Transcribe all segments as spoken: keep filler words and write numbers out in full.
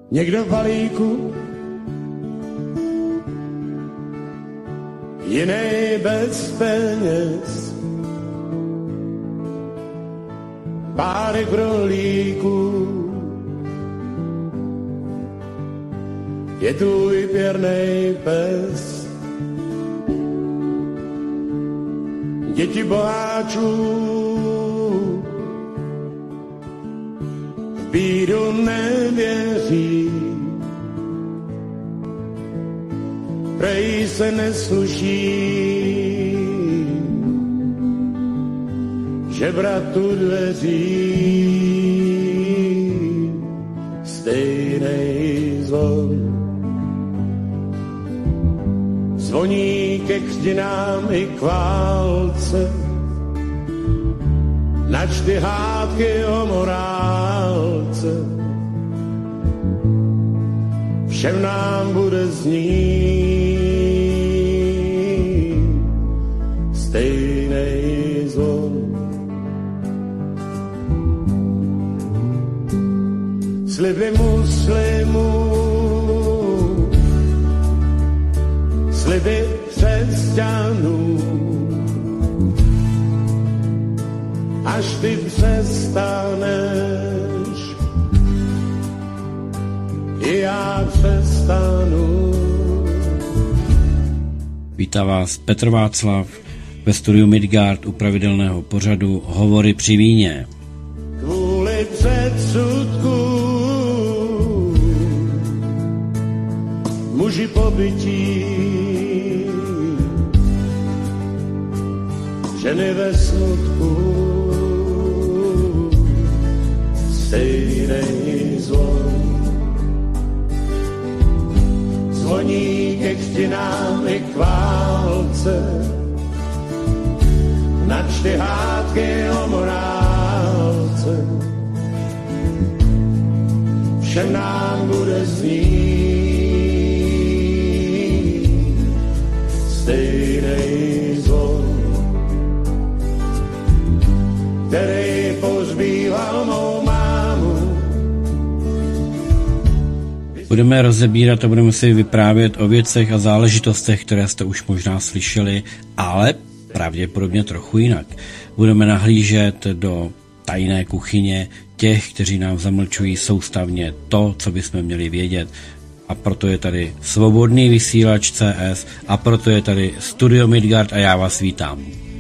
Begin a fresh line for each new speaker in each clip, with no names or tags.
někdo v balíku, jiný bez peněz, párek rohlíků, je tvůj pěrnej pes. Děti boháčů v bídu nevěří, prej se nesluší žebratu dveří. Stejnej zvon zvoní ke křtinám i k válce, načty hádky o morálce, všem nám bude znít stejnej zvon. Sliby muslimů, sliby křesťanů, až ty přestaneš, i já přestanu.
Vítá vás Petr Václav ve studiu Midgard u pravidelného pořadu Hovory při víně.
Kvůli předsudku muži pobytí, ženy ve smutku, stejnej zvon zvoní ke křtinám i k válce, načty hádky o morálce, všem nám bude znít stejnej zvon, který pozbýval mou mámu.
Budeme rozebírat a budeme si vyprávět o věcech a záležitostech, které jste už možná slyšeli, ale pravděpodobně trochu jinak. Budeme nahlížet do tajné kuchyně těch, kteří nám zamlčují soustavně to, co bychom měli vědět. A proto je tady Svobodný vysílač C S a proto je tady Studio Midgard a já vás vítám.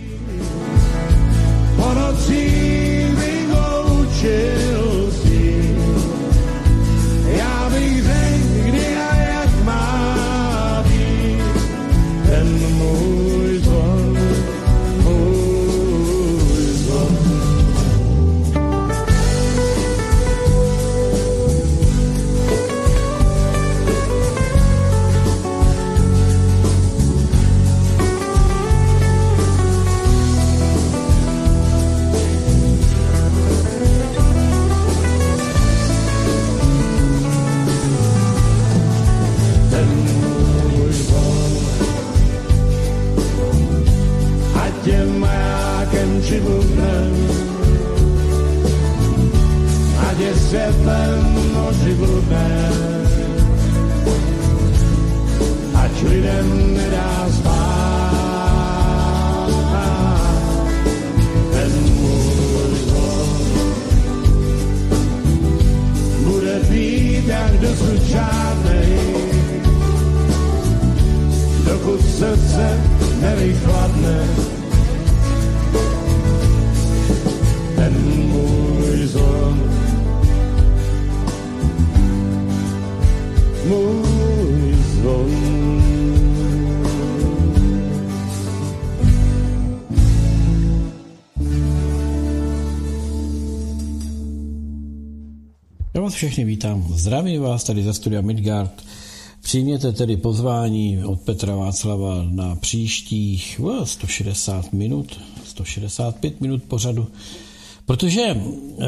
Všechny vítám. Zdravím vás tady ze studia Midgard. Přijměte tedy pozvání od Petra Václava na příštích sto šedesát minut, sto šedesát pět minut pořadu, protože eh,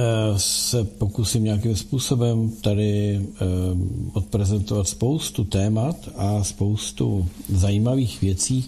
se pokusím nějakým způsobem tady eh, odprezentovat spoustu témat a spoustu zajímavých věcí.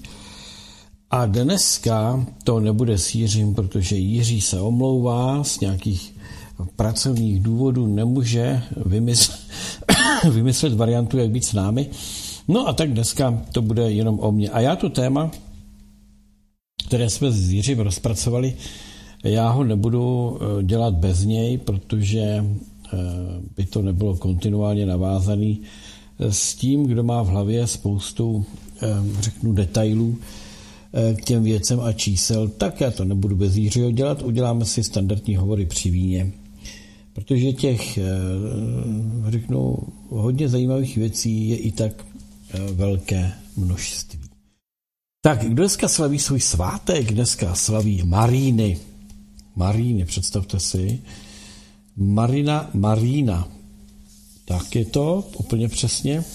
A dneska to nebude s Jiřím, protože Jiří se omlouvá z nějakých pracovních důvodů, nemůže vymyslet, vymyslet variantu, jak být s námi. No a tak dneska to bude jenom o mně. A já to téma, které jsme s Jiřím rozpracovali, já ho nebudu dělat bez něj, protože by to nebylo kontinuálně navázaný s tím, kdo má v hlavě spoustu, řeknu, detailů k těm věcem a čísel, tak já to nebudu bez Jiřího dělat, uděláme si standardní hovory při víně, protože těch, řeknu, hodně zajímavých věcí je i tak velké množství. Tak, kdo dneska slaví svůj svátek? Dneska slaví Maríny. Maríny, představte si. Marina, Marína. Tak je to, úplně přesně.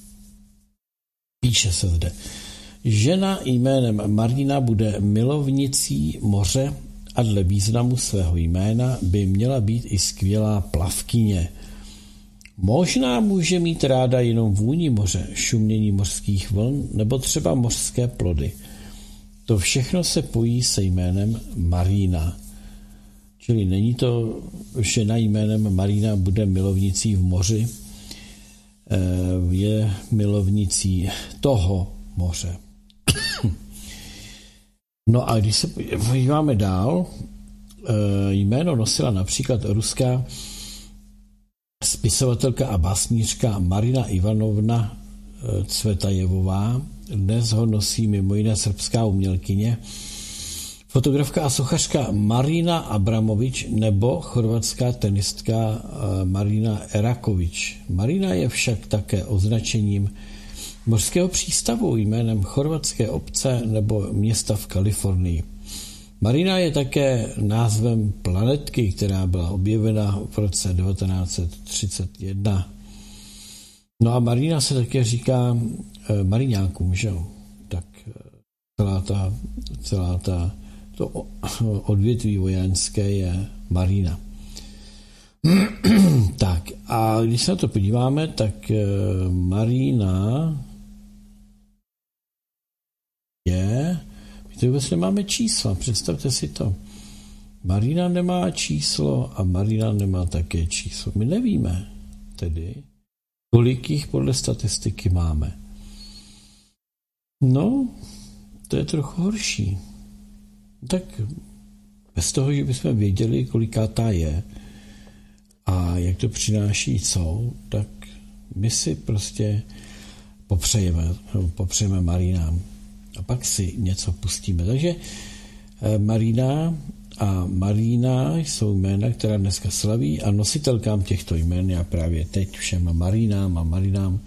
Píše se zde. Žena jménem Marína bude milovnicí moře a dle významu svého jména by měla být i skvělá plavkyně. Možná může mít ráda jenom vůni moře, šumění mořských vln nebo třeba mořské plody. To všechno se pojí se jménem Marína. Čili není to, že na jménem Marína bude milovnicí v moři, je milovnicí toho moře. No a když se podíváme dál, jméno nosila například ruská spisovatelka a básnířka Marina Ivanovna Cvetajevová, dnes ho nosí mimo jiné srbská umělkyně, fotografka a sochařka Marina Abramovič nebo chorvatská tenistka Marina Erakovič. Marina je však také označením mořského přístavu jménem chorvatské obce nebo města v Kalifornii. Marina je také názvem planetky, která byla objevena v roce devatenáct set třicet jedna. No a Marina se také říká e, Mariňákům, že jo? Tak celá ta, celá ta to odvětví vojenské je Marina. Tak a když se na to podíváme, tak e, Marina je... My to vůbec nemáme čísla, představte si to. Marina nemá číslo a Marina nemá také číslo. My nevíme tedy, kolik jich podle statistiky máme. No, to je trochu horší. Tak bez toho, že bychom věděli, kolikátá je a jak to přináší co, tak my si prostě popřejeme, popřejeme Marínám. A pak si něco pustíme. Takže Marina a Marína jsou jména, která dneska slaví a nositelkám těchto jmén já právě teď všem Marínám a Marinám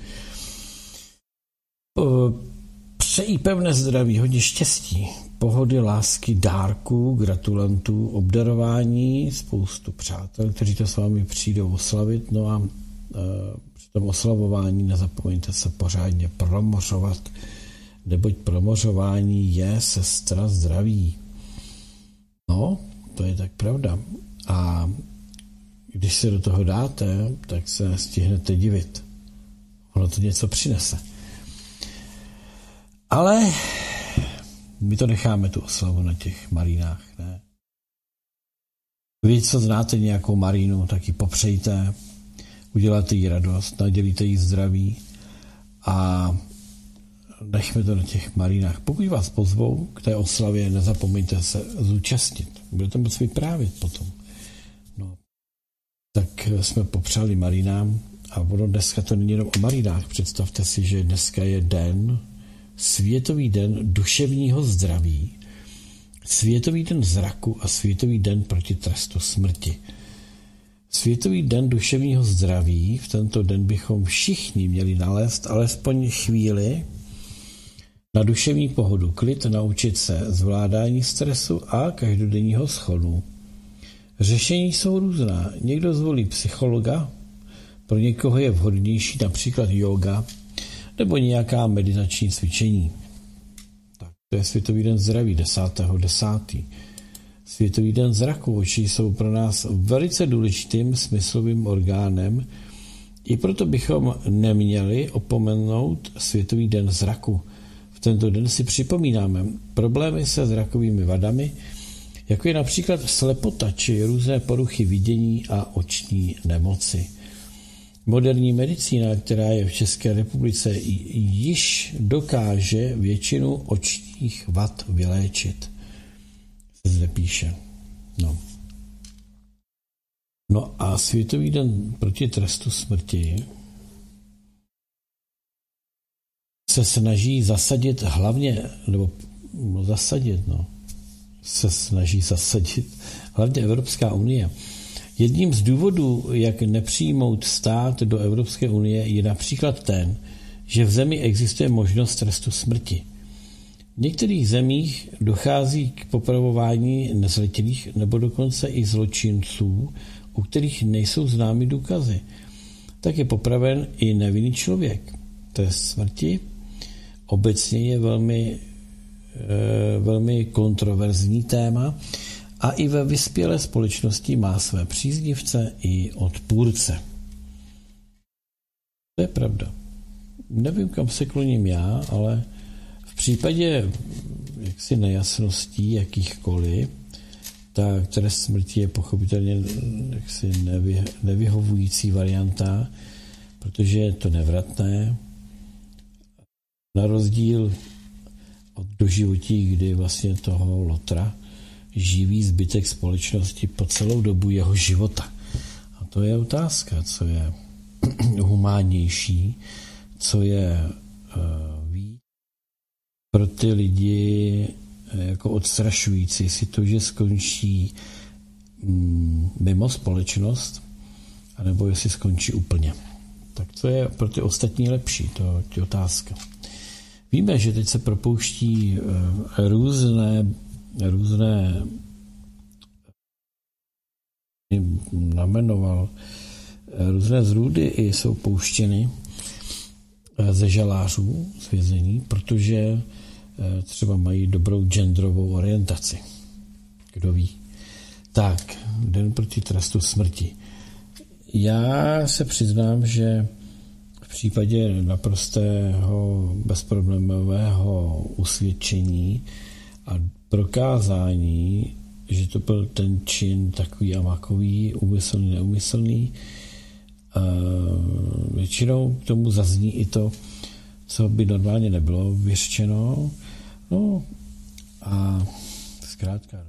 přeji pevné zdraví, hodně štěstí, pohody, lásky, dárků, gratulantů, obdarování, spoustu přátel, kteří to s vámi přijdou oslavit. No a při tom oslavování nezapomeňte se pořádně promořovat, neboť promořování je sestra zdraví. No, to je tak pravda. A když se do toho dáte, tak se stihnete divit. Ono to něco přinese. Ale my to necháme tu oslavu na těch Marínách, ne? Vy, co znáte nějakou Marínu, tak ji popřejte, uděláte jí radost, nadělíte jí zdraví a nechme to na těch Marínách. Pokud vás pozvou k té oslavě, nezapomeňte se zúčastnit. Budete moct vyprávět potom. No, tak jsme popřáli Marínám a ono dneska to není jenom o Marínách. Představte si, že dneska je den, Světový den duševního zdraví, Světový den zraku a Světový den proti trestu smrti. Světový den duševního zdraví, v tento den bychom všichni měli nalézt alespoň chvíli na duševní pohodu, klid, naučit se zvládání stresu a každodenního schodu. Řešení jsou různá. Někdo zvolí psychologa, pro někoho je vhodnější například yoga nebo nějaká meditační cvičení. Tak, to je Světový den zdraví, desátého desátého Světový den zraku. Oči jsou pro nás velice důležitým smyslovým orgánem, i proto bychom neměli opomenout Světový den zraku. V tento den si připomínáme problémy se zrakovými vadami, jako je například slepota či různé poruchy vidění a oční nemoci. Moderní medicína, která je v České republice, již dokáže většinu očních vad vyléčit. Se zde píše. No. No a Světový den proti trestu smrti se snaží zasadit hlavně, nebo no zasadit, no, se snaží zasadit hlavně Evropská unie. Jedním z důvodů, jak nepřijmout stát do Evropské unie, je například ten, že v zemi existuje možnost trestu smrti. V některých zemích dochází k popravování nezletilých nebo dokonce i zločinců, u kterých nejsou známy důkazy. Tak je popraven i nevinný člověk. Trest smrti obecně je velmi, e, velmi kontroverzní téma a i ve vyspělé společnosti má své příznivce i odpůrce. To je pravda. Nevím, kam se kloním já, ale v případě jaksi nejasností jakýchkoliv, tak trest smrti je pochopitelně jaksi nevy, nevyhovující varianta, protože je to nevratné. Na rozdíl od doživotí, kdy vlastně toho lotra živí zbytek společnosti po celou dobu jeho života. A to je otázka, co je humánnější, co je uh, víc pro ty lidi jako odstrašující, si to, že skončí mm, mimo společnost, anebo jestli skončí úplně. Tak to je pro ty ostatní lepší, to je otázka. Víme, že teď se propouští uh, různé různé namenoval různé zrůdy i jsou pouštěny ze žalářů z vězení, protože třeba mají dobrou genderovou orientaci. Kdo ví. Tak, den proti trestu smrti. Já se přiznám, že v případě naprostého bezproblémového usvědčení a prokázání, že to byl ten čin takový a makový, úmyslný, neumyslný, většinou k tomu zazní i to, co by normálně nebylo vyřčeno. No a zkrátka.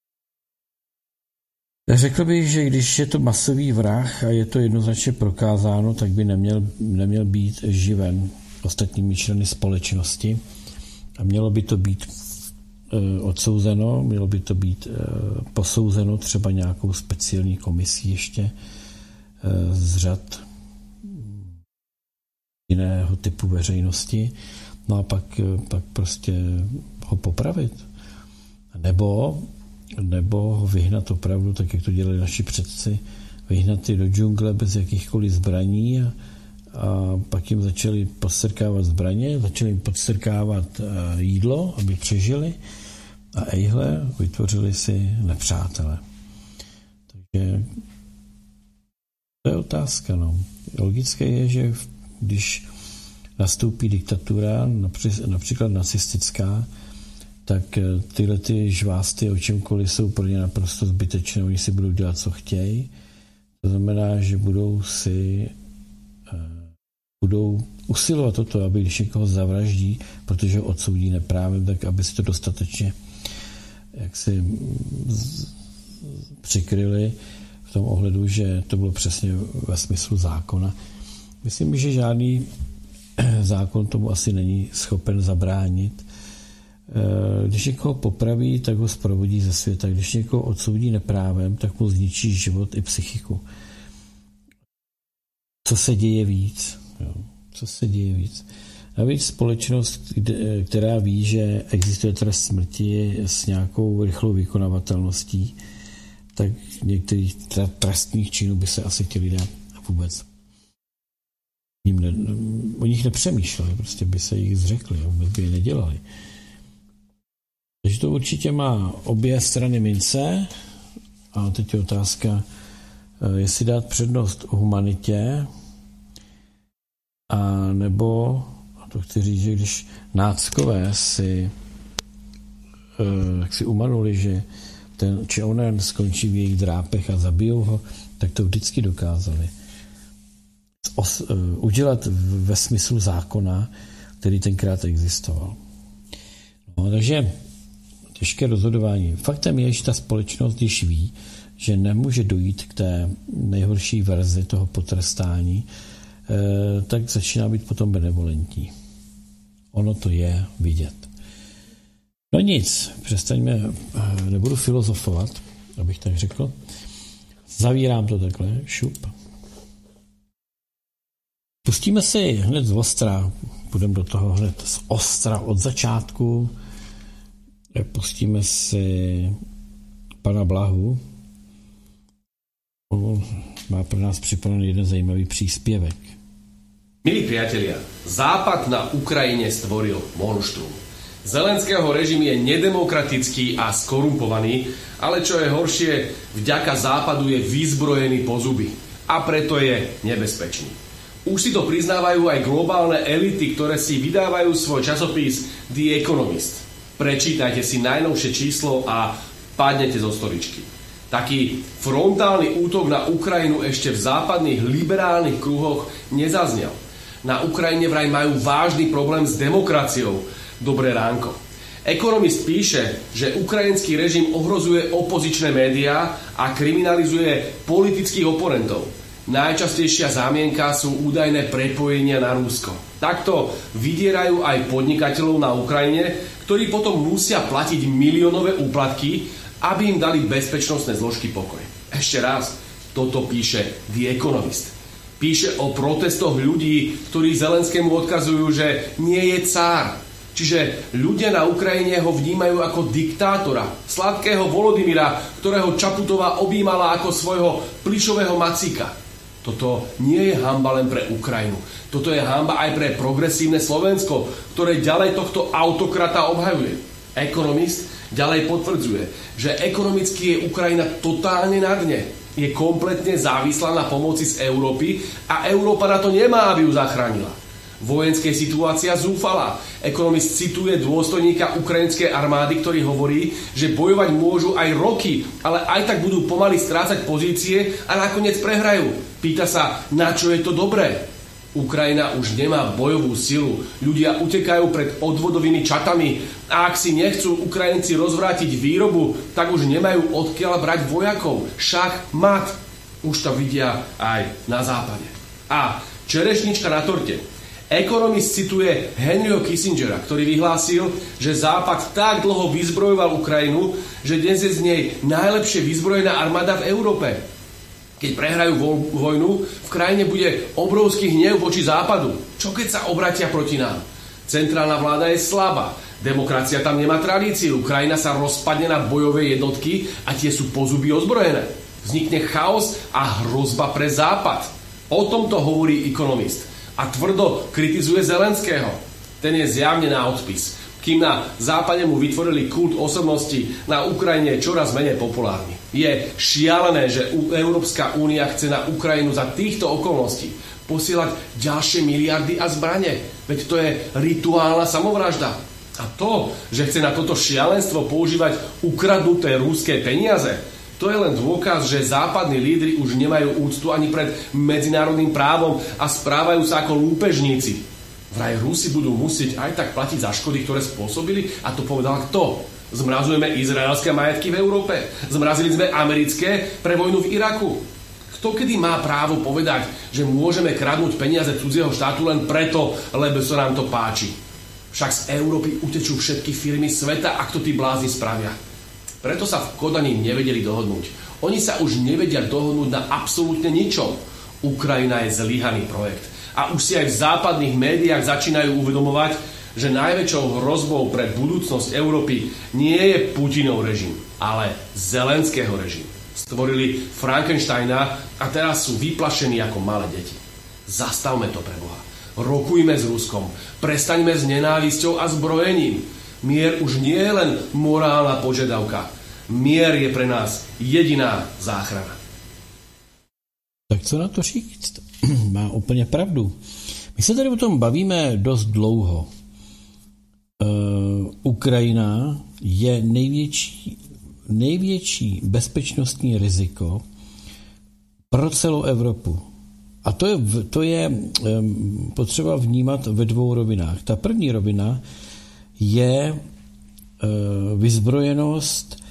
Řekl bych, že když je to masový vrah a je to jednoznačně prokázáno, tak by neměl, neměl být živen ostatními členy společnosti a mělo by to být odsouzeno, mělo by to být posouzeno třeba nějakou speciální komisí ještě z řad jiného typu veřejnosti, no a pak, pak prostě ho popravit. Nebo, nebo ho vyhnat opravdu, tak jak to dělali naši předci, vyhnat je do džungle bez jakýchkoliv zbraní a, a pak jim začali podstrkávat zbraně, začali jim podstrkávat jídlo, aby přežili a ejhle, vytvořili si nepřátele. Takže to je otázka. No. Logické je, že když nastoupí diktatura, například nacistická, tak tyhle ty žvásty o čemkoliv jsou pro ně naprosto zbytečné. Oni si budou dělat, co chtějí. To znamená, že budou si budou usilovat o to, aby když někoho zavraždí, protože ho odsoudí neprávem, tak aby si to dostatečně jak si přikryli v tom ohledu, že to bylo přesně ve smyslu zákona. Myslím, že žádný zákon tomu asi není schopen zabránit. Když někoho popraví, tak ho zprovodí ze světa. Když někoho odsoudí neprávem, tak mu zničí život i psychiku. Co se děje víc? Jo? Co se děje víc? Navíc společnost, která ví, že existuje trest smrti s nějakou rychlou vykonavatelností, tak některých trestných činů by se asi ti lidé vůbec jim ne, o nich nepřemýšleli, prostě by se jich zřekli, vůbec by je nedělali. Takže to určitě má obě strany mince a teď je otázka, jestli dát přednost humanitě a nebo, a to chci říct, že když náckové si tak si umanuli, že ten či onen skončí v jejich drápech a zabijou ho, tak to vždycky dokázali. os, udělat ve smyslu zákona, který tenkrát existoval. No, takže těžké rozhodování. Faktem je, že ta společnost, když ví, že nemůže dojít k té nejhorší verzi toho potrestání, tak začíná být potom benevolentní. Ono to je vidět. No nic, přestaňme, nebudu filozofovat, abych tak řekl. Zavírám to takhle, šup. Pustíme si hned z ostra, půjdeme do toho hned z ostra od začátku. Pustíme si pana Blahu. On má pro nás připravený jeden zajímavý příspěvek.
Milí priatelia, Západ na Ukrajine stvoril monštrum. Zelenského režim je nedemokratický a skorumpovaný, ale čo je horšie, vďaka Západu je vyzbrojený po zuby a preto je nebezpečný. Už si to priznávajú aj globálne elity, ktoré si vydávajú svoj časopis The Economist. Prečítajte si najnovšie číslo a padnete zo stoličky. Taký frontálny útok na Ukrajinu ešte v západných liberálnych kruhoch nezaznel. Na Ukrajine vraj majú vážny problém s demokraciou. Dobré ránko. Economist píše, že ukrajinský režim ohrozuje opozičné médiá a kriminalizuje politických oponentov. Najčastejšia zámienka sú údajné prepojenia na Rusko. Takto vydierajú aj podnikateľov na Ukrajine, ktorí potom musia platiť miliónové úplatky, aby im dali bezpečnostné zložky pokoj. Ešte raz, toto píše The Economist. Píše o protestoch ľudí, ktorí Zelenskému odkazujú, že nie je cár. Čiže ľudia na Ukrajine ho vnímajú ako diktátora, sladkého Volodymyra, ktorého Čaputová objímala ako svojho plišového macíka. Toto nie je hanba len pre Ukrajinu. Toto je hanba aj pre progresívne Slovensko, ktoré ďalej tohto autokrata obhajuje. Economist ďalej potvrdzuje, že ekonomicky je Ukrajina totálne na dne. Je kompletne závislá na pomoci z Európy a Európa na to nemá, aby ju zachránila. Vojenské situácia zúfala. Economist cituje dôstojníka ukrajinskej armády, ktorý hovorí, že bojovať môžu aj roky, ale aj tak budú pomaly strácať pozície a nakoniec prehrajú. Pýta sa, na čo je to dobré? Ukrajina už nemá bojovú silu. Ľudia utekajú pred odvodovými čatami a ak si nechcú Ukrajinci rozvrátiť výrobu, tak už nemajú odkiaľ brať vojakov. Šach mat. Už to vidia aj na západe. A čerešnička na torte. Economist cituje Henryho Kissingera, ktorý vyhlásil, že Západ tak dlho vyzbrojoval Ukrajinu, že dnes je z nej najlepšie vyzbrojená armáda v Európe. Keď prehrajú vojnu, v krajine bude obrovský hnev voči Západu. Čo keď sa obratia proti nám? Centrálna vláda je slabá, demokracia tam nemá tradíciu, krajina sa rozpadne na bojové jednotky a tie sú po zuby ozbrojené. Vznikne chaos a hrozba pre Západ. O tomto hovorí Economist a tvrdo kritizuje Zelenského. Ten je zjavne na odpis. Kým na západe mu vytvorili kult osobnosti, na Ukrajine je čoraz menej populárny. Je šialené, že Európska únia chce na Ukrajinu za týchto okolností posielať ďalšie miliardy a zbrane. Veď to je rituálna samovražda. A to, že chce na toto šialenstvo používať ukradnuté ruské peniaze, to je len dôkaz, že západní lídri už nemajú úctu ani pred medzinárodným právom a správajú sa ako lúpežníci. Vraj Rusi budú musieť aj tak platiť za škody, ktoré spôsobili, a to povedal kto? Zmrazujeme izraelské majetky v Európe? Zmrazili sme americké pre vojnu v Iraku? Kto kedy má právo povedať, že môžeme kradnúť peniaze cudzieho štátu len preto, lebo sa nám to páči? Však z Európy utečú všetky firmy sveta, ak to tí blázni spravia. Preto sa v Kodani nevedeli dohodnúť. Oni sa už nevedia dohodnúť na absolútne ničom. Ukrajina je zlyhaný projekt. A už si aj v západných médiách začínajú uvedomovať, že najväčšou hrozbou pre budúcnosť Európy nie je Putinov režim, ale Zelenského režim. Stvorili Frankensteina a teraz sú vyplašení ako malé deti. Zastavme to pre Boha. Rokujme s Ruskom. Prestaňme s nenávisťou a zbrojením. Mier už nie je len morálna požiadavka. Mier je pre nás jediná záchrana.
Tak co na to říct? Má úplně pravdu. My se tady o tom bavíme dost dlouho. Uh, Ukrajina je největší, největší bezpečnostní riziko pro celou Evropu. A to je, to je potřeba vnímat ve dvou rovinách. Ta první rovina je vyzbrojenost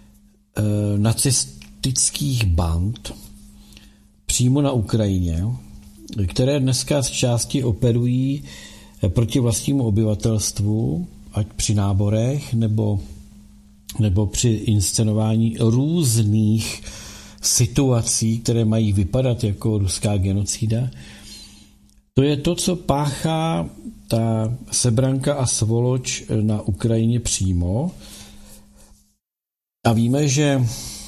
nacistických band přímo na Ukrajině, které dneska z části operují proti vlastnímu obyvatelstvu, ať při náborech, nebo, nebo při inscenování různých situací, které mají vypadat jako ruská genocida. To je to, co páchá ta sebranka a svoloč na Ukrajině přímo. A víme, že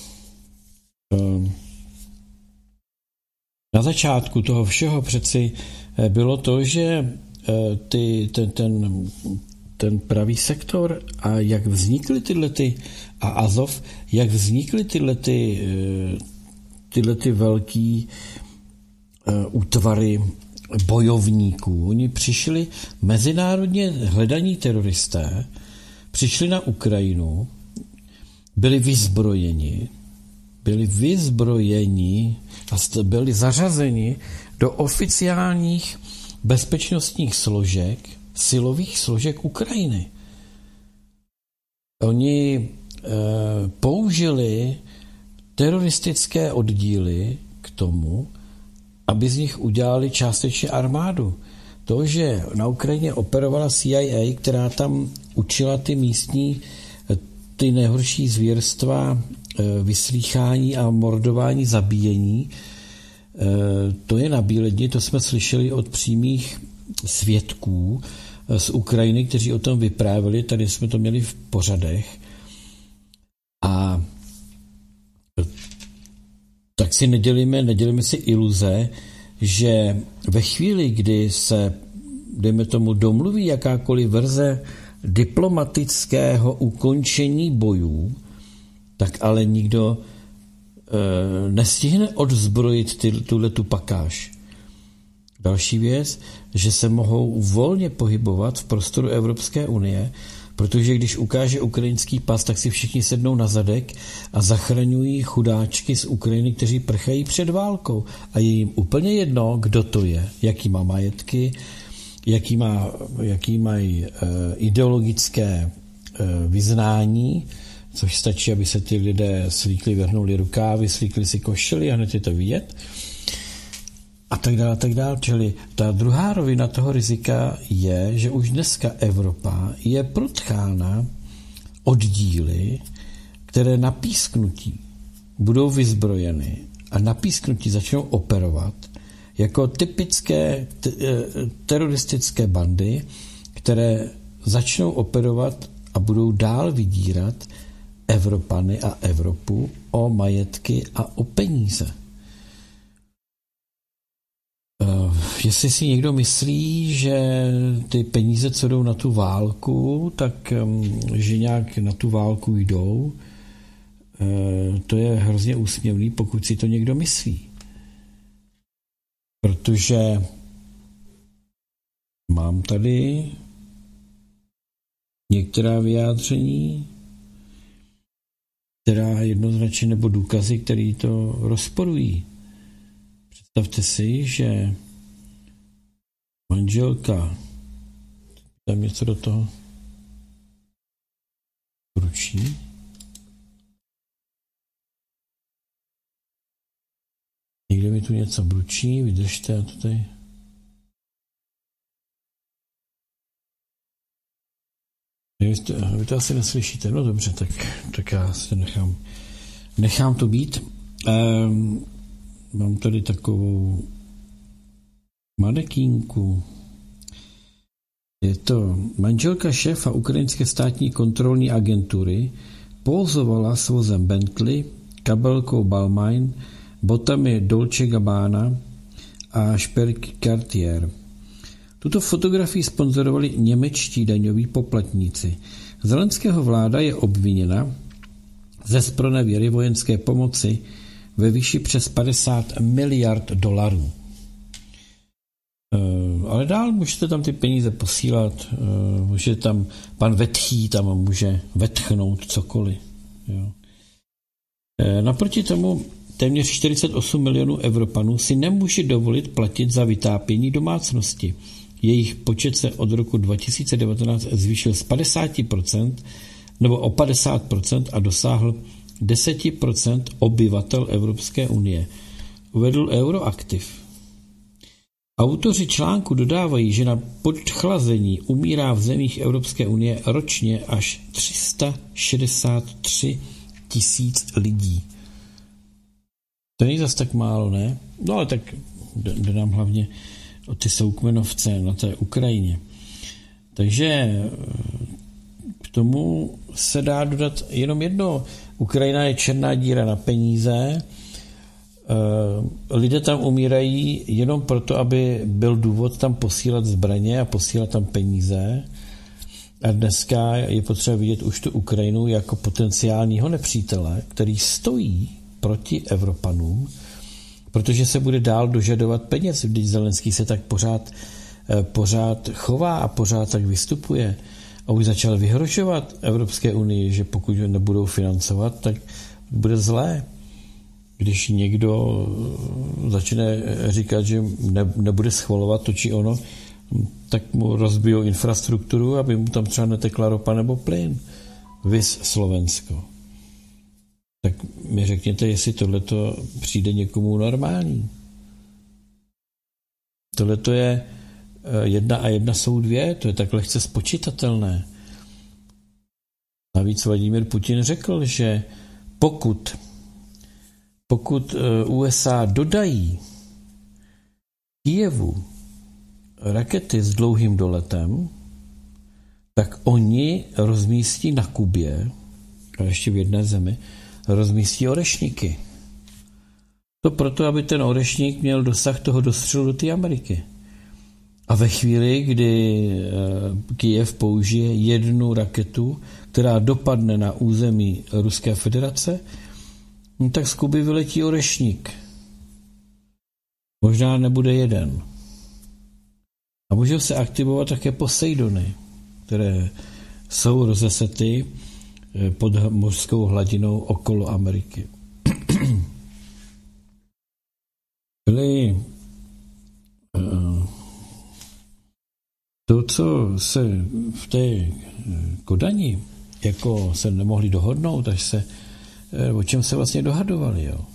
na začátku toho všeho přeci bylo to, že ty, ten, ten, ten pravý sektor a jak vznikly tyhle ty, a Azov, jak vznikly tyhle ty, tyhle ty velký útvary bojovníků. Oni přišli, mezinárodně hledaní teroristé, přišli na Ukrajinu, byli vyzbrojeni, byli vyzbrojeni a byli zařazeni do oficiálních bezpečnostních složek, silových složek Ukrajiny. Oni e, použili teroristické oddíly k tomu, aby z nich udělali částečně armádu. To, že na Ukrajině operovala C I A, která tam učila ty místní, ty nejhorší zvěrstva, vyslýchání a mordování, zabíjení, to je nabíledni, to jsme slyšeli od přímých svědků z Ukrajiny, kteří o tom vyprávěli, tady jsme to měli v pořadech. A tak si nedělíme, nedělíme si iluze, že ve chvíli, kdy se, dejme tomu, domluví jakákoliv verze diplomatického ukončení bojů, tak ale nikdo e, nestihne odzbrojit ty, tuhle tu pakáž. Další věc, že se mohou volně pohybovat v prostoru Evropské unie, protože když ukáže ukrajinský pas, tak si všichni sednou na zadek a zachraňují chudáčky z Ukrajiny, kteří prchají před válkou. A je jim úplně jedno, kdo to je, jaký má majetky, jaký, má, jaký mají e, ideologické e, vyznání, což stačí, aby se ty lidé slíkli, vrhnuli rukávy, slíkli si košily a hned je to vidět. A tak dále, a tak dále. Čili ta druhá rovina toho rizika je, že už dneska Evropa je protchána oddíly, které na písknutí budou vyzbrojeny a na písknutí začnou operovat jako typické teroristické bandy, které začnou operovat a budou dál vydírat Evropany a Evropu o majetky a o peníze. Jestli si někdo myslí, že ty peníze, co jdou na tu válku, tak že nějak na tu válku jdou, to je hrozně úsměvný, pokud si to někdo myslí. Protože mám tady některá vyjádření, která jednoznačně, nebo důkazy, které to rozporují. Představte si, že manželka, tam něco do toho ručí, někde mi tu něco bručí, vydržte, já to tady... Vy to asi neslyšíte, no dobře, tak, tak já se nechám, nechám to být. Um, mám tady takovou manekínku. Je to manželka šéfa ukrajinské státní kontrolní agentury, pózovala s vozem Bentley, kabelkou Balmain, botami Dolce Gabbana a šperky Cartier. Tuto fotografii sponzorovali němečtí daňoví poplatníci. Zelenského vláda je obviněna ze zpronevěry vojenské pomoci ve výši přes padesát miliard dolarů. Uh, ale dál můžete tam ty peníze posílat, uh, může tam pan Vetchý tam může vetchnout cokoliv. Jo. Uh, naproti tomu téměř čtyřicet osm milionů Evropanů si nemůže dovolit platit za vytápění domácnosti. Jejich počet se od roku dva tisíce devatenáct zvýšil z padesát procent nebo o padesát procent a dosáhl deset procent obyvatel Evropské unie, uvedl Euroaktiv. Autoři článku dodávají, že na podchlazení umírá v zemích Evropské unie ročně až tři sta šedesát tři tisíc lidí. To není zas tak málo, ne? No ale tak jde nám hlavně o ty soukmenovce na té Ukrajině. Takže k tomu se dá dodat jenom jedno. Ukrajina je černá díra na peníze. Lidé tam umírají jenom proto, aby byl důvod tam posílat zbraně a posílat tam peníze. A dneska je potřeba vidět už tu Ukrajinu jako potenciálního nepřítele, který stojí proti Evropanům, protože se bude dál dožadovat peněz. Vždyť Zelenský se tak pořád, pořád chová a pořád tak vystupuje. A už začal vyhrožovat Evropské unii, že pokud ho nebudou financovat, tak bude zlé. Když někdo začne říkat, že ne, nebude schvalovat to či ono, tak mu rozbijou infrastrukturu, aby mu tam třeba netekla ropa nebo plyn. Vys Slovensko. Tak mi řekněte, jestli tohleto přijde někomu normální. Tohleto je jedna a jedna jsou dvě, to je tak lehce spočitatelné. Navíc Vladimír Putin řekl, že pokud pokud U S A dodají Kyjevu rakety s dlouhým doletem, tak oni rozmístí na Kubě, a ještě v jedné zemi, rozmístí orešníky. To proto, aby ten orešník měl dosah toho dostřelu do té Ameriky. A ve chvíli, kdy Kyjev použije jednu raketu, která dopadne na území Ruské federace, no tak z Kuby vyletí orešník. Možná nebude jeden. A můžou se aktivovat také Poseidony, které jsou rozesety pod mořskou hladinou okolo Ameriky. Byli to, co se v té Kodani jako se nemohli dohodnout, až se o čem se vlastně dohadovali. Jo?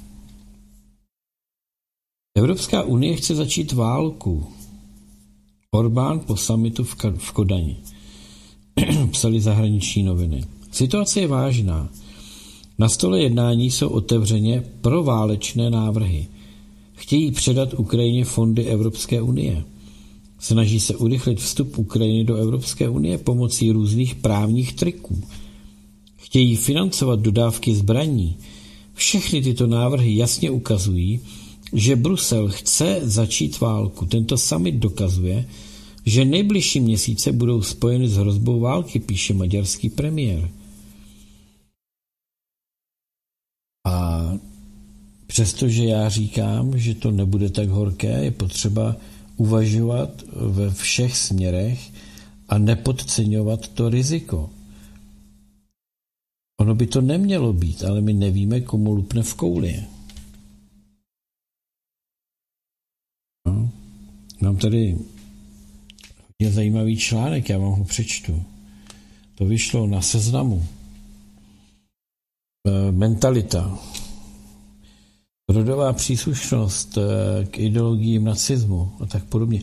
Evropská unie chce začít válku. Orbán po summitu v, Ka- v Kodani. Psali zahraniční noviny. Situace je vážná. Na stole jednání jsou otevřeně proválečné návrhy. Chtějí předat Ukrajině fondy Evropské unie. Snaží se urychlit vstup Ukrajiny do Evropské unie pomocí různých právních triků. Chtějí financovat dodávky zbraní. Všechny tyto návrhy jasně ukazují, že Brusel chce začít válku. Tento summit dokazuje, že nejbližší měsíce budou spojeny s hrozbou války, píše maďarský premiér. A přestože já říkám, že to nebude tak horké, je potřeba uvažovat ve všech směrech a nepodceňovat to riziko. Ono by to nemělo být, ale my nevíme, komu lupne v kouli. No. Mám tady hodně zajímavý článek, já vám ho přečtu. To vyšlo na Seznamu. E, mentalita. Rodová příslušnost k ideologiím nacismu a tak podobně. E,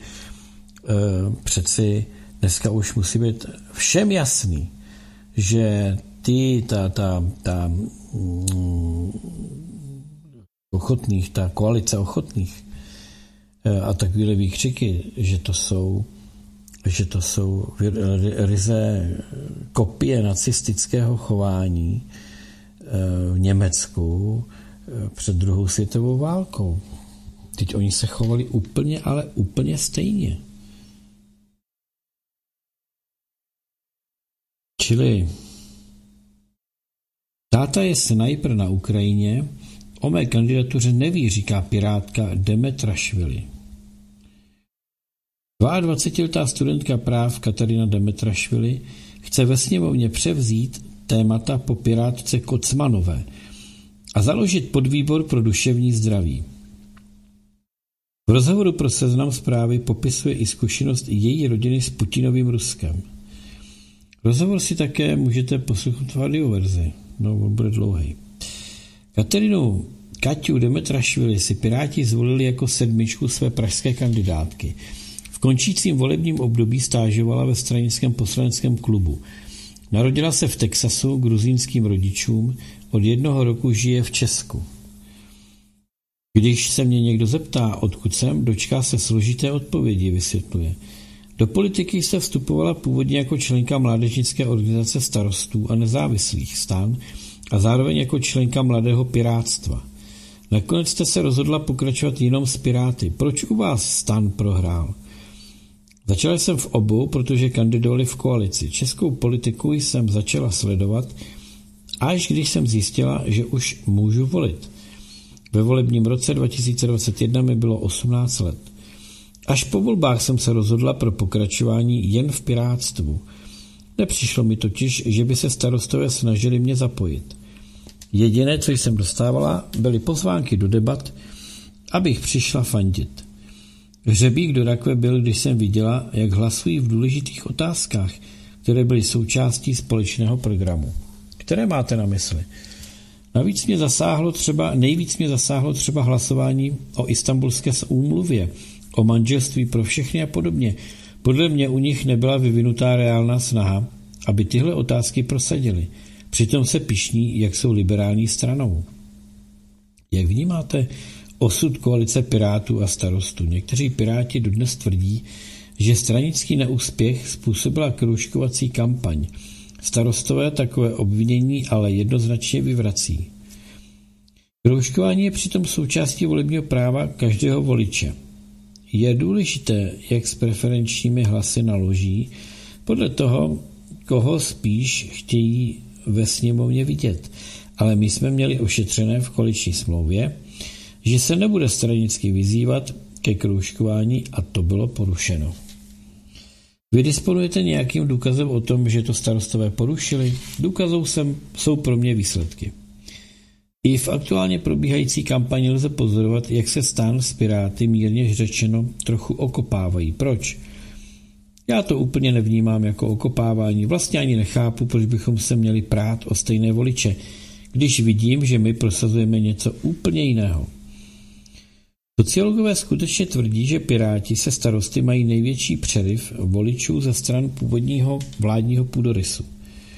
přeci dneska už musí být všem jasný, že ty, ta, ta, ta mm, ochotných, ta koalice ochotných a takovéhle výkřiky, že to jsou že to jsou ryze kopie nacistického chování v Německu před druhou světovou válkou. Teď oni se chovali úplně, ale úplně stejně. Čili táta je snajper na Ukrajině, o mé kandidatuře neví, říká pirátka Demetrašvili. dvacetiletá studentka práv Katarina Demetrašvili chce ve sněmovně převzít témata po pirátce Kocmanové a založit podvýbor pro duševní zdraví. V rozhovoru pro Seznam Zprávy popisuje i zkušenost její rodiny s Putinovým Ruskem. Rozhovor si také můžete poslouchat v audioverzi, no on bude dlouhý. Katerinu Kaťu Demetrašvili si Piráti zvolili jako sedmičku své pražské kandidátky. V končícím volebním období stážovala ve stranickém poslaneckém klubu. Narodila se v Texasu gruzínským rodičům, od jednoho roku žije v Česku. Když se mě někdo zeptá, odkud jsem, dočká se složité odpovědi, vysvětluje. Do politiky se vstupovala původně jako členka mládežnické organizace starostů a nezávislých stan a zároveň jako členka mladého pirátstva. Nakonec jste se rozhodla pokračovat jenom s Piráty. Proč u vás stan prohrál? Začala jsem v obou, protože kandidovali v koalici. Českou politiku jsem začala sledovat, až když jsem zjistila, že už můžu volit. Ve volebním roce dva tisíce dvacet jedna mi bylo osmnáct let. Až po volbách jsem se rozhodla pro pokračování jen v pirátstvu. Nepřišlo mi totiž, že by se starostové snažili mě zapojit. Jediné, co jsem dostávala, byly pozvánky do debat, abych přišla fandit. Hřebík do rakve byl, když jsem viděla, jak hlasují v důležitých otázkách, které byly součástí společného programu. Které máte na mysli? Navíc mě zasáhlo třeba, nejvíc mě zasáhlo třeba hlasování o Istanbulské úmluvě, o manželství pro všechny a podobně. Podle mě u nich nebyla vyvinutá reálná snaha, aby tyhle otázky prosadili. Přitom se pyšní, jak jsou liberální stranou. Jak vnímáte osud koalice Pirátů a Starostů? Někteří Piráti dodnes tvrdí, že stranický neúspěch způsobila kroužkovací kampaň. Starostové takové obvinění ale jednoznačně vyvrací. Kroužkování je přitom součástí volebního práva každého voliče. Je důležité, jak s preferenčními hlasy naloží, podle toho, koho spíš chtějí ve sněmovně vidět. Ale my jsme měli ošetřené v koaliční smlouvě, že se nebude stranicky vyzývat ke kroužkování a to bylo porušeno. Vy disponujete nějakým důkazem o tom, že to starostové porušili? Důkazou jsem, jsou pro mě výsledky. I v aktuálně probíhající kampani lze pozorovat, jak se STAN s Piráty mírně řečeno trochu okopávají. Proč? Já to úplně nevnímám jako okopávání. Vlastně ani nechápu, proč bychom se měli prát o stejné voliče, když vidím, že my prosazujeme něco úplně jiného. Sociologové skutečně tvrdí, že Piráti se starosty mají největší přeriv voličů ze stran původního vládního půdorysu.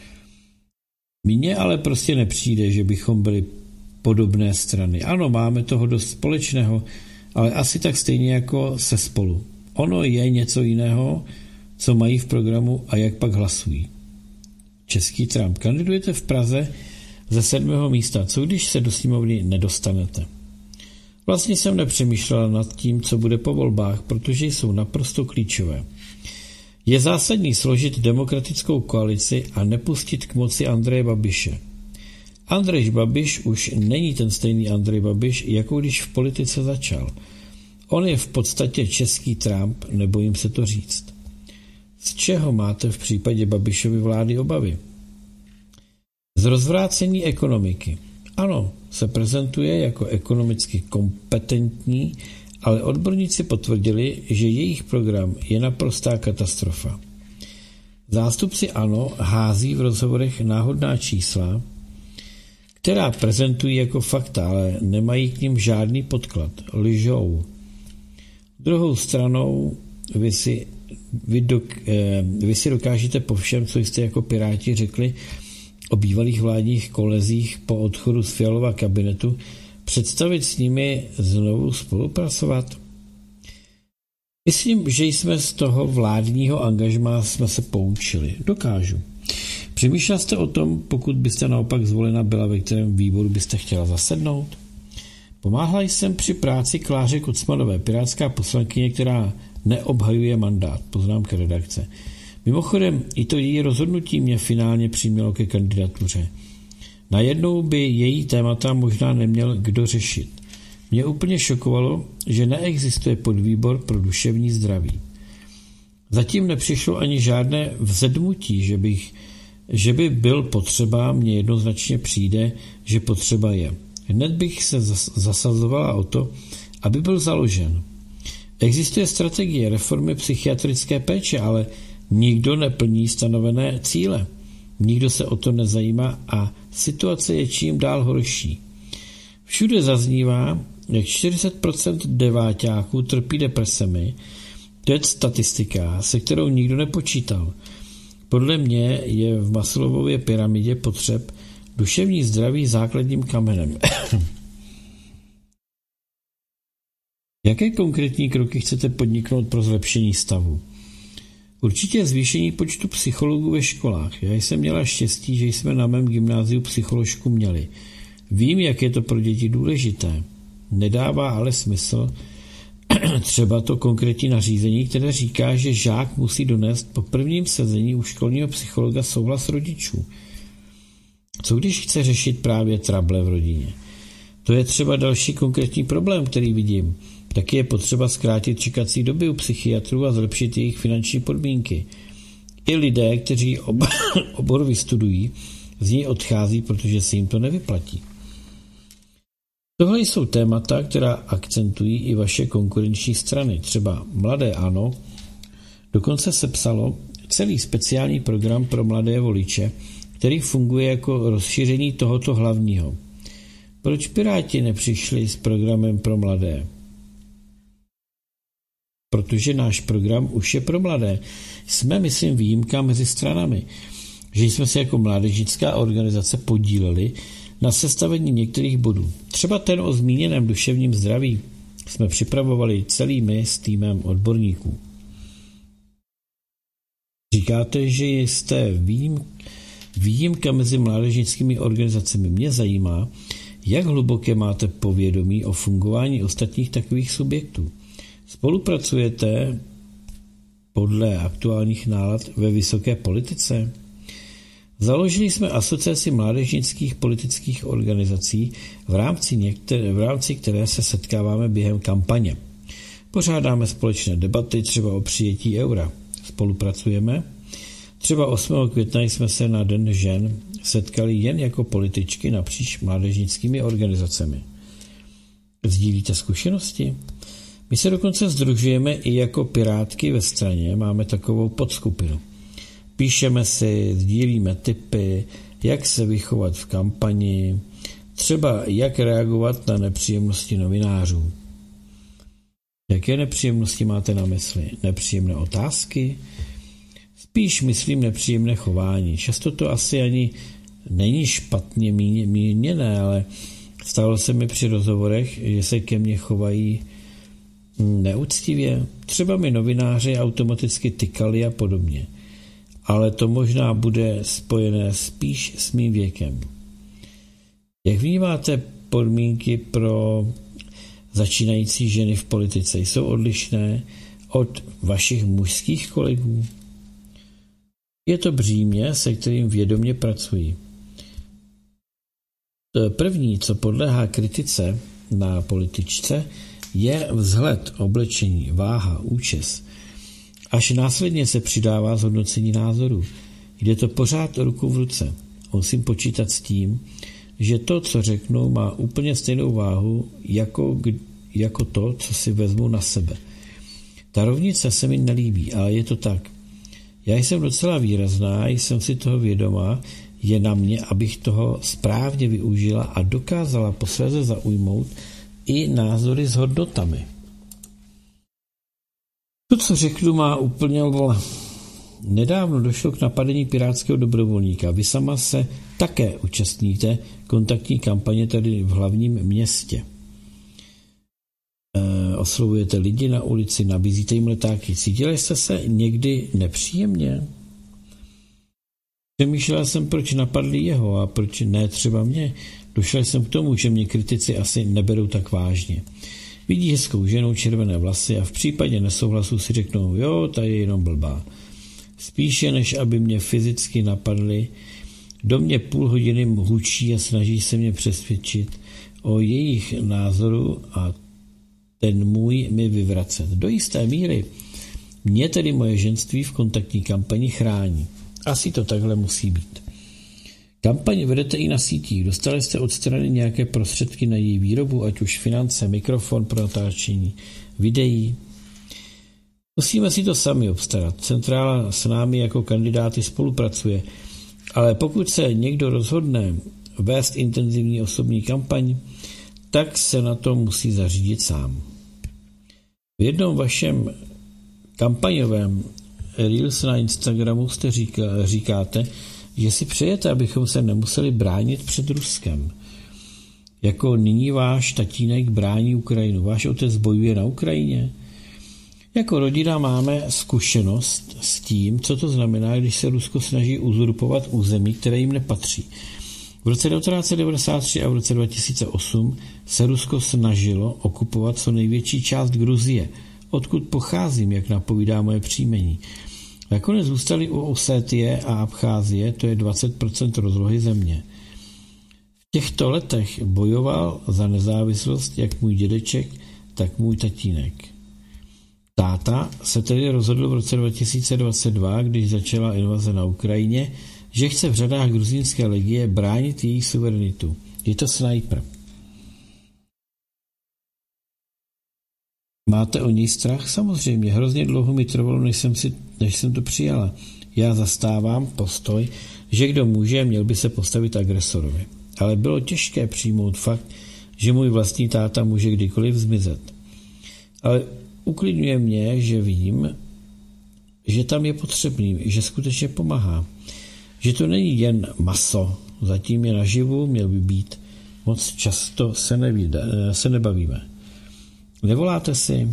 Mně ale prostě nepřijde, že bychom byli podobné strany. Ano, máme toho dost společného, ale asi tak stejně jako se Spolu. Ono je něco jiného, co mají v programu a jak pak hlasují. Český Trump. Kandidujete v Praze ze sedmého místa. Co když se do sněmovny nedostanete? Vlastně jsem nepřemýšlela nad tím, co bude po volbách, protože jsou naprosto klíčové. Je zásadní složit demokratickou koalici a nepustit k moci Andreje Babiše. Andrej Babiš už není ten stejný Andrej Babiš, jako když v politice začal. On je v podstatě český Trump, nebojím se to říct. Z čeho máte v případě Babišovy vlády obavy? Z rozvrácení ekonomiky. Ano, se prezentuje jako ekonomicky kompetentní, ale odborníci potvrdili, že jejich program je naprostá katastrofa. Zástupci ANO hází v rozhovorech náhodná čísla, která prezentují jako fakta, ale nemají k nim žádný podklad. Lžou. Druhou stranou vy si, vy, dok, eh, vy si dokážete po všem, co jste jako Piráti řekli o bývalých vládních kolezích po odchodu z Fialova kabinetu, představit s nimi znovu spolupracovat? Myslím, že jsme z toho vládního angažmá jsme se poučili. Dokážu. Přemýšlel jste o tom, pokud byste naopak zvolena byla, ve kterém výboru byste chtěla zasednout? Pomáhala jsem při práci Kláře Kocmanové, pirátská poslankyně, která neobhajuje mandát, poznámka redakce. Mimochodem, i to její rozhodnutí mě finálně přimělo ke kandidatuře. Najednou by její témata možná neměl kdo řešit. Mě úplně šokovalo, že neexistuje podvýbor pro duševní zdraví. Zatím nepřišlo ani žádné vzedmutí, že, bych, že by byl potřeba, mně jednoznačně přijde, že potřeba je. hned bych se zasazovala o to, aby byl založen. Existuje strategie reformy psychiatrické péče, ale nikdo neplní stanovené cíle. Nikdo se o to nezajímá a situace je čím dál horší. Všude zaznívá, jak čtyřicet procent deváťáků trpí depresemi. To je statistika, se kterou nikdo nepočítal. Podle mě je v Maslowově pyramidě potřeb duševní zdraví základním kamenem. Jaké konkrétní kroky chcete podniknout pro zlepšení stavu? Určitě zvýšení počtu psychologů ve školách. Já jsem měla štěstí, že jsme na mém gymnáziu psycholožku měli. Vím, jak je to pro děti důležité. Nedává ale smysl třeba to konkrétní nařízení, které říká, že žák musí donést po prvním sezení u školního psychologa souhlas rodičů. Co když chce řešit právě trable v rodině? To je třeba další konkrétní problém, který vidím. Taky je potřeba zkrátit čekací doby u psychiatrů a zlepšit jejich finanční podmínky. I lidé, kteří ob- obor vystudují, z něj odchází, protože se jim to nevyplatí. Tohle jsou témata, která akcentují i vaše konkurenční strany. Třeba Mladé ANO dokonce sepsalo celý speciální program pro mladé voliče, který funguje jako rozšíření tohoto hlavního. Proč Piráti nepřišli s programem pro mladé? Protože náš program už je pro mladé. Jsme, myslím, výjimka mezi stranami, že jsme se jako mládežnická organizace podíleli na sestavení některých bodů. Třeba ten o zmíněném duševním zdraví jsme připravovali celý my s týmem odborníků. Říkáte, že jste výjim, výjimka mezi mládežnickými organizacemi. Mě zajímá, jak hluboké máte povědomí o fungování ostatních takových subjektů. Spolupracujete podle aktuálních nálad ve vysoké politice? Založili jsme asociaci mládežnických politických organizací, v rámci, některé, v rámci které se setkáváme během kampaně. Pořádáme společné debaty třeba o přijetí eura. Spolupracujeme. Třeba osmého května jsme se na Den žen setkali jen jako političky napříč mládežnickými organizacemi. Sdílíte zkušenosti? My se dokonce sdružujeme i jako pirátky ve straně, máme takovou podskupinu. Píšeme si, sdílíme tipy, jak se vychovat v kampani, třeba jak reagovat na nepříjemnosti novinářů. Jaké nepříjemnosti máte na mysli? Nepříjemné otázky? Spíš myslím nepříjemné chování. Často to asi ani není špatně míněné, ale stalo se mi při rozhovorech, že se ke mně chovají neúctivě. Třeba mi novináři automaticky tykali a podobně. Ale to možná bude spojené spíš s mým věkem. Jak vnímáte podmínky pro začínající ženy v politice? Jsou odlišné od vašich mužských kolegů? Je to břímě, se kterým vědomě pracují. To první, co podléhá kritice na političce, je vzhled, oblečení, váha, účes. Až následně se přidává zhodnocení názorů. Jde to pořád ruku v ruce. Musím počítat s tím, že to, co řeknu, má úplně stejnou váhu jako, jako to, co si vezmu na sebe. Ta rovnice se mi nelíbí, ale je to tak. Já jsem docela výrazná, jsem si toho vědomá, je na mě, abych toho správně využila a dokázala posléze zaujmout i názory s hodnotami. To, co řeknu, má úplně vole. Nedávno došlo k napadení pirátského dobrovolníka. Vy sama se také účastníte kontaktní kampaně tady v hlavním městě. E, oslovujete lidi na ulici, nabízíte jim letáky. Cítili jste se někdy nepříjemně? Přemýšlela jsem, proč napadli jeho a proč ne třeba mě. Došel jsem k tomu, že mě kritici asi neberou tak vážně. Vidí hezkou ženu, červené vlasy a v případě nesouhlasu si řeknou, jo, ta je jenom blbá. Spíše, než aby mě fyzicky napadli, do mě půl hodiny hučí a snaží se mě přesvědčit o jejich názoru a ten můj mi vyvracet. Do jisté míry mě tedy moje ženství v kontaktní kampani chrání. Asi to takhle musí být. Kampaň vedete i na sítích. Dostali jste od strany nějaké prostředky na její výrobu, ať už finance, mikrofon pro natáčení, videí. Musíme si to sami obstarat. Centrála s námi jako kandidáty spolupracuje, ale pokud se někdo rozhodne vést intenzivní osobní kampaň, tak se na to musí zařídit sám. V jednom vašem kampaňovém Reels na Instagramu jste říká, říkáte, že si přejete, abychom se nemuseli bránit před Ruskem. Jako nyní váš tatínek brání Ukrajinu. Váš otec bojuje na Ukrajině. Jako rodina máme zkušenost s tím, co to znamená, když se Rusko snaží uzurpovat území, které jim nepatří. V roce devatenáct set devadesát tři a v roce dva tisíce osm se Rusko snažilo okupovat co největší část Gruzie, odkud pocházím, jak napovídá moje příjmení. Nakonec zůstali u Osétie a Abcházie, to je dvacet procent rozlohy země. V těchto letech bojoval za nezávislost jak můj dědeček, tak můj tatínek. Táta se tedy rozhodl v roce dva tisíce dvacet dva, když začala invaze na Ukrajině, že chce v řadách gruzínské legie bránit její suverenitu. Je to snajper. Máte o něj strach? Samozřejmě. Hrozně dlouho mi trvalo, než jsem, si, než jsem to přijala. Já zastávám postoj, že kdo může, měl by se postavit agresorovi. Ale bylo těžké přijmout fakt, že můj vlastní táta může kdykoliv zmizet. Ale uklidňuje mě, že vím, že tam je potřebný, že skutečně pomáhá. Že to není jen maso, zatím je naživu, měl by být. Moc často se, nevíde, se nebavíme. Nevoláte si?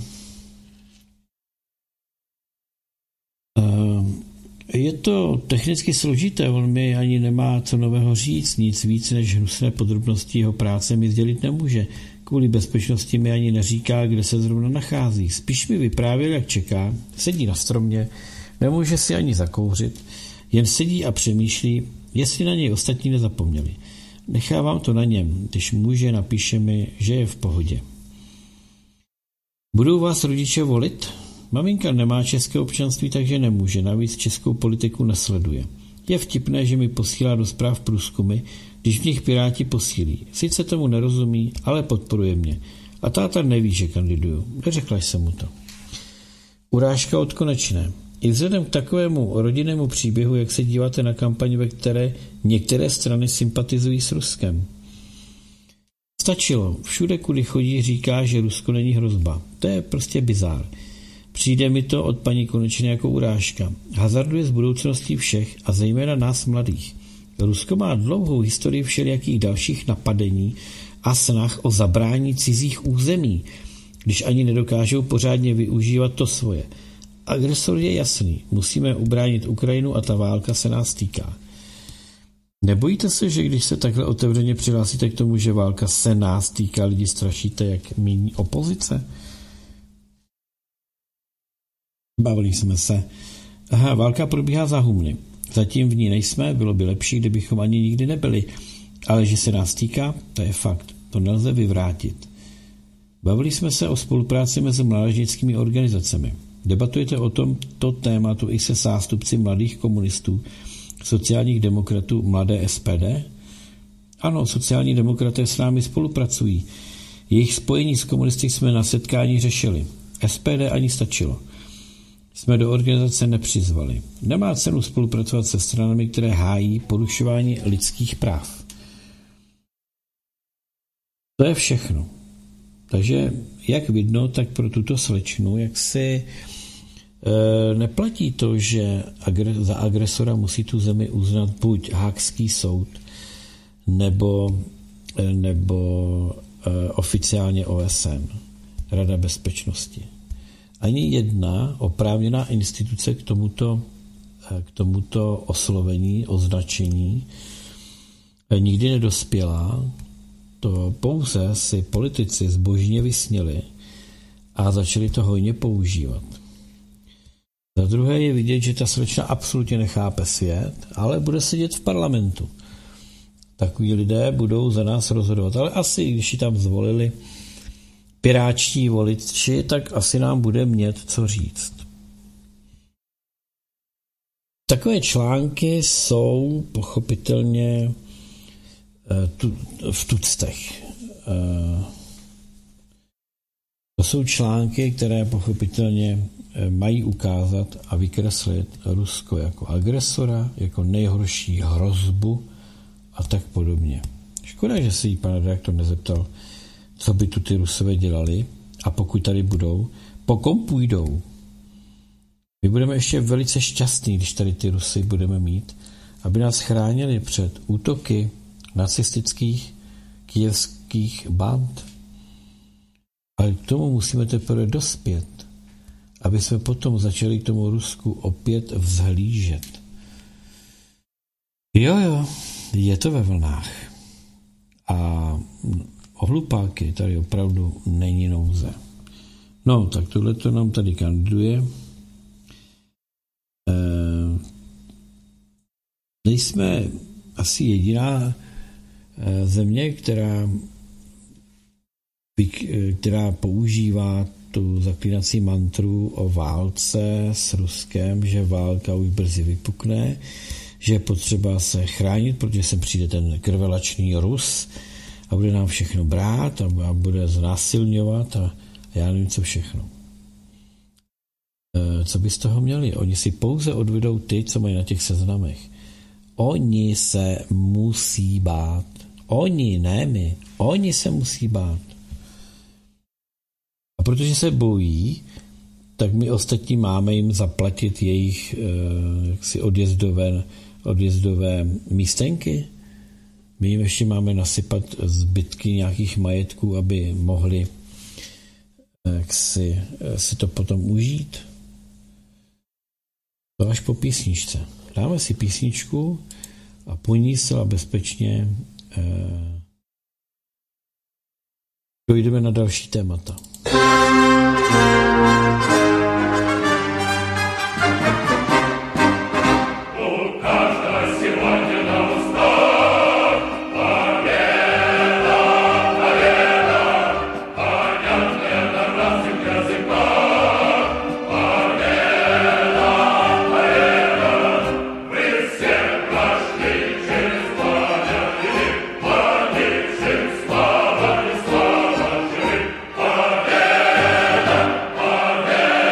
Je to technicky složité, on mi ani nemá co nového říct, nic víc než hnusné podrobnosti jeho práce mi sdělit nemůže. Kvůli bezpečnosti mi ani neříká, kde se zrovna nachází. Spíš mi vyprávěl, jak čeká, sedí na stromě, nemůže si ani zakouřit, jen sedí a přemýšlí, jestli na něj ostatní nezapomněli. Nechávám to na něm, když může, napíše mi, že je v pohodě. Budou vás rodiče volit? Maminka nemá české občanství, takže nemůže, navíc českou politiku nesleduje. Je vtipné, že mi posílá do zpráv průzkumy, když v nich Piráti posílí. Sice tomu nerozumí, ale podporuje mě. A táta neví, že kandiduju. Neřekla jsem mu to. Urážka od Konečné. I vzhledem k takovému rodinnému příběhu, jak se díváte na kampaň, ve které některé strany sympatizují s Ruskem. Stačilo. Všude, kudy chodí, říká, že Rusko není hrozba. To je prostě bizár. Přijde mi to od paní Konečné jako urážka. Hazarduje s budoucností všech a zejména nás mladých. Rusko má dlouhou historii všelijakých dalších napadení a snah o zabrání cizích území, když ani nedokážou pořádně využívat to svoje. Agresor je jasný. Musíme ubránit Ukrajinu a ta válka se nás týká. Nebojíte se, že když se takhle otevřeně přihlásíte k tomu, že válka se nás týká, lidi strašíte, jak míní opozice? Bavili jsme se. Aha, válka probíhá za humny. Zatím v ní nejsme, bylo by lepší, kdybychom ani nikdy nebyli. Ale že se nás týká, to je fakt. To nelze vyvrátit. Bavili jsme se o spolupráci mezi mládežnickými organizacemi. Debatujete o tomto tématu i se zástupci mladých komunistů, sociálních demokratů, mladé S P D? Ano, sociální demokraté s námi spolupracují. Jejich spojení s komunisty jsme na setkání řešili. S P D ani stačilo. Jsme do organizace nepřizvali. Nemá cenu spolupracovat se stranami, které hájí porušování lidských práv. To je všechno. Takže, jak vidno, tak pro tuto slečnu, jak si e, neplatí to, že agre, za agresora musí tu zemi uznat buď Haagský soud, nebo, e, nebo e, oficiálně O S N, Rada bezpečnosti. Ani jedna oprávněná instituce k tomuto, k tomuto oslovení, označení nikdy nedospěla. To pouze si politici zbožně vysněli a začali to hojně používat. Za druhé je vidět, že ta slečna absolutně nechápe svět, ale bude sedět v parlamentu. Takoví lidé budou za nás rozhodovat. Ale asi, když ji tam zvolili pirátští voliči, tak asi nám bude mít co říct. Takové články jsou pochopitelně tu, v tuctech. To jsou články, které pochopitelně mají ukázat a vykreslit Rusko jako agresora, jako nejhorší hrozbu a tak podobně. Škoda, že se jí pan redaktor nezeptal, co by tu ty Rusové dělali a pokud tady budou, po kom půjdou. My budeme ještě velice šťastní, když tady ty Rusy budeme mít, aby nás chránili před útoky nacistických kyjevských band. Ale k tomu musíme teprve dospět, aby jsme potom začali k tomu Rusku opět vzhlížet. Jo, jo, je to ve vlnách. A o hlupáky tady opravdu není nouze. No, tak tohle to nám tady kandiduje. E, nejsme asi jediná země, která, která používá tu zaklínací mantru o válce s Ruskem, že válka už brzy vypukne, že je potřeba se chránit, protože sem přijde ten krvelačný Rus a bude nám všechno brát a, a bude znásilňovat a, a já nevím, co všechno. E, co by z toho měli? Oni si pouze odvedou ty, co mají na těch seznamech. Oni se musí bát. Oni, ne my. Oni se musí bát. A protože se bojí, tak my ostatní máme jim zaplatit jejich eh, jaksi odjezdové, odjezdové místenky. My jim ještě máme nasypat zbytky nějakých majetků, aby mohli jaksi, si to potom užít. To až po písničce. Dáme si písničku a po ní zcela bezpečně eh, dojdeme na další témata.
Amen.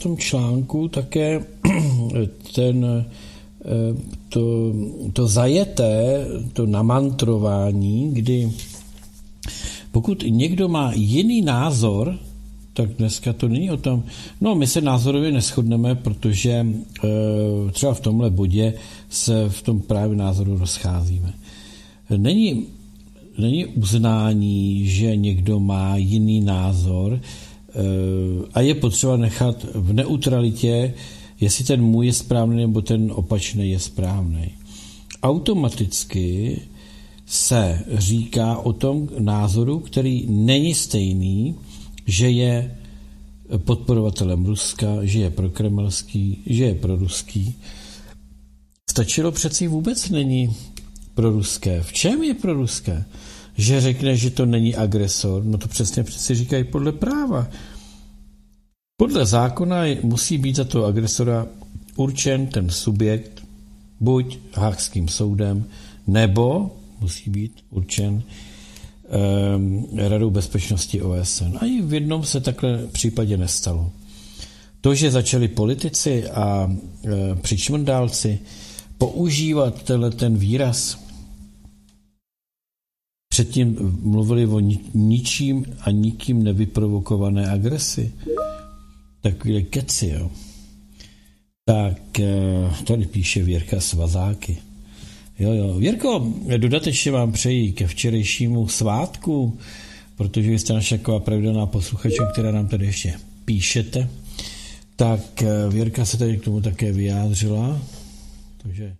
tom článku také ten, to, to zajeté, to namantrování, kdy pokud někdo má jiný názor, tak dneska to není o tom, no my se názorově neshodneme, protože e, třeba v tomhle bodě se v tom právě názoru rozcházíme. Není, není uznání, že někdo má jiný názor e, a je potřeba nechat v neutralitě, jestli ten můj je správný nebo ten opačný je správný. Automaticky se říká o tom názoru, který není stejný, že je podporovatelem Ruska, že je prokremelský, že je proruský. Stačilo přeci vůbec není proruské. V čem je proruské? Že řekne, že to není agresor, no to přesně přeci říkají podle práva. Podle zákona musí být za toho agresora určen ten subjekt buď Haagským soudem, nebo musí být určen eh, Radou bezpečnosti O S N. A i v jednom se takhle případě nestalo. To, že začali politici a eh, přičmrdálci používat tenhle ten výraz, předtím mluvili o ničím a nikým nevyprovokované agresi, takové keci, jo. Tak eh, tady píše Věrka Svazáky. Jo, jo. Věrko, dodatečně vám přeji ke včerejšímu svátku, protože vy jste naša taková pravidelná posluchačka, která nám tady ještě píšete. Tak Věrka se tady k tomu také vyjádřila. Takže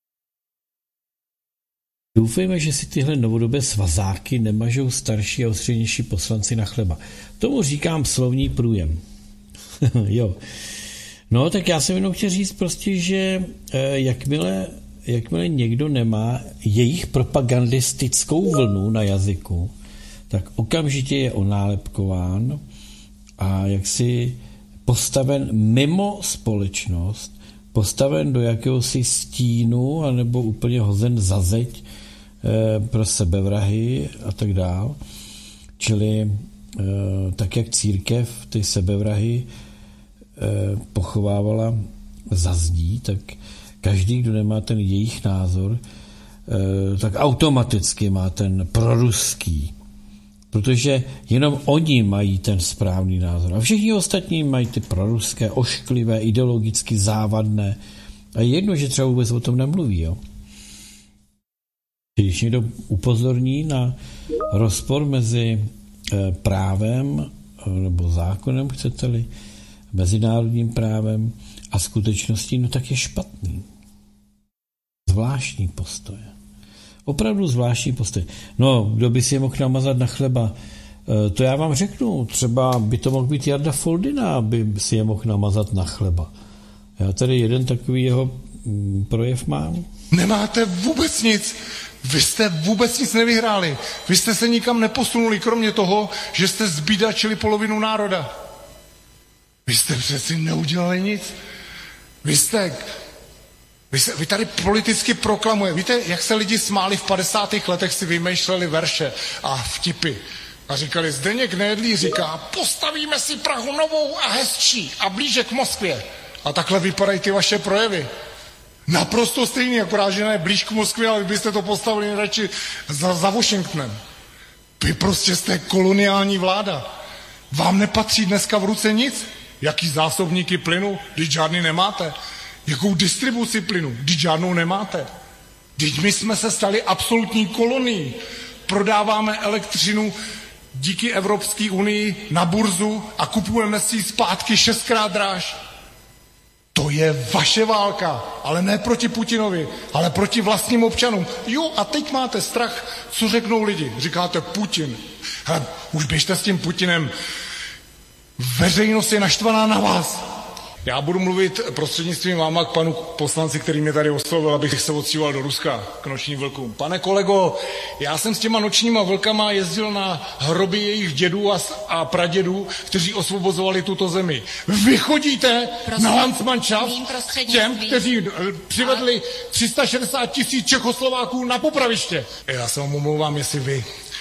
doufejme, že si tyhle novodobé svazáky nemažou starší a ostřejnější poslanci na chleba. Tomu říkám slovní průjem. Jo. No, tak já jsem jenom chtěl říct prostě, že eh, jakmile jakmile někdo nemá jejich propagandistickou vlnu na jazyku, tak okamžitě je onálepkován a jaksi postaven mimo společnost, postaven do jakéhosi stínu anebo úplně hozen za zeď eh, pro sebevrahy a tak dál. Čili eh, tak, jak církev ty sebevrahy eh, pochovávala za zdí, tak každý, kdo nemá ten jejich názor, tak automaticky má ten proruský. Protože jenom oni mají ten správný názor. A všichni ostatní mají ty proruské, ošklivé, ideologicky závadné. A je jedno, že třeba vůbec o tom nemluví. Jo? Když někdo upozorní na rozpor mezi právem nebo zákonem, chcete-li, mezinárodním právem a skutečností, no tak je špatný. Zvláštní postoje. Opravdu zvláštní postoje. No, kdo by si je mohl namazat na chleba? To já vám řeknu. Třeba by to mohl být Jarda Foldina, aby si je mohl namazat na chleba. Já tady jeden takový jeho projev mám.
Nemáte vůbec nic. Vy jste vůbec nic nevyhráli. Vy jste se nikam neposunuli, kromě toho, že jste zbídačili polovinu národa. Vy jste přeci neudělali nic. Vy jste... Vy, se, vy tady politicky proklamuje. Víte, jak se lidi smáli v padesátých letech, si vymýšleli verše a vtipy. A říkali, Zdeněk Nejedlý říká, postavíme si Prahu novou a hezčí a blíže k Moskvě. A takhle vypadají ty vaše projevy. Naprosto stejný, akorát, že ne blíž k Moskvě, ale byste to postavili radši za, za Washingtonem. Vy prostě jste koloniální vláda. Vám nepatří dneska v ruce nic. Jaký zásobníky plynu, když žádný nemáte? Jakou distribuci plynu, když žádnou nemáte? Teď my jsme se stali absolutní kolonií. Prodáváme elektřinu díky Evropské unii na burzu a kupujeme si ji zpátky šestkrát dráž. To je vaše válka, ale ne proti Putinovi, ale proti vlastním občanům. Jo, a teď máte strach, co řeknou lidi. Říkáte Putin. Hele, už běžte s tím Putinem. Veřejnost je naštvaná na vás. Já budu mluvit prostřednictvím váma k panu poslanci, který mě tady oslovil, abych se odsíval do Ruska k nočním vlkům. Pane kolego, já jsem s těma nočníma vlkama jezdil na hroby jejich dědů a, a pradědů, kteří osvobozovali tuto zemi. Vy chodíte Prosím, na Landsmannschaft těm, kteří přivedli tři sta šedesát tisíc Čechoslováků na popraviště. Já se vám omlouvám, jestli vy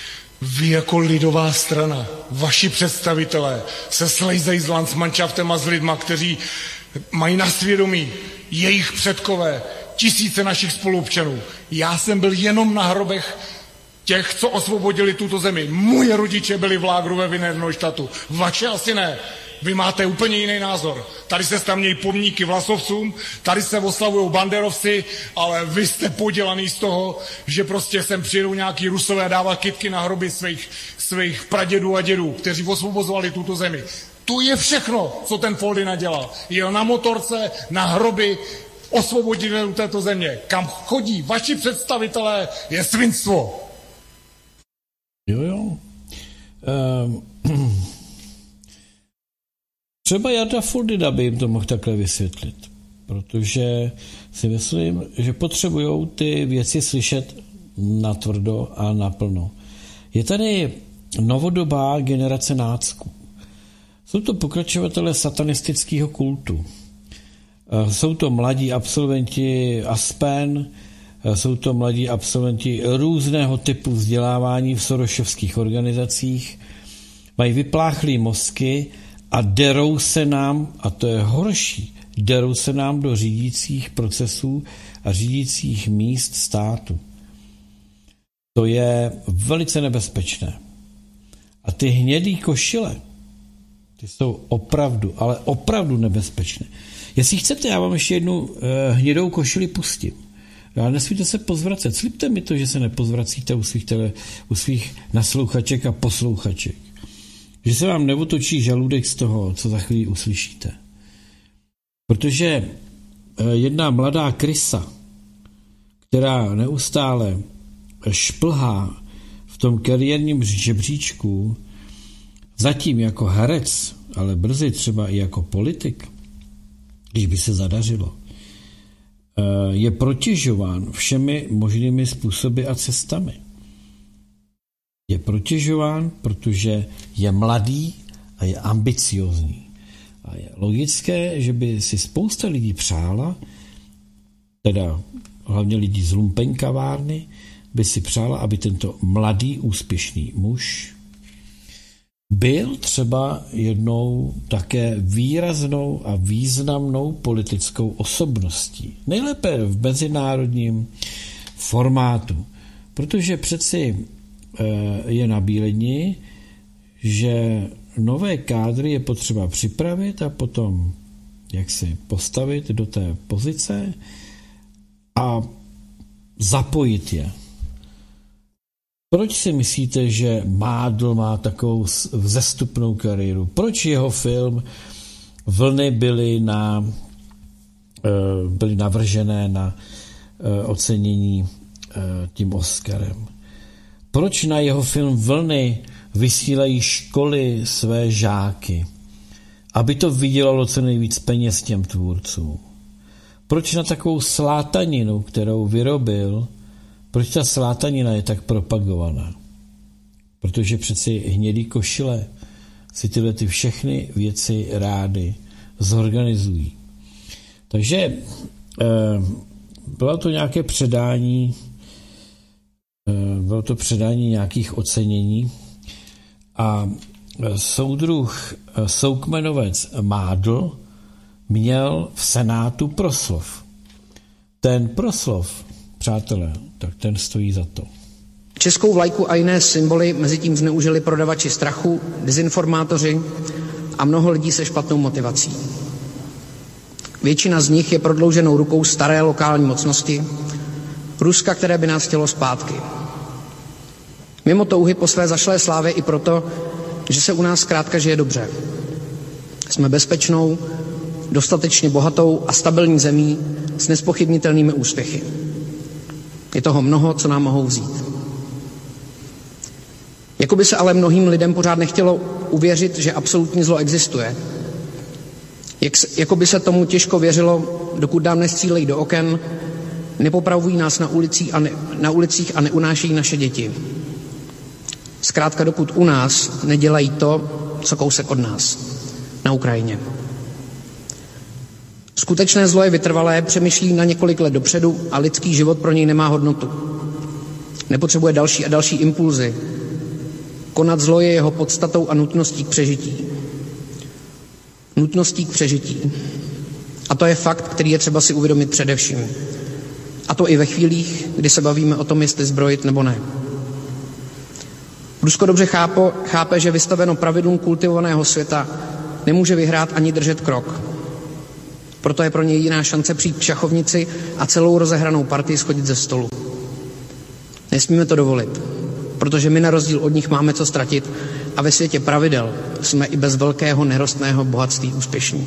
Vy jako lidová strana, vaši představitelé se slejzají s Landsmannschaftem a s lidma, kteří mají na svědomí jejich předkové, tisíce našich spoluobčanů. Já jsem byl jenom na hrobech těch, co osvobodili tuto zemi. Moje rodiče byli v lágru ve Wiener Neustadtu. Vaše asi ne. Vy máte úplně jiný názor. Tady se stavějí pomníky vlasovcům, tady se oslavují banderovci, ale vy jste podělaný z toho, že prostě sem přijedou nějaký Rusové dávat kytky na hroby svých, svých pradědů a dědů, kteří osvobozovali tuto zemi. To je všechno, co ten Foldy nadělal. Jel na motorce, na hroby osvoboditelů této země. Kam chodí vaši představitelé, je svinstvo.
Jo, jo. Um, třeba Jarda Foldyna by jim to mohl takhle vysvětlit, protože si myslím, že potřebují ty věci slyšet natvrdo a naplno. Je tady novodobá generace nácků. Jsou to pokračovatelé satanistického kultu. Jsou to mladí absolventi Aspen, jsou to mladí absolventi různého typu vzdělávání v sorošovských organizacích, mají vypláchlý mozky a derou se nám, a to je horší, derou se nám do řídících procesů a řídících míst státu. To je velice nebezpečné. A ty hnědý košile, ty jsou opravdu, ale opravdu nebezpečné. Jestli chcete, já vám ještě jednu uh, hnědou košili pustím. Ale nesmíte se pozvracet. Slibte mi to, že se nepozvracíte u svých, tele, u svých naslouchaček a poslouchaček. Že se vám neotočí žaludek z toho, co za chvíli uslyšíte. Protože uh, jedna mladá krysa, která neustále šplhá v tom kariérním žebříčku, zatím jako herec, ale brzy třeba i jako politik, když by se zadařilo, je protěžován všemi možnými způsoby a cestami. Je protěžován, protože je mladý a je ambiciozní. A je logické, že by si spousta lidí přála, teda hlavně lidí z lumpenkavárny, by si přála, aby tento mladý, úspěšný muž byl třeba jednou také výraznou a významnou politickou osobností. Nejlépe v mezinárodním formátu, protože přeci je nabílení, že nové kádry je potřeba připravit a potom jak si postavit do té pozice a zapojit je. Proč si myslíte, že Mádl má takovou vzestupnou kariéru? Proč jeho film Vlny byly, na, byly navržené na ocenění tím Oscarem? Proč na jeho film Vlny vysílají školy své žáky, aby to vydělalo co nejvíc peněz těm tvůrcům? Proč na takovou slátaninu, kterou vyrobil, proč ta slátanina je tak propagovaná? Protože přeci hnědý košile si tyhle ty všechny věci rády zorganizují. Takže eh, bylo to nějaké předání, eh, bylo to předání nějakých ocenění a soudruh eh, soukmenovec Mádl měl v Senátu proslov. Ten proslov, přátelé, tak ten stojí za to.
Českou vlajku a jiné symboly mezitím zneužili prodavači strachu, dezinformátoři a mnoho lidí se špatnou motivací. Většina z nich je prodlouženou rukou staré lokální mocnosti, Ruska, které by nás chtělo zpátky. Mimo touhy po své zašlé slávě i proto, že se u nás zkrátka žije dobře. Jsme bezpečnou, dostatečně bohatou a stabilní zemí s nespochybnitelnými úspěchy. Je toho mnoho, co nám mohou vzít. Jakoby se ale mnohým lidem pořád nechtělo uvěřit, že absolutní zlo existuje. Jak, jakoby se tomu těžko věřilo, dokud nám nestřílejí do oken, nepopravují nás na, ulici a ne, na ulicích a neunášejí naše děti. Zkrátka dokud u nás nedělají to, co kousek od nás, na Ukrajině. Skutečné zlo je vytrvalé, přemýšlí na několik let dopředu a lidský život pro něj nemá hodnotu. Nepotřebuje další a další impulzy, Konat zlo je jeho podstatou a nutností k přežití. Nutností k přežití. A to je fakt, který je třeba si uvědomit především. A to i ve chvílích, kdy se bavíme o tom, jestli zbrojit nebo ne. Rusko dobře chápo, chápe, že vystaveno pravidlům kultivovaného světa nemůže vyhrát ani držet krok. Proto je pro ně jediná šance přijít k šachovnici a celou rozehranou partii schodit ze stolu. Nesmíme to dovolit, protože my na rozdíl od nich máme co ztratit a ve světě pravidel jsme i bez velkého nerostného bohatství úspěšní.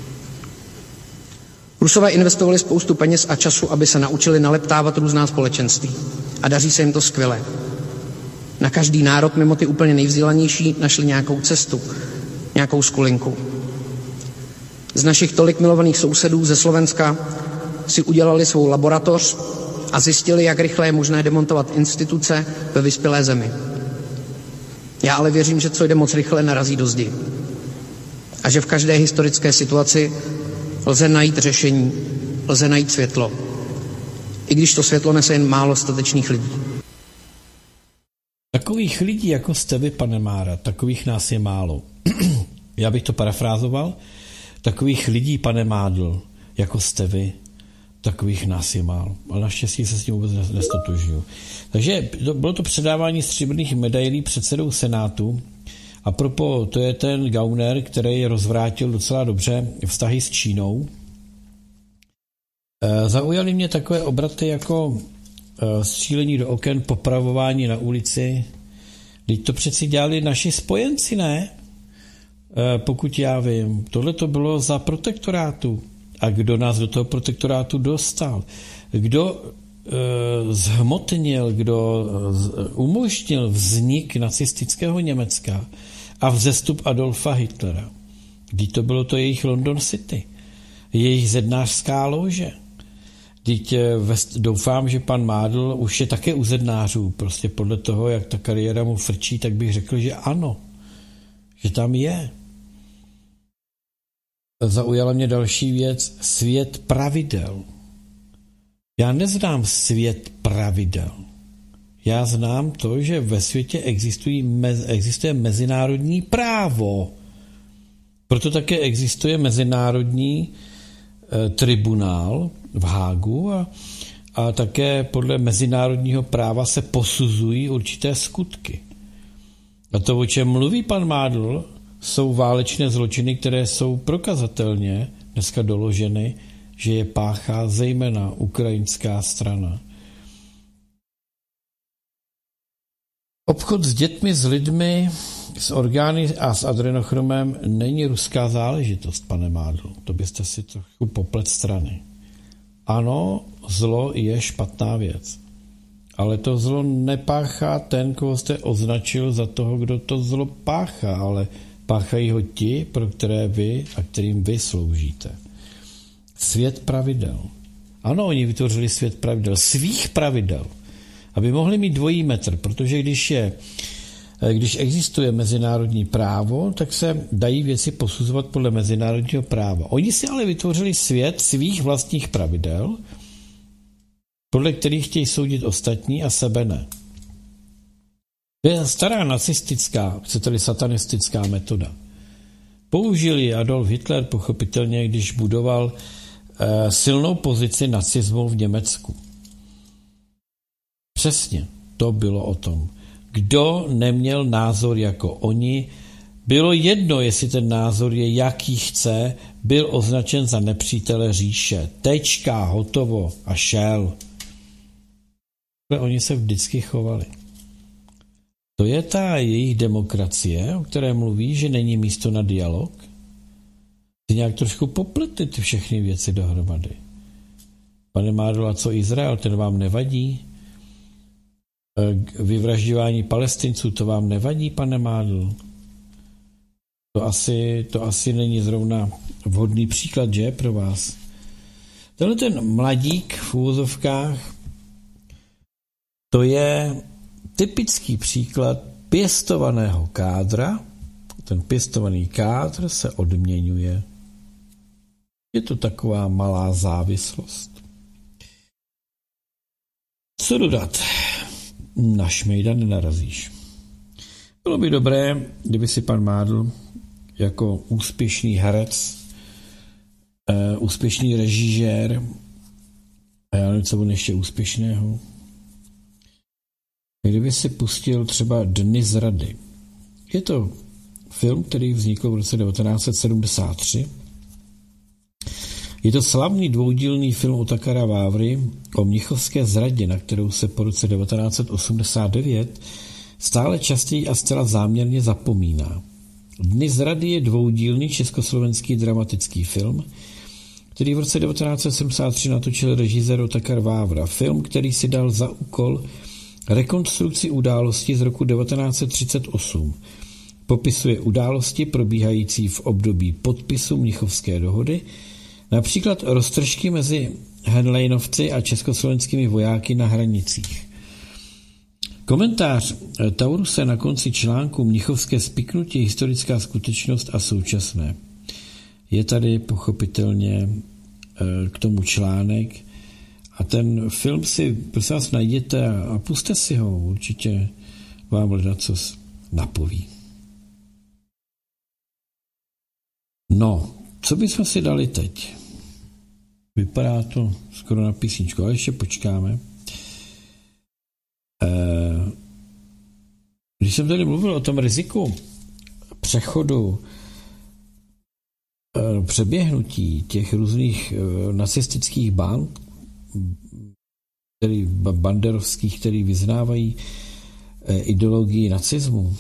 Rusové investovali spoustu peněz a času, aby se naučili naleptávat různá společenství. A daří se jim to skvěle. Na každý národ, mimo ty úplně nejvzdělanější, našli nějakou cestu, nějakou skulinku. Z našich tolik milovaných sousedů ze Slovenska si udělali svou laboratoř a zjistili, jak rychle je možné demontovat instituce ve vyspělé zemi. Já ale věřím, že co jde moc rychle, narazí do zdi. A že v každé historické situaci lze najít řešení, lze najít světlo. I když to světlo nese jen málo statečných lidí.
Takových lidí, jako jste vy, pane Mára, takových nás je málo. Já bych to parafrázoval. Takových lidí, pane Mádl, jako jste vy, takových nás je málo. Ale naštěstí se s tím vůbec nestotožňuji. Takže to, bylo to předávání stříbrných medailí předsedou Senátu. A propo, to je ten Gauner, který rozvrátil docela dobře vztahy s Čínou. E, zaujaly mě takové obraty jako e, střílení do oken, popravování na ulici. Teď to přeci dělali naši spojenci, ne? E, pokud já vím. Tohle to bylo za protektorátu. A kdo nás do toho protektorátu dostal? Kdo e, zhmotnil, kdo z, umožnil vznik nacistického Německa a vzestup Adolfa Hitlera? Vždyť to bylo to jejich London City, jejich zednářská lože. Vždyť doufám, že pan Mádl už je také u zednářů. Prostě podle toho, jak ta kariéra mu frčí, tak bych řekl, že ano. Že tam je. Zaujala mě další věc. Svět pravidel. Já neznám svět pravidel. Já znám to, že ve světě existují, existuje mezinárodní právo. Proto také existuje mezinárodní e, tribunál v Hágu a, a také podle mezinárodního práva se posuzují určité skutky. A to, o čem mluví pan Mádl, jsou válečné zločiny, které jsou prokazatelně dneska doloženy, že je páchá zejména ukrajinská strana. Obchod s dětmi, s lidmi, s orgány a s adrenochromem není ruská záležitost, pane Mádl. To byste si trochu poplet strany. Ano, zlo je špatná věc. Ale to zlo nepáchá ten, koho jste označil za toho, kdo to zlo páchá, ale páchají ho ti, pro které vy a kterým vy sloužíte. Svět pravidel. Ano, oni vytvořili svět pravidel, svých pravidel, aby mohli mít dvojí metr, protože když, je, když existuje mezinárodní právo, tak se dají věci posuzovat podle mezinárodního práva. Oni si ale vytvořili svět svých vlastních pravidel, podle kterých chtějí soudit ostatní a sebe ne. To je stará nacistická, chcete-li satanistická metoda. Použil ji Adolf Hitler pochopitelně, když budoval e, silnou pozici nacismu v Německu. Přesně, to bylo o tom. Kdo neměl názor jako oni, bylo jedno, jestli ten názor je jaký chce, byl označen za nepřítele říše. Tečka, hotovo a šel. Ale oni se vždycky chovali. To je ta jejich demokracie, o které mluví, že není místo na dialog. Ty nějak trošku popletli ty všechny věci dohromady. Pane Mádl, a co Izrael, ten vám nevadí? Vyvražďování Palestinců, to vám nevadí, pane Mádl? To asi, to asi není zrovna vhodný příklad, že, pro vás? Tenhle ten mladík v úvozovkách, to je typický příklad pěstovaného kádra. Ten pěstovaný kádr se odměňuje. Je to taková malá závislost. Co dodat? Na šmejda nenarazíš. Bylo by dobré, kdyby si pan Mádl jako úspěšný herec, uh, úspěšný režisér, a já nevím, co bude ještě úspěšného, kdyby si pustil třeba Dny zrady. Je to film, který vznikl v roce devatenáct set sedmdesát tři. Je to slavný dvoudílný film Otakara Vávry o mnichovské zradě, na kterou se po roce devatenáct set osmdesát devět stále častěji a zcela záměrně zapomíná. Dny zrady je dvoudílný československý dramatický film, který v roce devatenáct set sedmdesát tři natočil režisér Otakar Vávra. Film, který si dal za úkol rekonstrukci události z roku devatenáct set třicet osm. Popisuje události probíhající v období podpisu Mnichovské dohody, například roztržky mezi Henleinovci a československými vojáky na hranicích. Komentář Tauruse na konci článku Mnichovské spiknutí, historická skutečnost a současné. Je tady pochopitelně k tomu článek a ten film si prosím vás najděte a pusťte si ho, určitě vám ledacos napoví. No, co bychom si dali teď? Vypadá to skoro na písničku, ale ještě počkáme. Když jsem tady mluvil o tom riziku přechodu, přeběhnutí těch různých nacistických band, který, banderovských, který vyznávají ideologii nacismu,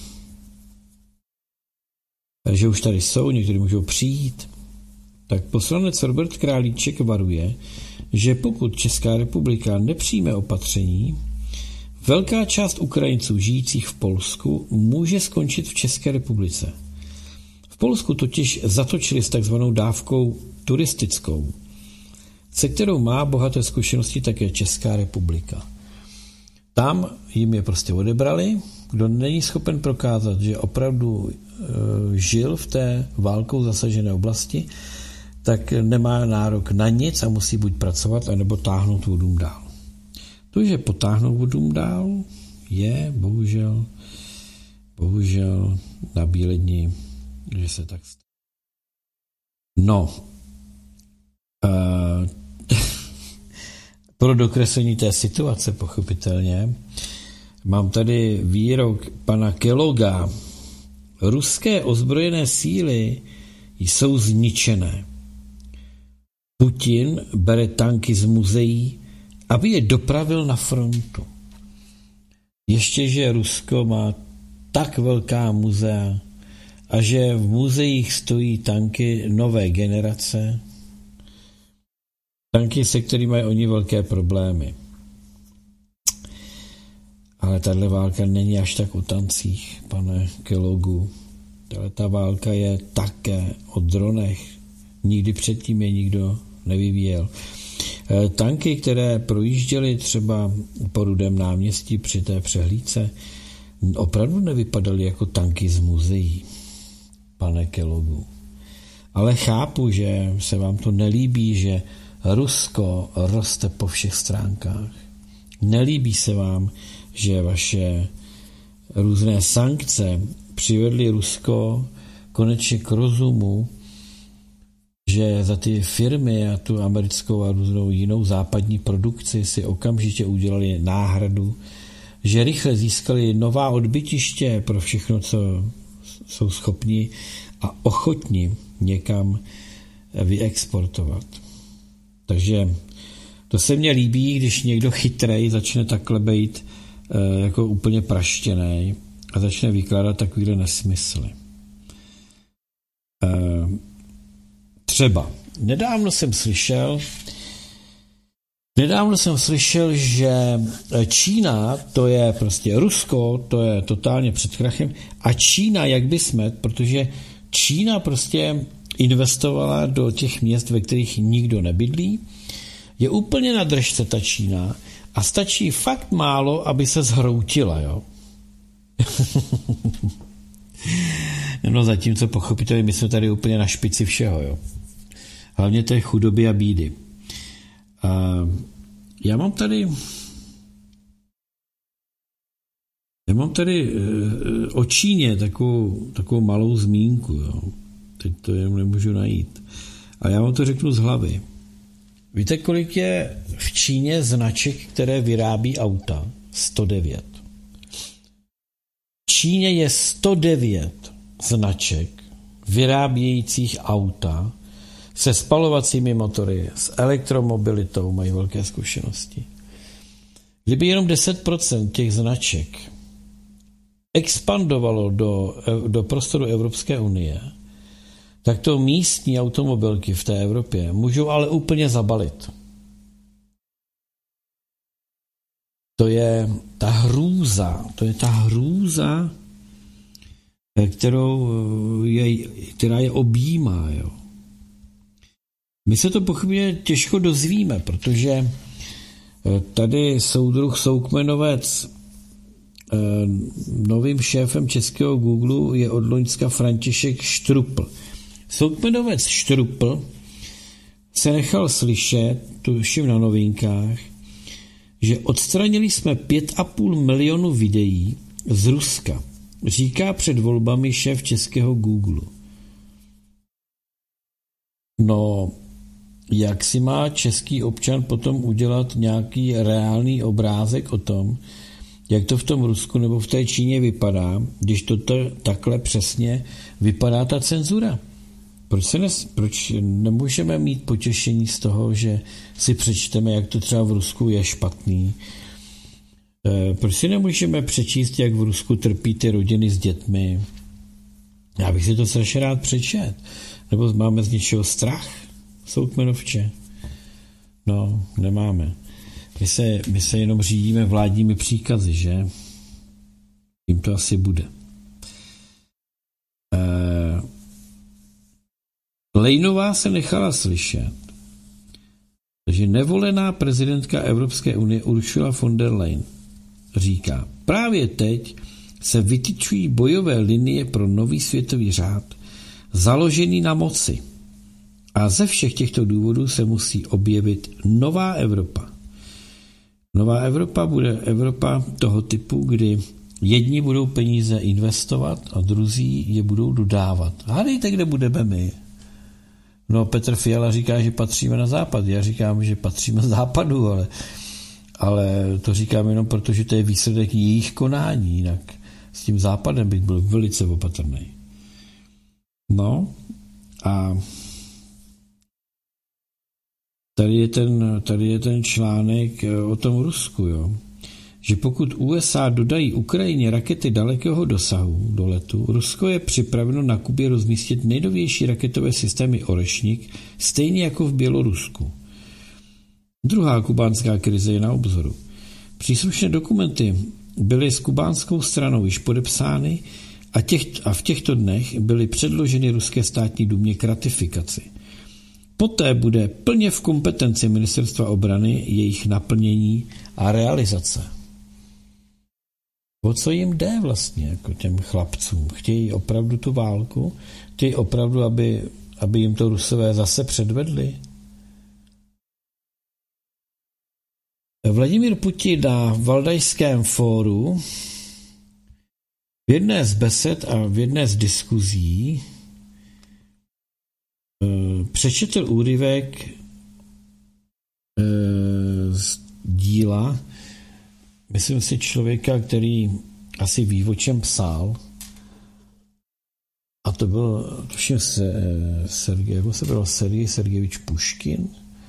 že už tady jsou, někteří můžou přijít, tak poslanec Robert Králíček varuje, že pokud Česká republika nepřijme opatření, velká část Ukrajinců žijících v Polsku může skončit v České republice. V Polsku totiž zatočili s takzvanou dávkou turistickou, se kterou má bohaté zkušenosti také Česká republika. Tam jim je prostě odebrali, kdo není schopen prokázat, že opravdu e, žil v té válkou zasažené oblasti, tak nemá nárok na nic a musí buď pracovat, anebo táhnout vodům dál. To, že potáhnout vodům dál, je bohužel, bohužel na bíledni, že se tak stane. No, uh, pro dokreslení té situace, pochopitelně, mám tady výrok pana Kelloga. Ruské ozbrojené síly jsou zničené. Putin bere tanky z muzeí, aby je dopravil na frontu. Ještě, že Rusko má tak velká muzea a že v muzeích stojí tanky nové generace, tanky, se kterými mají oni velké problémy. Ale tahle válka není až tak o tancích, pane Kellogu. Ta válka je také o dronech. Nikdy předtím je nikdo nevyvíjel. Tanky, které projížděly třeba po Rudém náměstí při té přehlídce, opravdu nevypadaly jako tanky z muzeí, pane Kellogu. Ale chápu, že se vám to nelíbí, že Rusko roste po všech stránkách. Nelíbí se vám, že vaše různé sankce přivedly Rusko konečně k rozumu, že za ty firmy a tu americkou a různou jinou západní produkci si okamžitě udělali náhradu, že rychle získali nová odbytiště pro všechno, co jsou schopni a ochotni někam vyexportovat. Takže to se mně líbí, když někdo chytrej začne takhle být e, jako úplně praštěnej a začne vykládat takovýhle nesmysly. E, třeba, nedávno jsem slyšel, nedávno jsem slyšel, že Čína, to je prostě Rusko, to je totálně před krachem, a Čína jak by smet, protože Čína prostě investovala do těch měst, ve kterých nikdo nebydlí, je úplně na držce ta Čína a stačí fakt málo, aby se zhroutila, jo. No zatímco pochopitelně my jsme tady úplně na špici všeho, jo. Hlavně té chudoby a bídy. A já mám tady já Já mám tady o Číně takovou, takovou malou zmínku. Jo. Teď to jenom nemůžu najít. A já vám to řeknu z hlavy. Víte, kolik je v Číně značek, které vyrábí auta? sto devět. V Číně je sto devět značek vyrábějících auta se spalovacími motory, s elektromobilitou, mají velké zkušenosti. Kdyby jenom deset procent těch značek expandovalo do, do prostoru Evropské unie, tak to místní automobilky v té Evropě můžou ale úplně zabalit. To je ta hrůza, to je ta hrůza, kterou je, která je objímá. Jo. My se to pochopně těžko dozvíme, protože tady soudruh Soukmenovec, novým šéfem českého Google je od loňska František Štrupl. Soukmenovec Štrupl se nechal slyšet, tuším na Novinkách, že odstranili jsme pět a půl milionu videí z Ruska, říká před volbami šéf českého Google. No, jak si má český občan potom udělat nějaký reálný obrázek o tom, jak to v tom Rusku nebo v té Číně vypadá, když to takhle přesně vypadá ta cenzura? Proč, se ne, proč nemůžeme mít potěšení z toho, že si přečteme, jak to třeba v Rusku je špatný? E, proč si nemůžeme přečíst, jak v Rusku trpí ty rodiny s dětmi? Já bych si to strašně rád přečet. Nebo máme z něčeho strach, Soukmenovče? No, nemáme. My se, my se jenom řídíme vládními příkazy, že? Jím to asi bude. E, Lejnová se nechala slyšet, že nevolená prezidentka Evropské unie Ursula von der Leyen říká, právě teď se vytyčují bojové linie pro nový světový řád, založený na moci. A ze všech těchto důvodů se musí objevit nová Evropa. Nová Evropa bude Evropa toho typu, kdy jedni budou peníze investovat a druzí je budou dodávat. Hádejte, kde budeme my. No, Petr Fiala říká, že patříme na západ. Já říkám, že patříme na západu, ale, ale to říkám jenom proto, že to je výsledek jejich konání. Jinak s tím západem bych byl velice opatrný. No a tady je ten, tady je ten článek o tom Rusku, jo. Že pokud U S A dodají Ukrajině rakety dalekého dosahu do letu, Rusko je připraveno na Kubě rozmístit nejnovější raketové systémy Orešnik, stejně jako v Bělorusku. Druhá kubánská krize je na obzoru. Příslušné dokumenty byly s kubánskou stranou již podepsány a, těch, a v těchto dnech byly předloženy ruské státní dumě k ratifikaci. Poté bude plně v kompetenci ministerstva obrany jejich naplnění a realizace. O co jim jde vlastně, jako těm chlapcům? Chtějí opravdu tu válku? Chtějí opravdu, aby, aby jim to Rusové zase předvedli? Vladimír Putin na Valdajském fóru v jedné z besed a v jedné z diskuzí přečetl úryvek z díla, myslím si člověka, který asi ví, o čem psal, a to byl, tuším, se, Sergej, jak se byl Sergej Sergejevič Puškin.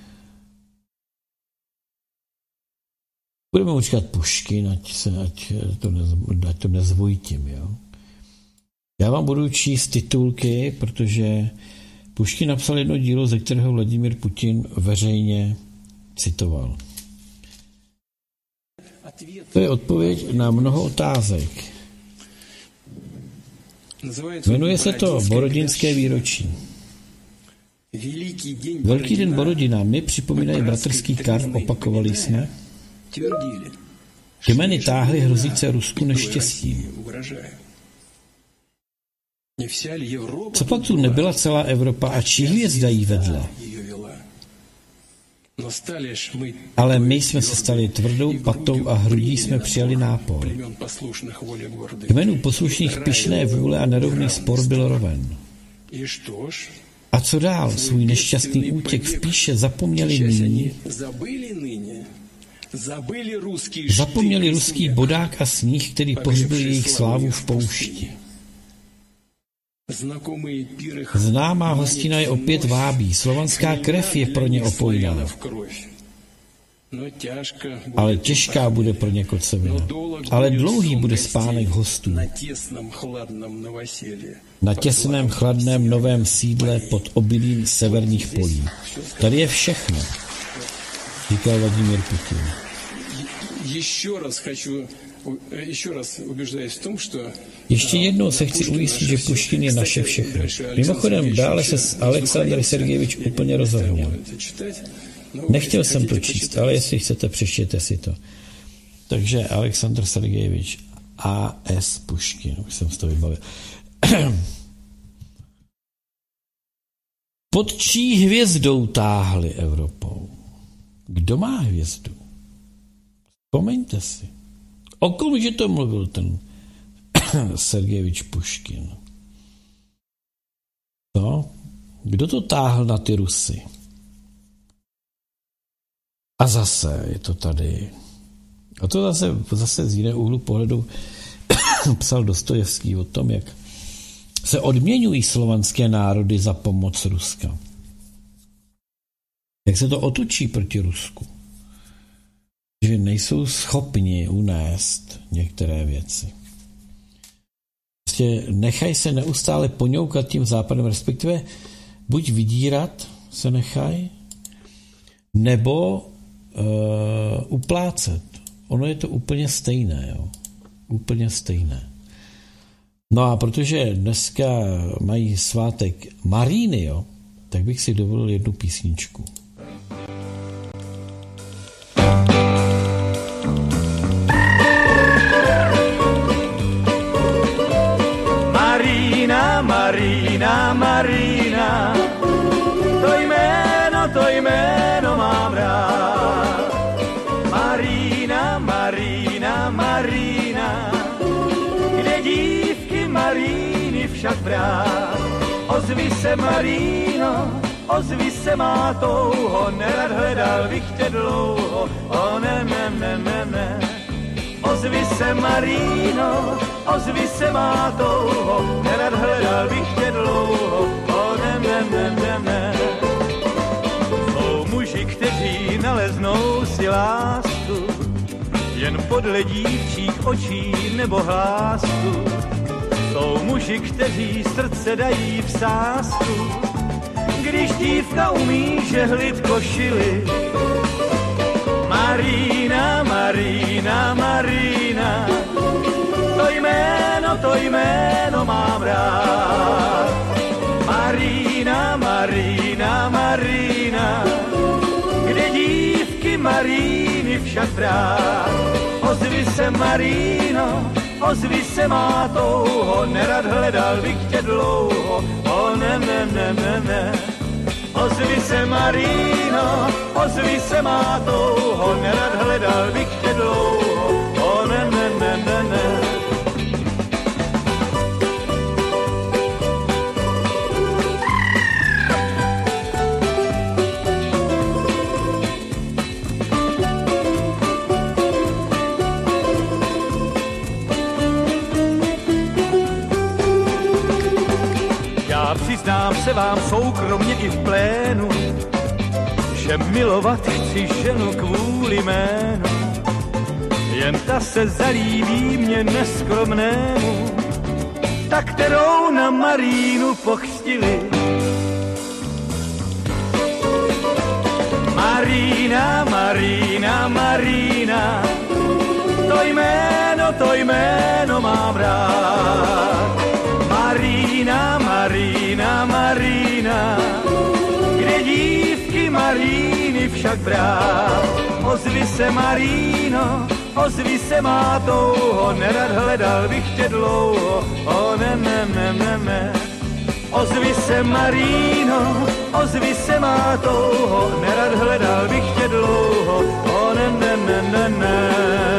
Budeme mu říkat Puškin, ať, se, ať, to, nez, ať to nezvojitím, jo. Já vám budu číst titulky, protože Puškin napsal jedno dílo, ze kterého Vladimír Putin veřejně citoval. To je odpověď na mnoho otázek. Jmenuje se to Borodinské výročí. Velký den Borodina mi připomínají bratrský kar, opakovali jsme. Kmeny táhly hrozíce Rusku neštěstím. Co pak tu nebyla celá Evropa a čí hvězda jí vedla? Ale my jsme se stali tvrdou patou a hrudí jsme přijali nápor. Kmenů poslušných pyšné vůle a nerovný spor byl roven. A co dál? Svůj nešťastný útěk v píše zapomněli nyní. Zapomněli ruský bodák a sníh, který pohřbil jejich slávu v poušti. Známá hostina je opět vábí, slovanská krev je pro ně opojná. Ale těžká bude pro ně Kocevina. Ale dlouhý bude spánek hostů. Na těsném, chladném novém sídle pod obilím severních polí. Tady je všechno, říkal Vladimír Putin. Ještě jednou se chci ujistit, že Puškin je naše všechno. Mimochodem, dále se Aleksandr Sergejevič úplně rozhodl. Nechtěl jsem to číst, ale jestli chcete, přečtěte si to. Takže Aleksandr Sergejevič A S Puškin, už jsem z toho vybavil. Pod čí hvězdou táhli Evropou? Kdo má hvězdu? Vzpomeňte si. O kom, že to mluvil ten Sergejevič Puškin? No, kdo to táhl na ty Rusy? A zase je to tady. A to zase, zase z jiného úhlu pohledu psal Dostojevský o tom, jak se odměňují slovanské národy za pomoc Ruska. Jak se to otočí proti Rusku. Že nejsou schopni unést některé věci. Prostě nechají se neustále poňoukat tím západem, respektive buď vydírat se nechají, nebo uh, uplácet. Ono je to úplně stejné. Jo. Úplně stejné. No a protože dneska mají svátek Maríny, jo, tak bych si dovolil jednu písničku.
Marína, Marína, Marína, to jméno, to jméno mám rád. Marína, Marína, Marína, kde dívky Maríny však brát. Ozvi se Maríno, ozvi se má touho, nerad hledal bych tě dlouho, o ne, ne, ne, ne, ne. Ozvi se Maríno, ozvi se má touho, nerad hledal bych tě dlouho, o ne, ne, ne, ne, ne. Jsou muži, kteří naleznou si lásku, jen podle dívčích očí nebo hlásku. Jsou muži, kteří srdce dají v sázku, když dívka umí žehlit košili. Marína, Marína, Marína, to jméno, to jméno mám rád. Marína, Marína, Marína, kde dívky Maríny však brát. Ozvi se Maríno, ozvi se má touho, nerad hledal bych tě dlouho, o ne, ne, ne, ne, ne. Ozvi se Maríno, ozvi se má touho, nerad hledal bych tě dlouho, o ne, ne, ne, ne, ne. Přiznám se vám soukromně i v plénu, že milovat chci ženu kvůli jménu. Jen ta se zalíbí mě neskromnému, ta, kterou na Marínu pokřtili. Marína, Marína, Marína, to jméno, to jméno mám rád. Marína, Marína, Marína, kde dívky Maríny však brát. Ozvi se Maríno, ozvi se má touho, nerad hledal bych tě dlouho, o ne, ne, ne, ne, ne. ozvi se Marino, ozvi se má touho, nerad hledal bych tě dlouho, o ne, ne, ne, ne, ne.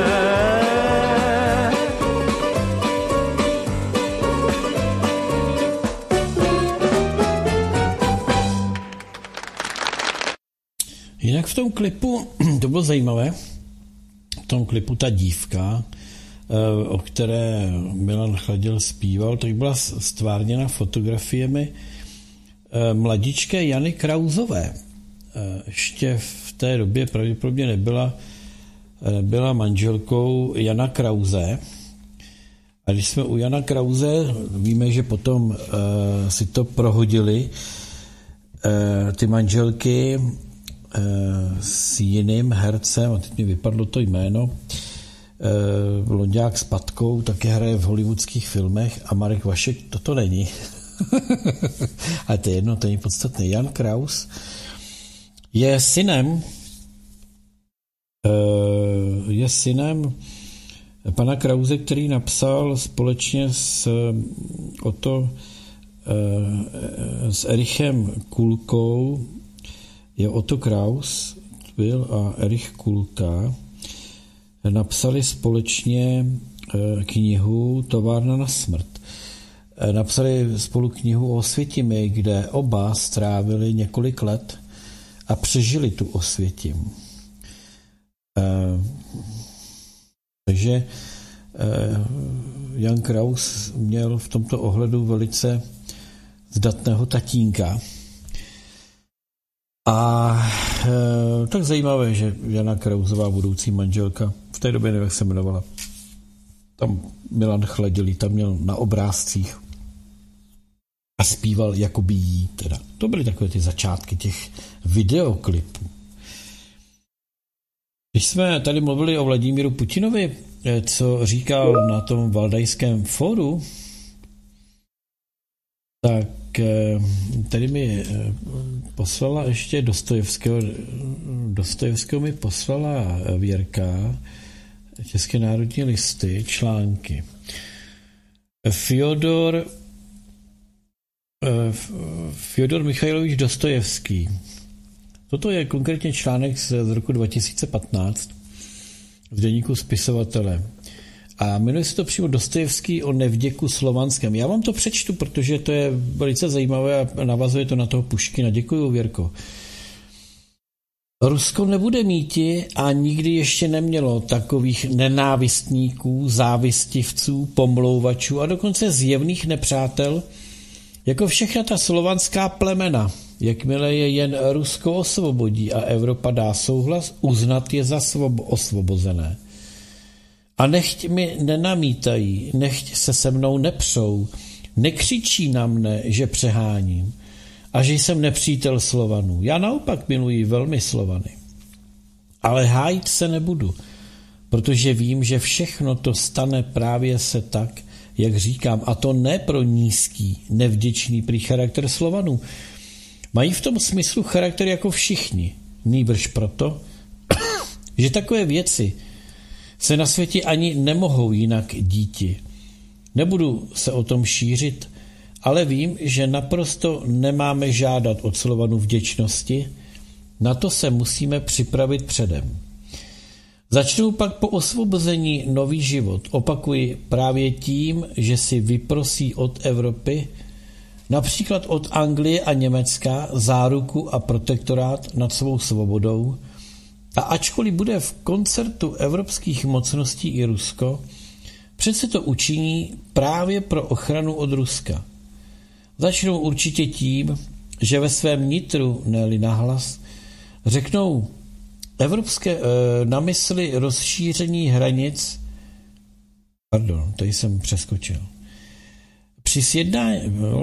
Jinak v tom klipu, to bylo zajímavé, v tom klipu ta dívka, o které Milan Chladil zpíval, tak byla stvárněna fotografiemi mladičké Jany Krausové. Ještě v té době pravděpodobně nebyla, nebyla manželkou Jana Krause. A když jsme u Jana Krause, víme, že potom uh, si to prohodili uh, ty manželky uh, s jiným hercem, a teď mi vypadlo to jméno, uh, Blonďák s patkou, také hraje v hollywoodských filmech, a Marek Vašek toto není. Ale to je jedno, to není podstatné. Jan Kraus je synem je synem pana Krause, který napsal společně s Otto, s Erichem Kulkou, je Otto Kraus byl a Erich Kulka, napsali společně knihu Továrna na smrt. Napsali spolu knihu o Osvětimi, kde oba strávili několik let a přežili tu Osvětim. Takže Jan Kraus měl v tomto ohledu velice zdatného tatínka. A tak zajímavé, že Jana Krausová, budoucí manželka, v té době nevím, jak se jmenovala, tam Milan Chladil, tam měl na obrázcích a zpíval jakoby jí teda. To byly takové ty začátky těch videoklipů. Když jsme tady mluvili o Vladimíru Putinovi, co říkal na tom Valdajském fóru, tak tady mi poslala ještě Dostojevského, Dostojevského mi poslala Věrka, České národní listy, články. Fyodor Fyodor Michajlovič Dostojevský. Toto je konkrétně článek z roku dva tisíce patnáct v deníku Spisovatele. A jmenuje se to přímo Dostojevský o nevděku slovanském. Já vám to přečtu, protože to je velice zajímavé a navazuje to na toho Puškina. Děkuju, Věrko. Rusko nebude míti a nikdy ještě nemělo takových nenávistníků, závistivců, pomlouvačů a dokonce zjevných nepřátel, jako všechna ta slovanská plemena. Jakmile je jen Rusko osvobodí a Evropa dá souhlas, uznat je za svob- osvobozené. A nechť mi nenamítají, nechť se se mnou nepřou, nekřičí na mne, že přeháním a že jsem nepřítel Slovanů. Já naopak miluji velmi Slovany. Ale hájit se nebudu, protože vím, že všechno to stane právě se tak, jak říkám, a to ne pro nízký, nevděčný prý charakter Slovanů. Mají v tom smyslu charakter jako všichni, nýbrž proto, že takové věci se na světě ani nemohou jinak díti. Nebudu se o tom šířit, ale vím, že naprosto nemáme žádat od Slovanů vděčnosti, na to se musíme připravit předem. Začnou pak po osvobození nový život, opakuji, právě tím, že si vyprosí od Evropy, například od Anglie a Německa, záruku a protektorát nad svou svobodou, a ačkoliv bude v koncertu evropských mocností i Rusko, přece to učiní právě pro ochranu od Ruska. Začnou určitě tím, že ve svém nitru, ne-li nahlas, řeknou evropské e, na mysli rozšíření hranic, pardon, tady jsem přeskočil, při sjednání,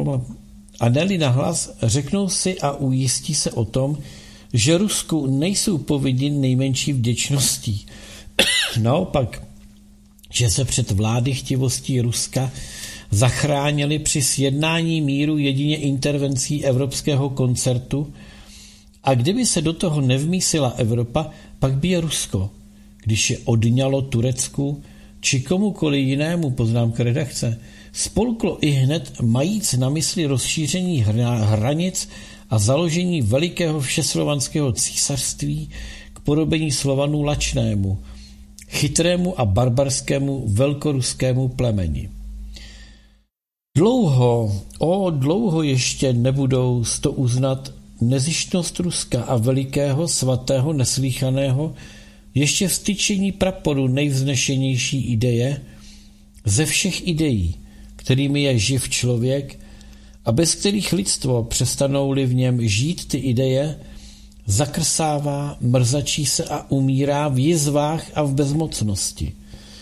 a ne-li nahlas, řeknou si a ujistí se o tom, že Rusku nejsou povinni nejmenší vděčností. Naopak, že se před vlády chtivostí Ruska zachránili při sjednání míru jedině intervencí evropského koncertu, a kdyby se do toho nevmísila Evropa, pak by je Rusko, když je odňalo Turecku či komukoli jinému, poznámka redakce, spolklo i hned majíc na mysli rozšíření hranic a založení velikého všeslovanského císařství k podobení Slovanů lačnému, chytrému a barbarskému velkoruskému plemeni. Dlouho, o dlouho ještě nebudou sto uznat nezištnost Ruska a velikého, svatého, neslýchaného, ještě vstyčení praporu nejvznešenější ideje ze všech ideí, kterými je živ člověk a bez kterých lidstvo, přestanou-li v něm žít ty ideje, zakrsává, mrzačí se a umírá v jizvách a v bezmocnosti.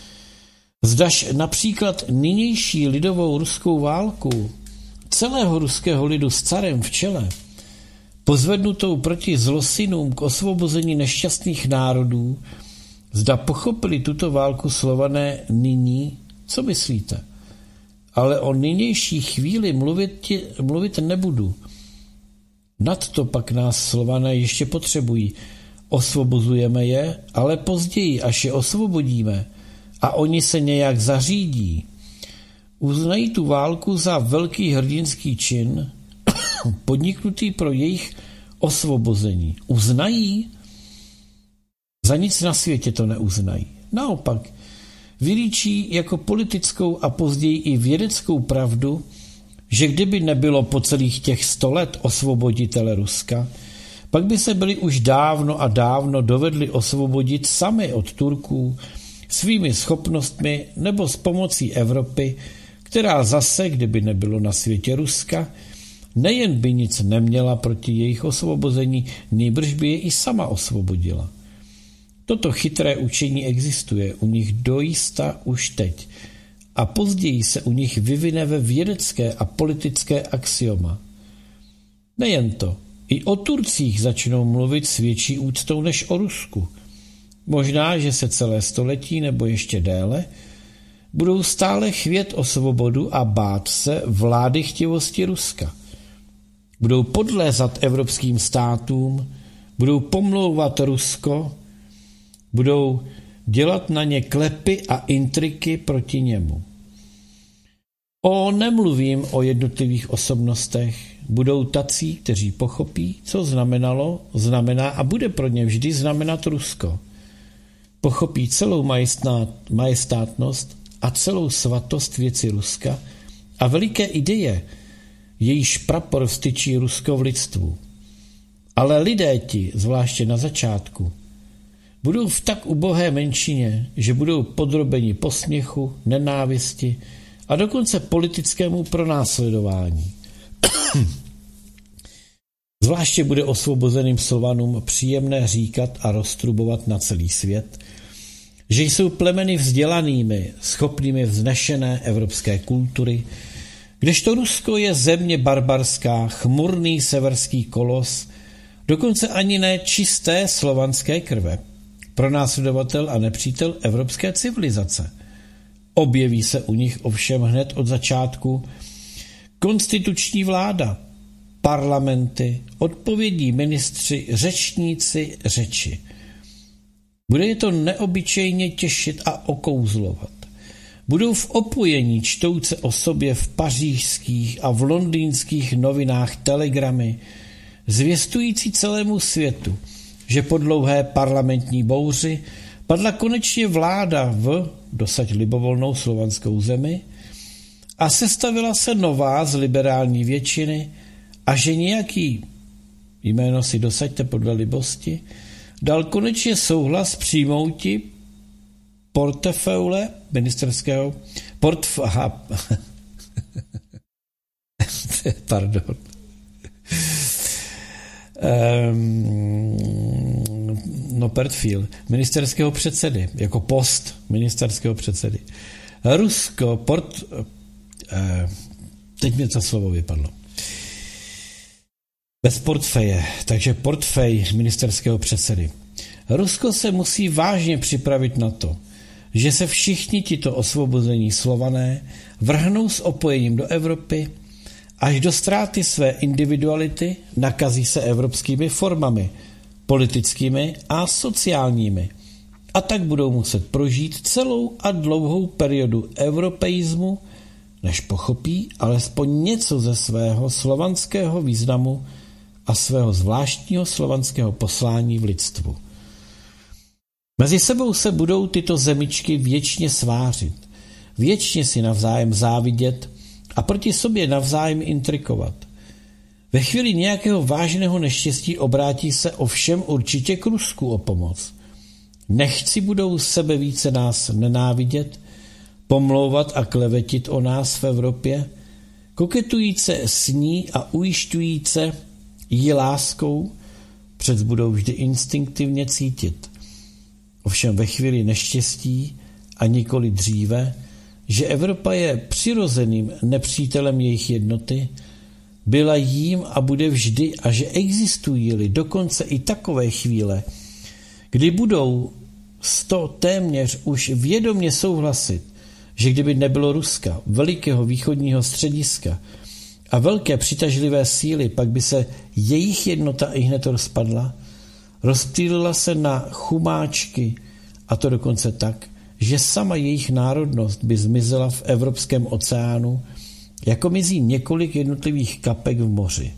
Zdaž například nynější lidovou ruskou válku celého ruského lidu s carem v čele, pozvednutou proti zlosinům k osvobození nešťastných národů, zda pochopili tuto válku Slované nyní, co myslíte? Ale o nynější chvíli mluvit, mluvit nebudu. Nadto pak nás Slované ještě potřebují. Osvobozujeme je, ale později, až je osvobodíme a oni se nějak zařídí, uznají tu válku za velký hrdinský čin, podniknutý pro jejich osvobození. Uznají? Za nic na světě to neuznají. Naopak, vylíčí jako politickou a později i vědeckou pravdu, že kdyby nebylo po celých těch sto let osvoboditele Ruska, pak by se byli už dávno a dávno dovedli osvobodit sami od Turků svými schopnostmi nebo s pomocí Evropy, která zase, kdyby nebylo na světě Ruska, nejen by nic neměla proti jejich osvobození, nýbrž by je i sama osvobodila. Toto chytré učení existuje u nich dojista už teď a později se u nich vyvine ve vědecké a politické axioma. Nejen to, i o Turcích začnou mluvit s větší úctou než o Rusku. Možná, že se celé století nebo ještě déle budou stále chvět o svobodu a bát se vlády chtivosti Ruska. Budou podlézat evropským státům, budou pomlouvat Rusko, budou dělat na ně klepy a intriky proti němu. O nemluvím o jednotlivých osobnostech, budou tací, kteří pochopí, co znamenalo, znamená a bude pro ně vždy znamenat Rusko. Pochopí celou majestátnost a celou svatost věci Ruska a veliké ideje, jejíž prapor vstyčí Rusko v lidstvu. Ale lidé ti, zvláště na začátku, budou v tak ubohé menšině, že budou podrobeni posměchu, nenávisti a dokonce politickému pronásledování. Zvláště bude osvobozeným Slovanům příjemné říkat a roztrubovat na celý svět, že jsou plemeny vzdělanými, schopnými vznešené evropské kultury, kdežto Rusko je země barbarská, chmurný severský kolos, dokonce ani ne čisté slovanské krve, pronásledovatel a nepřítel evropské civilizace. Objeví se u nich ovšem hned od začátku konstituční vláda, parlamenty, odpovědní ministři, řečníci, řeči. Bude je to neobyčejně těšit a okouzlovat. Budou v opojení čtouce o sobě v pařížských a v londýnských novinách telegramy, zvěstující celému světu, že po dlouhé parlamentní bouři padla konečně vláda v dosaď libovolnou slovanskou zemi a sestavila se nová z liberální většiny a že nějaký, jméno si dosaďte podle libosti, dal konečně souhlas přijmouti portefeule ministerského portf... Aha. Pardon. Um, no portfíl ministerského předsedy, jako post ministerského předsedy. Rusko, port... Uh, teď mě to slovo vypadlo. Bez portfeje, takže portfej ministerského předsedy. Rusko se musí vážně připravit na to, že se všichni tito osvobození Slované vrhnou s opojením do Evropy, až do ztráty své individuality nakazí se evropskými formami, politickými a sociálními. A tak budou muset prožít celou a dlouhou periodu europeismu než pochopí alespoň něco ze svého slovanského významu a svého zvláštního slovanského poslání v lidstvu. Mezi sebou se budou tyto zemičky věčně svářit, věčně si navzájem závidět a proti sobě navzájem intrikovat. Ve chvíli nějakého vážného neštěstí obrátí se ovšem určitě k Rusku o pomoc. Nechci budou sebe více nás nenávidět, pomlouvat a klevetit o nás v Evropě, koketujíce s ní a ujišťujíce jí láskou, přec budou vždy instinktivně cítit. Ovšem ve chvíli neštěstí a nikoli dříve, že Evropa je přirozeným nepřítelem jejich jednoty, byla jím a bude vždy a že existují-li dokonce i takové chvíle, kdy budou s to téměř už vědomě souhlasit, že kdyby nebylo Ruska, velikého východního střediska a velké přitažlivé síly, pak by se jejich jednota ihned rozpadla, rozptýlila se na chumáčky, a to dokonce tak, že sama jejich národnost by zmizela v Evropském oceánu, jako mizí několik jednotlivých kapek v moři.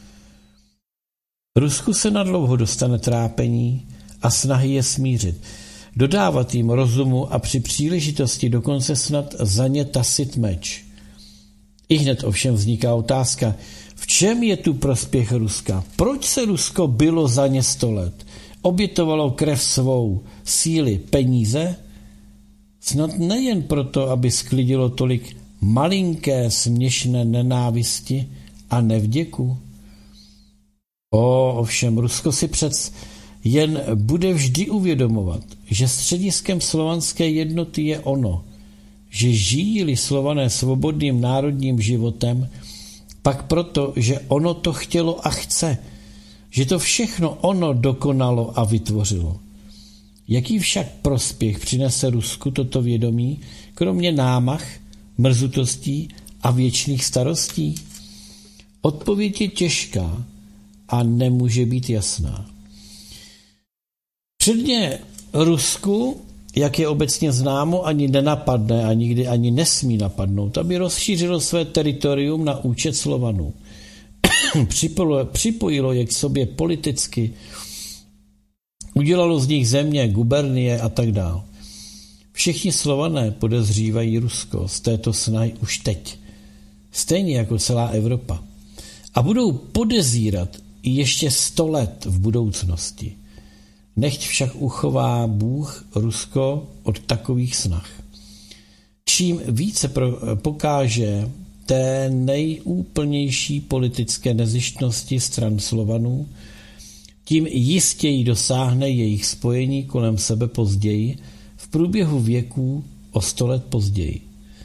Rusku se nadlouho dostane trápení a snahy je smířit, dodávat jim rozumu a při příležitosti dokonce snad za ně tasit meč. Ihned ovšem vzniká otázka, v čem je tu prospěch Ruska? Proč se Rusko bylo za ně sto let? Obětovalo krev svou, síly, peníze? Snad nejen proto, aby sklidilo tolik malinké směšné nenávisti a nevděku? O, ovšem, Rusko si přec jen bude vždy uvědomovat, že střediskem slovanské jednoty je ono, že žijí-li Slované svobodným národním životem, pak proto, že ono to chtělo a chce, že to všechno ono dokonalo a vytvořilo. Jaký však prospěch přinese Rusku toto vědomí, kromě námach, mrzutostí a věčných starostí? Odpověď je těžká a nemůže být jasná. Předně Rusku, jak je obecně známo, ani nenapadne a nikdy ani nesmí napadnout, aby rozšířilo své teritorium na účet Slovanů. Připojilo, připojilo je k sobě politicky, udělalo z nich země, gubernie a tak dále. Všichni Slované podezřívají Rusko z této snahy už teď, stejně jako celá Evropa. A budou podezírat i ještě sto let v budoucnosti. Nechť však uchová Bůh Rusko od takových snah. Čím více pro, pokáže té nejúplnější politické nezištnosti stran Slovanů, tím jistěji dosáhne jejich spojení kolem sebe později, v průběhu věků o sto let později.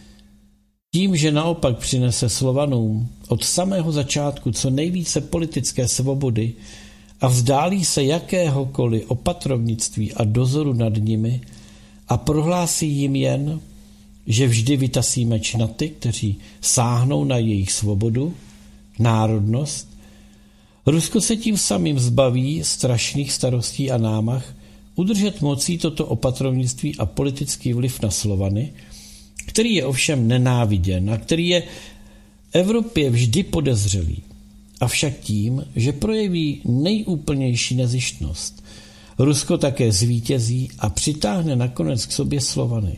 Tím, že naopak přinese Slovanům od samého začátku co nejvíce politické svobody a vzdálí se jakéhokoliv opatrovnictví a dozoru nad nimi a prohlásí jim jen, že vždy vytasí meč na ty, kteří sáhnou na jejich svobodu, národnost, Rusko se tím samým zbaví strašných starostí a námah udržet mocí toto opatrovnictví a politický vliv na Slovany, který je ovšem nenáviděn a který je Evropě vždy podezřelý. Avšak tím, že projeví nejúplnější nezištnost, Rusko také zvítězí a přitáhne nakonec k sobě Slovany.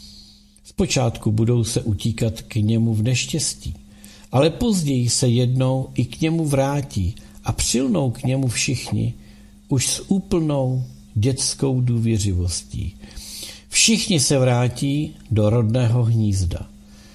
Zpočátku budou se utíkat k němu v neštěstí, ale později se jednou i k němu vrátí a přilnou k němu všichni už s úplnou dětskou důvěřivostí. Všichni se vrátí do rodného hnízda.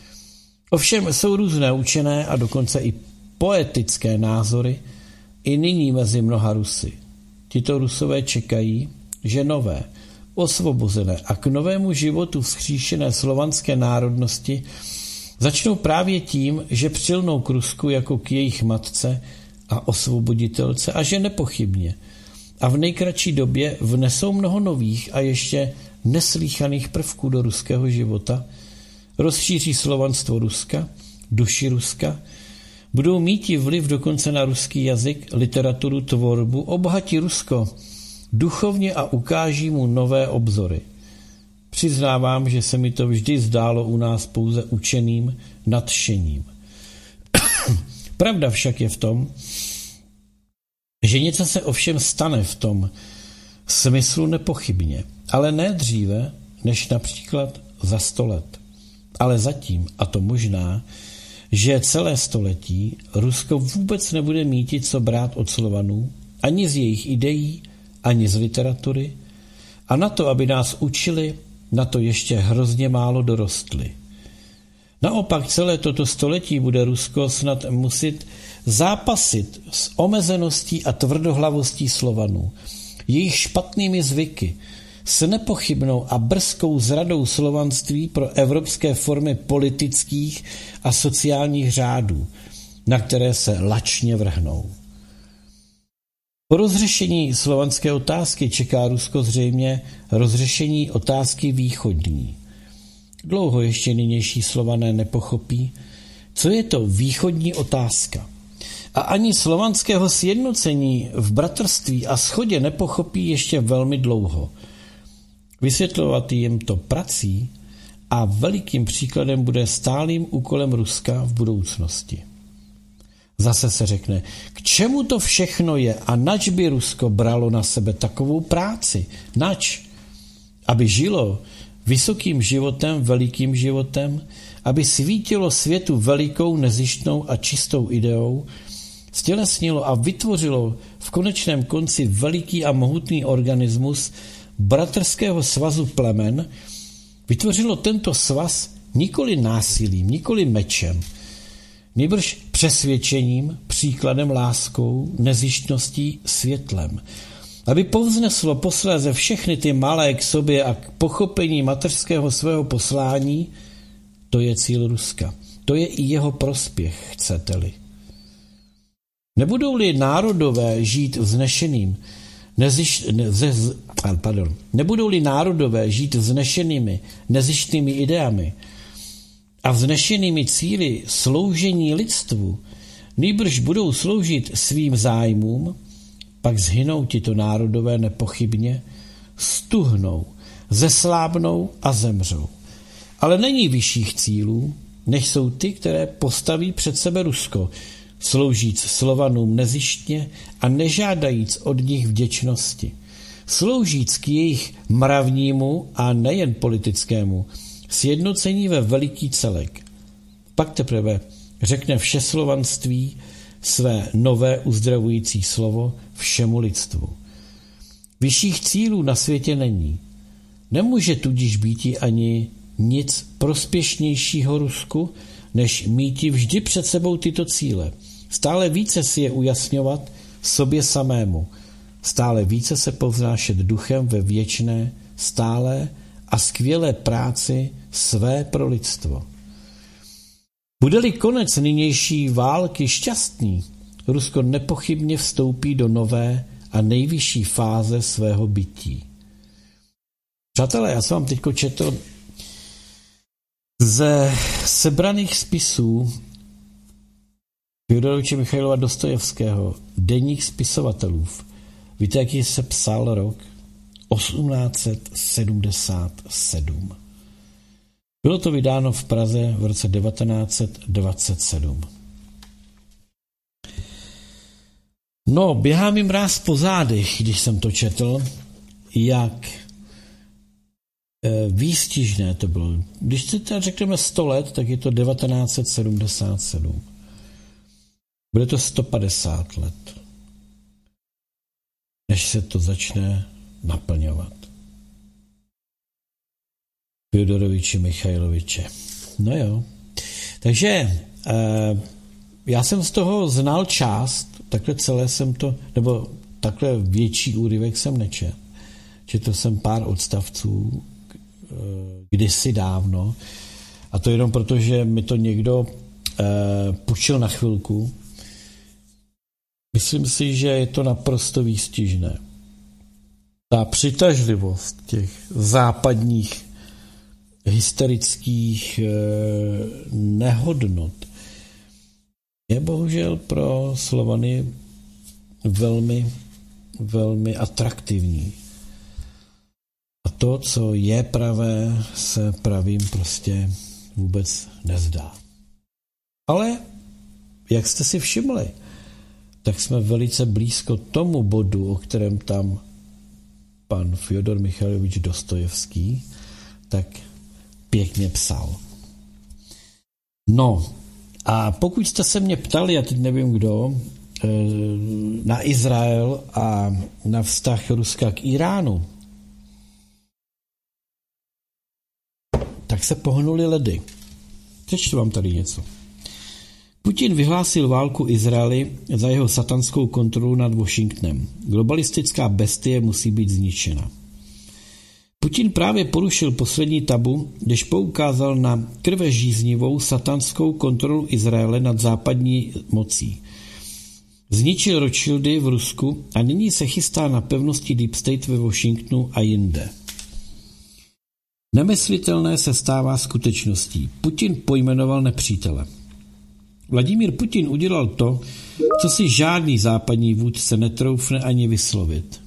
Ovšem jsou různé učené a dokonce i poetické názory i nyní mezi mnoha Rusy. Tito Rusové čekají, že nové, osvobozené a k novému životu vzkříšené slovanské národnosti začnou právě tím, že přilnou k Rusku jako k jejich matce a osvoboditelce a že nepochybně a v nejkratší době vnesou mnoho nových a ještě neslýchaných prvků do ruského života, rozšíří slovanstvo Ruska, duši Ruska, budou mít i vliv dokonce na ruský jazyk, literaturu, tvorbu, obohatí Rusko duchovně a ukáží mu nové obzory. Přiznávám, že se mi to vždy zdálo u nás pouze učeným nadšením. Pravda však je v tom, že něco se ovšem stane v tom smyslu nepochybně, ale ne dříve, než například za sto let. Ale zatím, a to možná, že celé století Rusko vůbec nebude mít co brát od Slovanů, ani z jejich ideí, ani z literatury, a na to, aby nás učili, na to ještě hrozně málo dorostli. Naopak celé toto století bude Rusko snad muset zápasit s omezeností a tvrdohlavostí Slovanů, jejich špatnými zvyky, s nepochybnou a brzkou zradou slovanství pro evropské formy politických a sociálních řádů, na které se lačně vrhnou. Po rozřešení slovanské otázky čeká Rusko zřejmě rozřešení otázky východní. Dlouho ještě nynější Slované nepochopí, co je to východní otázka. A ani slovanského sjednocení v bratrství a shodě nepochopí ještě velmi dlouho. Vysvětlovat jim to prací a velikým příkladem bude stálým úkolem Ruska v budoucnosti. Zase se řekne, k čemu to všechno je a nač by Rusko bralo na sebe takovou práci? Nač? Aby žilo vysokým životem, velikým životem, aby svítilo světu velikou, nezištnou a čistou ideou, stělesnilo a vytvořilo v konečném konci veliký a mohutný organismus bratrského svazu plemen, vytvořilo tento svaz nikoli násilím, nikoli mečem, nýbrž přesvědčením, příkladem, láskou, nezištností, světlem. Aby povzneslo posléze všechny ty malé k sobě a k pochopení mateřského svého poslání, to je cíl Ruska. To je i jeho prospěch, chcete-li. Nebudou-li národové žít vznešeným, neziš, ne, ze, pardon, nebudou-li národové žít vznešenými, nezištnými ideami a vznešenými cíli sloužení lidstvu, nýbrž budou sloužit svým zájmům, pak zhynou tito národové nepochybně, stuhnou, zeslábnou a zemřou. Ale není vyšších cílů, než jsou ty, které postaví před sebe Rusko, sloužíc Slovanům nezištně a nežádajíc od nich vděčnosti. Sloužíc k jejich mravnímu a nejen politickému sjednocení ve veliký celek. Pak teprve řekne všeslovanství své nové uzdravující slovo všemu lidstvu. Vyšších cílů na světě není. Nemůže tudíž býti ani nic prospěšnějšího Rusku, než míti vždy před sebou tyto cíle. Stále více si je ujasňovat sobě samému. Stále více se povznášet duchem ve věčné, stálé a skvělé práci své pro lidstvo. Bude-li konec nynější války šťastný, Rusko nepochybně vstoupí do nové a nejvyšší fáze svého bytí. Přátelé, já jsem vám teďko četl ze sebraných spisů Fjodoroviče Michailova Dostojevského, Deník spisovatelů. Víte, jaký se psal rok? osmnáct set sedmdesát sedm. Bylo to vydáno v Praze v roce devatenáct set dvacet sedm. No, běhá mi mráz po zádech, když jsem to četl, jak e, výstižné to bylo. Když si teda řekneme sto let, tak je to devatenáct set sedmdesát sedm. Bude to sto padesát let, než se to začne naplňovat. Fjodoroviče Michailoviče. No jo. Takže e, já jsem z toho znal část, takhle celé jsem to, nebo takhle větší úryvek jsem nečet. Četl jsem pár odstavců e, kdysi dávno, a to jenom proto, že mi to někdo e, půjčil na chvilku. Myslím si, že je to naprosto výstižné. Ta přitažlivost těch západních hysterických e, nehodnot je bohužel pro Slovany velmi, velmi atraktivní. A to, co je pravé, se pravým prostě vůbec nezdá. Ale, jak jste si všimli, tak jsme velice blízko tomu bodu, o kterém tam pan Fjodor Michajlovič Dostojevský tak pěkně psal. No, a pokud jste se mě ptali, já teď nevím kdo, na Izrael a na vztah Ruska k Iránu, tak se pohnuli ledy. Přečtu vám tady něco. Putin vyhlásil válku Izraeli za jeho satanskou kontrolu nad Washingtonem. Globalistická bestie musí být zničena. Putin právě porušil poslední tabu, když poukázal na krvežíznivou satanskou kontrolu Izraele nad západní mocí. Zničil Rothschildy v Rusku a nyní se chystá na pevnosti Deep State ve Washingtonu a jinde. Nemyslitelné se stává skutečností. Putin pojmenoval nepřítele. Vladimír Putin udělal to, co si žádný západní vůdce netroufne ani vyslovit.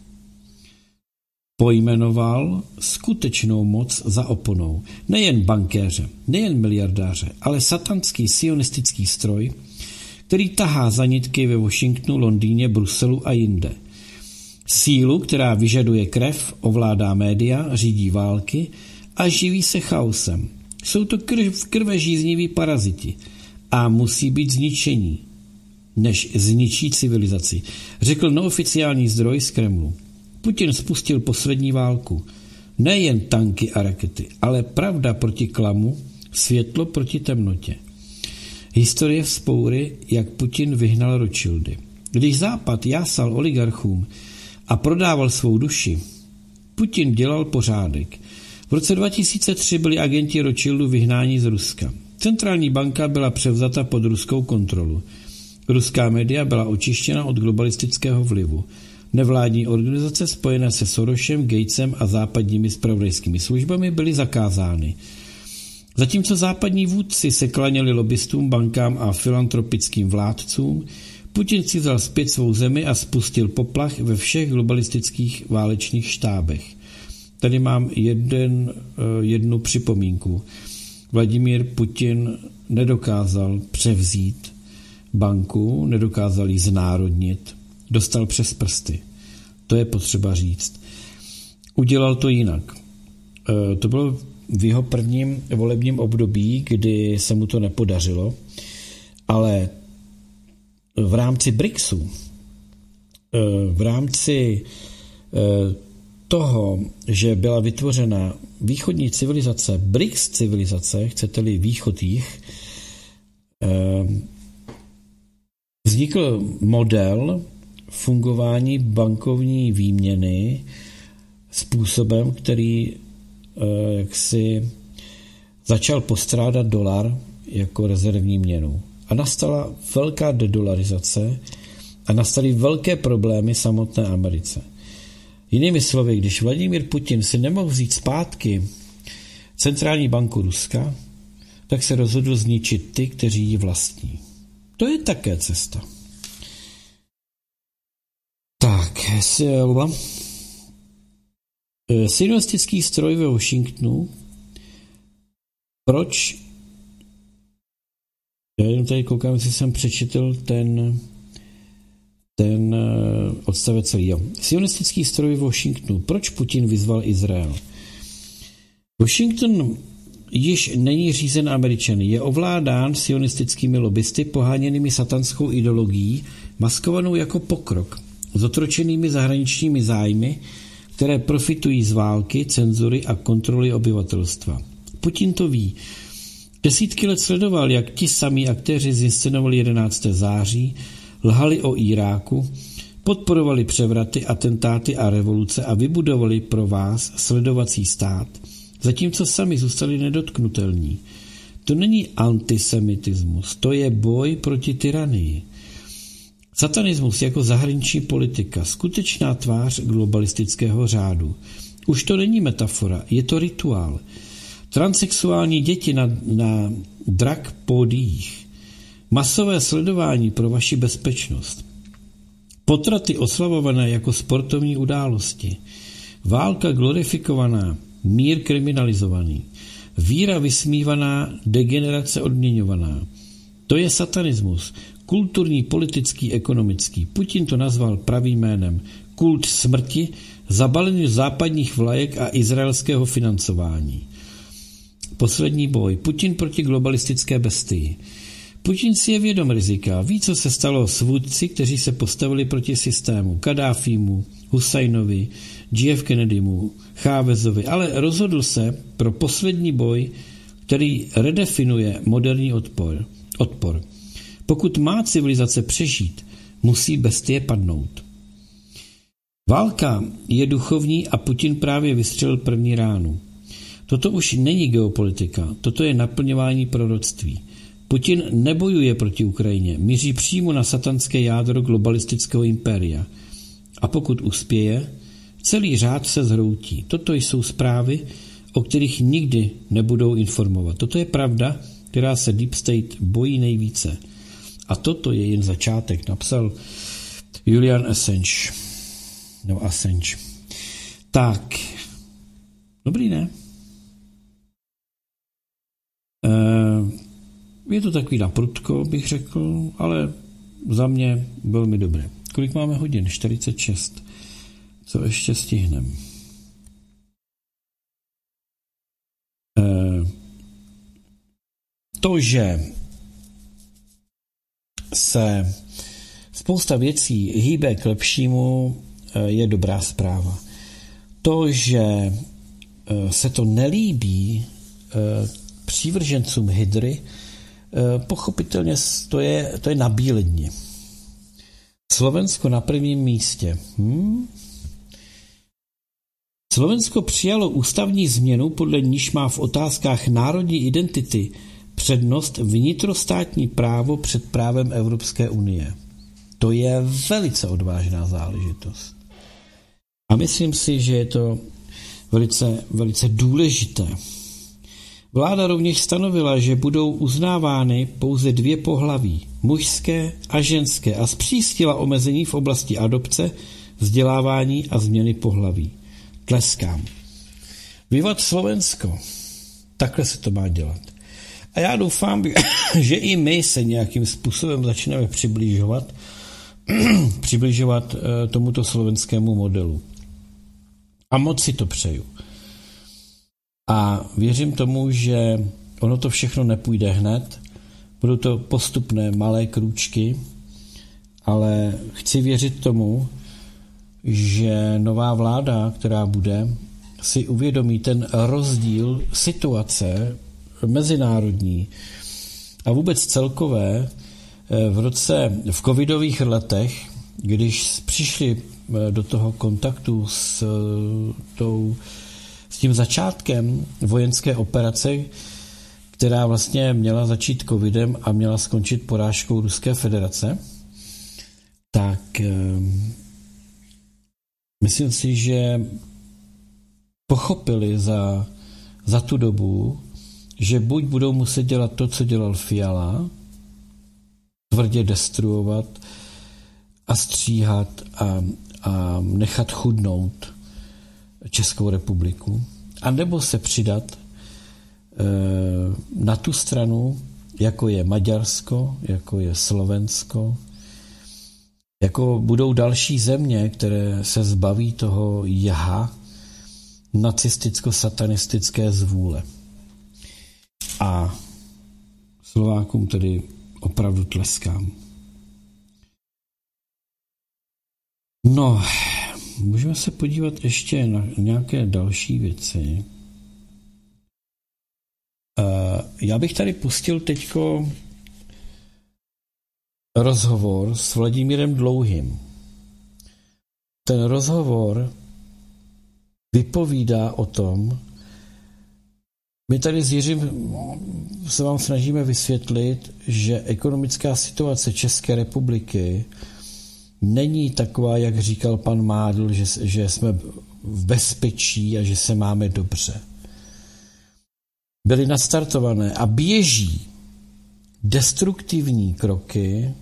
Pojmenoval skutečnou moc za oponou. Nejen bankéře, nejen miliardáře, ale satanský sionistický stroj, který tahá za nitky ve Washingtonu, Londýně, Bruselu a jinde. Sílu, která vyžaduje krev, ovládá média, řídí války a živí se chaosem. Jsou to krv, krvežízniví paraziti a musí být zničení, než zničí civilizaci, řekl neoficiální zdroj z Kremlu. Putin spustil poslední válku. Nejen tanky a rakety, ale pravda proti klamu, světlo proti temnotě. Historie vzpoury, jak Putin vyhnal Rothschildy. Když Západ jásal oligarchům a prodával svou duši, Putin dělal pořádek. V roce dva tisíce tři byli agenti Rothschildu vyhnáni z Ruska. Centrální banka byla převzata pod ruskou kontrolu. Ruská média byla očištěna od globalistického vlivu. Nevládní organizace spojené se Sorosem, Gatesem a západními zpravodajskými službami byly zakázány. Zatímco západní vůdci se klaněli lobbystům, bankám a filantropickým vládcům, Putin si vzal zpět svou zemi a spustil poplach ve všech globalistických válečných štábech. Tady mám jeden, jednu připomínku. Vladimír Putin nedokázal převzít banku, nedokázal ji znárodnit, dostal přes prsty. To je potřeba říct. Udělal to jinak. To bylo v jeho prvním volebním období, kdy se mu to nepodařilo, ale v rámci BRICSu, v rámci toho, že byla vytvořena východní civilizace, BRICS civilizace, chcete-li východ jich, vznikl model fungování bankovní výměny způsobem, který jaksi začal postrádat dolar jako rezervní měnu. A nastala velká dedolarizace a nastaly velké problémy samotné Americe. Jinými slovy, když Vladimír Putin si nemohl vzít zpátky centrální banku Ruska, tak se rozhodl zničit ty, kteří ji vlastní. To je také cesta. Tak, sionistický stroj ve Washingtonu. Proč? Já jenom tady koukám, jestli jsem přečetl ten, ten odstavec celý. Jo. Sionistický stroj ve Washingtonu. Proč Putin vyzval Izrael? Washington již není řízen Američany. Je ovládán sionistickými lobbysty poháněnými satanskou ideologií, maskovanou jako pokrok, zotročenými zahraničními zájmy, které profitují z války, cenzury a kontroly obyvatelstva. Putin to ví. Desítky let sledoval, jak ti samí aktéři zinscenovali jedenáctého září, lhali o Iráku, podporovali převraty, atentáty a revoluce a vybudovali pro vás sledovací stát, zatímco sami zůstali nedotknutelní. To není antisemitismus, to je boj proti tyranii. Satanismus jako zahraniční politika, skutečná tvář globalistického řádu. Už to není metafora, je to rituál. Transsexuální děti na, na drag pódiích, masové sledování pro vaši bezpečnost, potraty oslavované jako sportovní události, Válka glorifikovaná, mír kriminalizovaný, víra vysmívaná, degenerace odměňovaná. To je satanismus. Kulturní, politický, ekonomický. Putin to nazval pravým jménem. Kult smrti, zabalený z západních vlajek a izraelského financování. Poslední boj. Putin proti globalistické bestii. Putin si je vědom rizika. Ví, co se stalo s vůdci, kteří se postavili proti systému. Kadáfímu, Husajnovi, J F Kennedymu, Chávezovi, ale rozhodl se pro poslední boj, který redefinuje moderní odpor. odpor. Pokud má civilizace přežít, musí bestie padnout. Válka je duchovní a Putin právě vystřelil první ránu. Toto už není geopolitika, toto je naplňování proroctví. Putin nebojuje proti Ukrajině, míří přímo na satanské jádro globalistického impéria. A pokud uspěje, celý řád se zhroutí. Toto jsou zprávy, o kterých nikdy nebudou informovat. Toto je pravda, která se Deep State bojí nejvíce. A toto je jen začátek, napsal Julian Assange. No Assange. Tak. Dobrý, ne? Je to takový naprudko, bych řekl, ale za mě velmi dobré. Kolik máme hodin? čtyřicet šest. Co ještě stihneme? To, že se spousta věcí hýbe k lepšímu, je dobrá zpráva. To, že se to nelíbí přívržencům hydry, pochopitelně to je, to je nabíledni. Slovensko na prvním místě. Hmm? Slovensko přijalo ústavní změnu, podle níž má v otázkách národní identity přednost vnitrostátní právo před právem Evropské unie. To je velice odvážná záležitost. A myslím si, že je to velice, velice důležité. Vláda rovněž stanovila, že budou uznávány pouze dvě pohlaví, mužské a ženské, a zpřísnila omezení v oblasti adopce, vzdělávání a změny pohlaví. Tleskám. Vivat Slovensko. Takhle se to má dělat. A já doufám, že i my se nějakým způsobem začneme přibližovat, přibližovat tomuto slovenskému modelu. A moc si to přeju. A věřím tomu, že ono to všechno nepůjde hned, budou to postupné malé krůčky, ale chci věřit tomu, že nová vláda, která bude, si uvědomí ten rozdíl situace mezinárodní a vůbec celkové v roce, v covidových letech, když přišli do toho kontaktu s, tou, s tím začátkem vojenské operace, která vlastně měla začít covidem a měla skončit porážkou Ruské federace, tak myslím si, že pochopili za, za tu dobu, že buď budou muset dělat to, co dělal Fiala, tvrdě destruovat a stříhat a, a nechat chudnout Českou republiku, anebo se přidat e, na tu stranu, jako je Maďarsko, jako je Slovensko, jako budou další země, které se zbaví toho jaha nacisticko-satanistické zvůle. A Slovákům tedy opravdu tleskám. No, můžeme se podívat ještě na nějaké další věci. Já bych tady pustil teďko rozhovor s Vladimírem Dlouhým. Ten rozhovor vypovídá o tom, my tady s Jiřím se vám snažíme vysvětlit, že ekonomická situace České republiky není taková, jak říkal pan Mádl, že, že jsme v bezpečí a že se máme dobře. Byly nastartované a běží destruktivní kroky,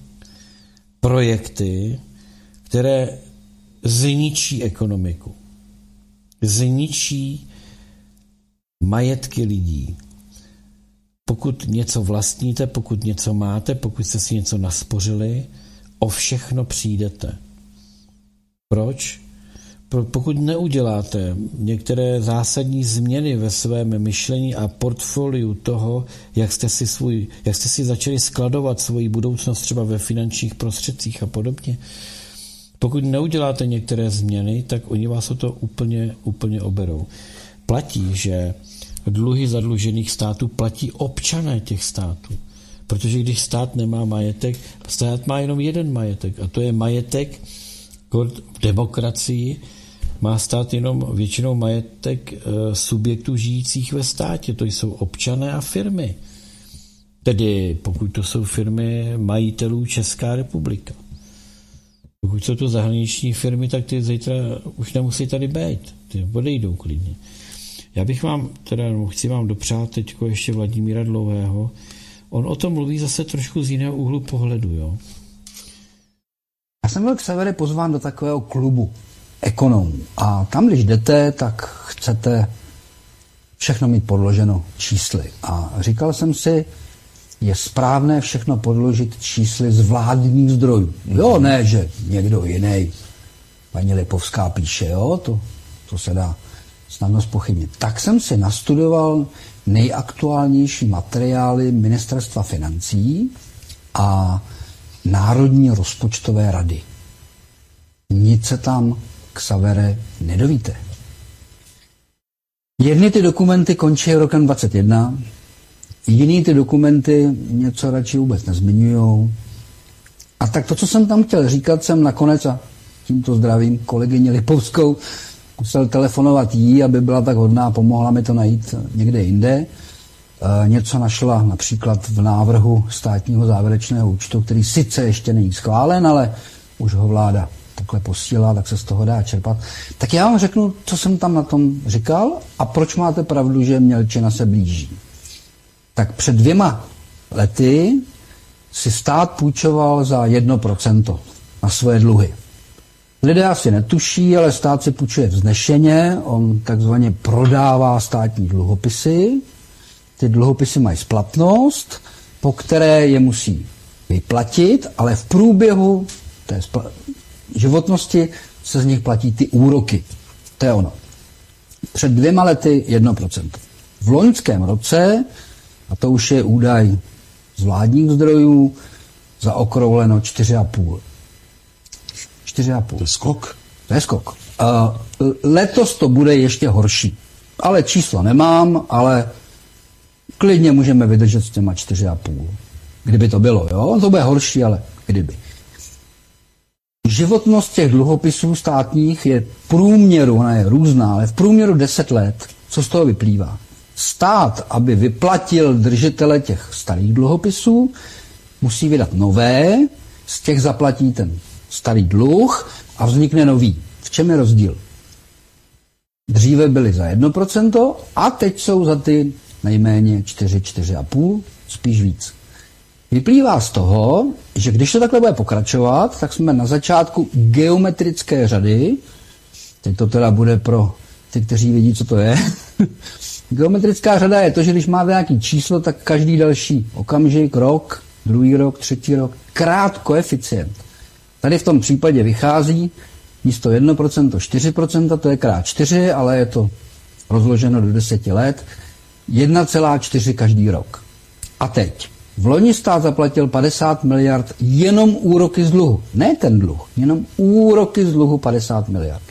projekty, které zničí ekonomiku. zničí majetky lidí. Pokud něco vlastníte, pokud něco máte, pokud jste si něco naspořili, o všechno přijdete. Proč? Pokud neuděláte některé zásadní změny ve svém myšlení a portfoliu toho, jak jste si, svůj, jak jste si začali skladovat svoji budoucnost třeba ve finančních prostředcích a podobně, pokud neuděláte některé změny, tak oni vás o to úplně, úplně oberou. Platí, že dluhy zadlužených států platí občané těch států. Protože když stát nemá majetek, stát má jenom jeden majetek a to je majetek v demokracii, má stát jenom většinou majetek subjektů žijících ve státě. To jsou občané a firmy. Tedy pokud to jsou firmy majitelů Česká republika. Pokud jsou to zahraniční firmy, tak ty zítra už nemusí tady být. Ty odejdou klidně. Já bych vám, teda chci vám dopřát teď ještě Vladimíra Dlouhého. On o tom mluví zase trošku z jiného úhlu pohledu, jo.
Já jsem byl k Xavere pozván do takového klubu ekonomů. A tam, když jdete, tak chcete všechno mít podloženo čísly. A říkal jsem si, je správné všechno podložit čísly z vládních zdrojů. Jo, ne, že někdo jiný. Paní Lipovská píše, jo, to, to se dá snadno zpochybnit. Tak jsem si nastudoval nejaktuálnější materiály Ministerstva financí a Národní rozpočtové rady. Nic se tam, Xavere, nedovíte. Jedny ty dokumenty končí rokem dvacet jedna, jiný ty dokumenty něco radši vůbec nezmiňujou. A tak to, co jsem tam chtěl říkat, jsem nakonec, a tímto zdravím kolegyni Lipovskou, musel telefonovat jí, aby byla tak hodná a pomohla mi to najít někde jinde. E, něco našla například v návrhu státního závěrečného účtu, který sice ještě není schválen, ale už ho vláda takhle posílá, tak se z toho dá čerpat. Tak já vám řeknu, co jsem tam na tom říkal a proč máte pravdu, že mělčina se blíží. Tak před dvěma lety si stát půjčoval za jedno procento na svoje dluhy. Lidé asi netuší, ale stát si půjčuje vznešeně, on takzvaně prodává státní dluhopisy. Ty dluhopisy mají splatnost, po které je musí vyplatit, ale v průběhu té spla- životnosti se z nich platí ty úroky. To je ono. Před dvěma lety jedno procento. V loňském roce, a to už je údaj z vládních zdrojů, zaokrouhleno čtyři a půl. čtyři a půl.
To je skok.
To je skok. Uh, letos to bude ještě horší. Ale číslo nemám, ale klidně můžeme vydržet s těma čtyři a půl. Kdyby to bylo, jo? To bude horší, ale kdyby. Životnost těch dluhopisů státních je v průměru, ona je různá, ale v průměru deset let. Co z toho vyplývá? Stát, aby vyplatil držitele těch starých dluhopisů, musí vydat nové, z těch zaplatí ten starý dluh a vznikne nový. V čem je rozdíl? Dříve byly za jedno procento a teď jsou za ty nejméně čtyři, čtyři a půl, spíš víc. Vyplývá z toho, že když to takhle bude pokračovat, tak jsme na začátku geometrické řady, teď to teda bude pro ty, kteří vidí, co to je. Geometrická řada je to, že když máte nějaký číslo, tak každý další okamžik, rok, druhý rok, třetí rok, krát koeficient. Tady v tom případě vychází místo jedno procento čtyři procenta, to je krát čtyři, ale je to rozloženo do deseti let, jedna celá čtyři každý rok. A teď, v loni stát zaplatil padesát miliard jenom úroky z dluhu. Ne ten dluh, jenom úroky z dluhu padesát miliard.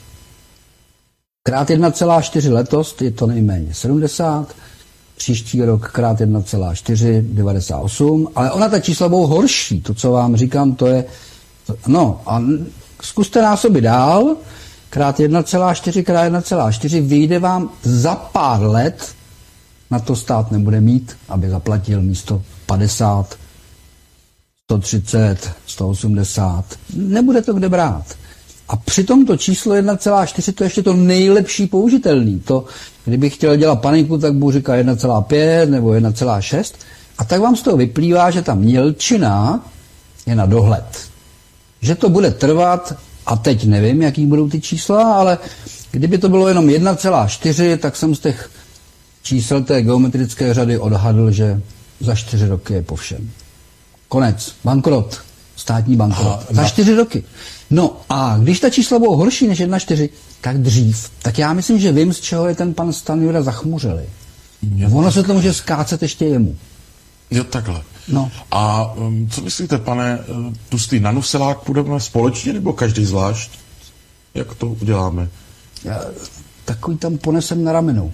Krát jedna celá čtyři letos je to nejméně sedmdesát, příští rok krát jedna celá čtyři, devadesát osm, ale ona ta čísla budou horší. To, co vám říkám, to je... To, no a zkuste násobit dál, krát jedna celá čtyři, krát jedna celá čtyři, vyjde vám za pár let, na to stát nebude mít, aby zaplatil místo padesát, sto třicet, sto osmdesát. Nebude to kde brát. A při tomto číslo jedna celá čtyři to je ještě to nejlepší použitelný. To, kdybych chtěl dělat paniku, tak budu říkat jedna celá pět nebo jedna celá šest. A tak vám z toho vyplývá, že ta mělčina je na dohled. Že to bude trvat, a teď nevím, jaký budou ty čísla, ale Kdyby to bylo jenom jedna celá čtyři, tak jsem z těch čísel té geometrické řady odhadl, že za čtyři roky je po všem. Konec. Bankrot. Státní bankrot. Aha, za čtyři roky. No a když ta čísla budou horší než jedna čtyři, tak dřív. Tak já myslím, že vím, z čeho je ten pan Stanjura zachmuřelý. Ono se to může skácet ještě jemu.
Jo, takhle.
No.
A um, co myslíte, pane uh, Tlustý, na Nuselák půjdeme společně nebo každý zvlášť? Jak to uděláme?
Já, takový tam ponesem na ramenou.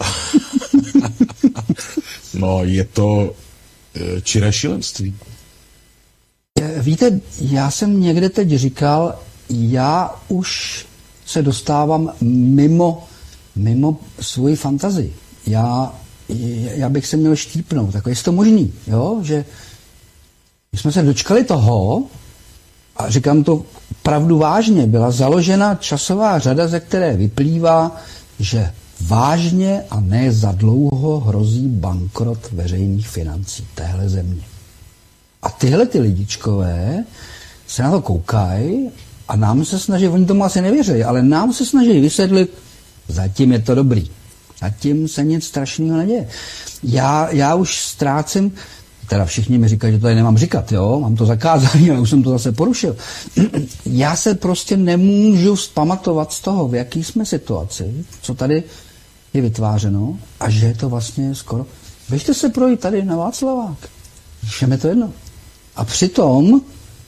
No, je to uh, čiré šílenství.
Víte, já jsem někde teď říkal, já už se dostávám mimo, mimo svoji fantazii. Já, já bych se měl štípnout. Tak je to možný, jo? Že my jsme se dočkali toho, a říkám to pravdu vážně, byla založena časová řada, ze které vyplývá, že vážně a ne za dlouho hrozí bankrot veřejných financí téhle země. A tyhle ty lidičkové se na to koukají a nám se snaží, oni tomu asi nevěří, ale nám se snaží vysvětlit, zatím je to dobrý. Zatím se nic strašného neděje. Já, já už ztrácím, teda všichni mi říkají, že to tady nemám říkat, jo, mám to zakázané, ale už jsem to zase porušil. Já se prostě nemůžu vzpamatovat z toho, v jaký jsme situaci, co tady je vytvářeno a že je to vlastně skoro... Běžte se projít tady na Václavák. Všem je to jedno. A přitom,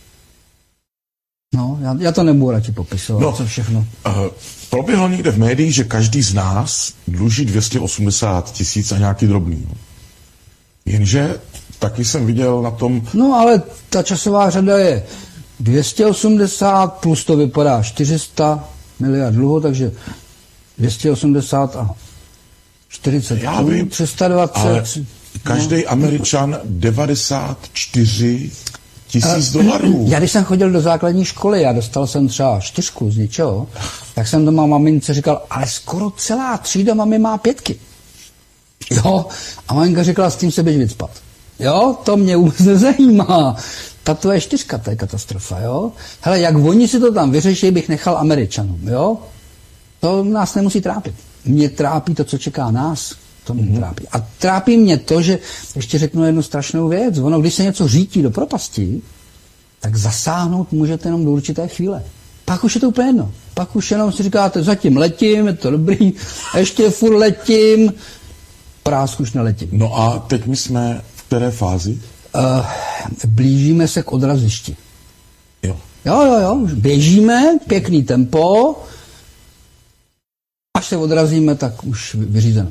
no, já, já to nebudu radši popisovat, no, co všechno.
Uh, proběhlo někde v médiích, že každý z nás dluží dvě stě osmdesát tisíc a nějaký drobný. No. Jenže taky jsem viděl na tom...
No, ale ta časová řada je dvě stě osmdesát, plus to vypadá čtyři sta miliard dluhu, takže dvě stě osmdesát a čtyřicet,
já vím,
tři sta dvacet...
Ale každý no. Američan devadesát čtyři tisíc dolarů.
Já když jsem chodil do základní školy, já dostal jsem třeba čtyřku z něčeho, tak jsem doma mamince říkal, ale skoro celá třída mami má pětky. Jo, a maminka říkala, s tím se běž vycpat. Jo, to mě vůbec nezajímá. Ta tvoje čtyřka, to je katastrofa, jo. Hele, jak oni si to tam vyřeší, bych nechal Američanům, jo. To nás nemusí trápit. Mě trápí to, co čeká nás. To mě mm-hmm. trápí. A trápí mě to, že ještě řeknu jednu strašnou věc. Ono, když se něco řítí do propasti, tak zasáhnout můžete jenom do určité chvíle. Pak už je to úplně jedno. Pak už jenom si říkáte, zatím letím, je to dobrý, ještě furt letím, prásku už neletím.
No a teď my jsme v které fázi?
Uh, blížíme se k odrazišti.
Jo.
Jo, jo, jo, už běžíme, pěkný tempo, až se odrazíme, tak už vyřízeno.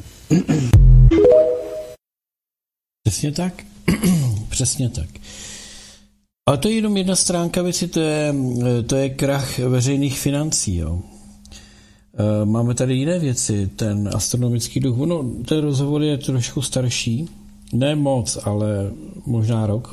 Přesně tak. Přesně tak. Ale to je jenom jedna stránka věci, to je, to je krach veřejných financí. Jo. Máme tady jiné věci, ten astronomický duch. No, ten rozhovor je trošku starší, ne moc, ale možná rok.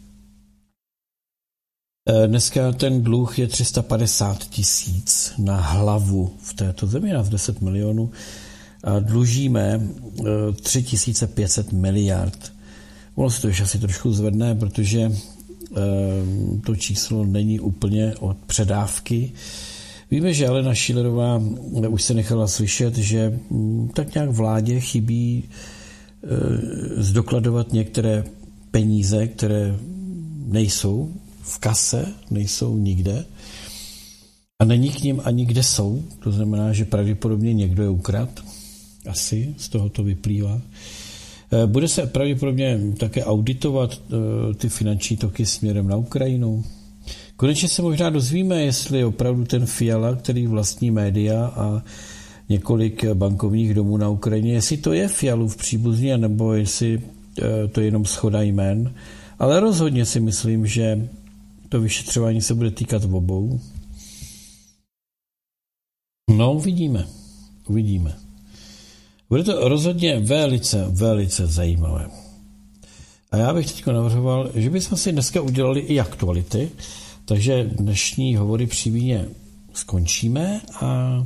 Dneska ten dluh je tři sta padesát tisíc na hlavu v této zemi, nás deset milionů. A dlužíme tři tisíce pět set miliard. Ono se to ještě asi trošku zvedne, protože to číslo není úplně od předávky. Víme, že Alena Schillerová už se nechala slyšet, že tak nějak vládě chybí zdokladovat některé peníze, které nejsou v kase, nejsou nikde a není k nim ani kde jsou. To znamená, že pravděpodobně někdo je ukradl. Asi z toho to vyplývá. Bude se pravděpodobně také auditovat ty finanční toky směrem na Ukrajinu. Konečně se možná dozvíme, jestli opravdu ten Fiala, který vlastní média a několik bankovních domů na Ukrajině, jestli to je Fialův příbuzný, nebo jestli to je jenom shoda jmen. Ale rozhodně si myslím, že to vyšetřování se bude týkat obou. No, uvidíme. Uvidíme. Bude to rozhodně velice, velice zajímavé. A já bych teď navrhoval, že bychom si dneska udělali i aktuality, takže dnešní hovory při víně skončíme a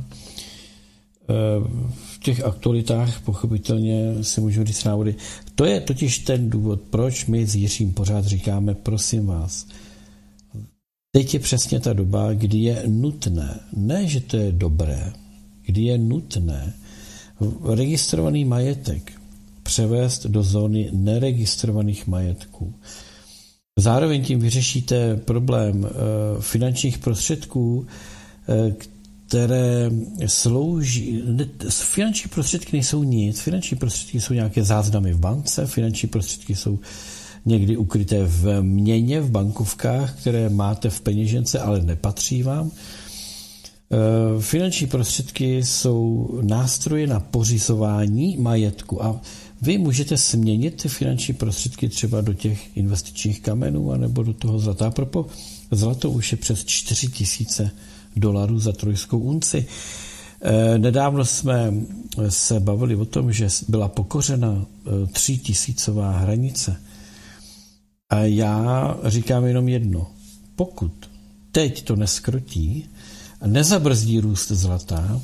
v těch aktualitách pochopitelně si můžu říct návody. To je totiž ten důvod, proč my s Jiřím pořád říkáme, prosím vás, teď je přesně ta doba, kdy je nutné, ne, že to je dobré, kdy je nutné registrovaný majetek převést do zóny neregistrovaných majetků. Zároveň tím vyřešíte problém finančních prostředků, které slouží... Finanční prostředky nejsou nic, finanční prostředky jsou nějaké záznamy v bance, finanční prostředky jsou někdy ukryté v měně, v bankovkách, které máte v peněžence, ale nepatří vám. Finanční prostředky jsou nástroje na pořizování majetku a vy můžete směnit ty finanční prostředky třeba do těch investičních kamenů anebo do toho zlata. Propo zlato už je přes čtyři tisíce dolarů za trojskou unci. Nedávno jsme se bavili o tom, že byla pokořena třítisícová hranice. A já říkám jenom jedno. Pokud teď to neskrotí a nezabrzdí růst zlata,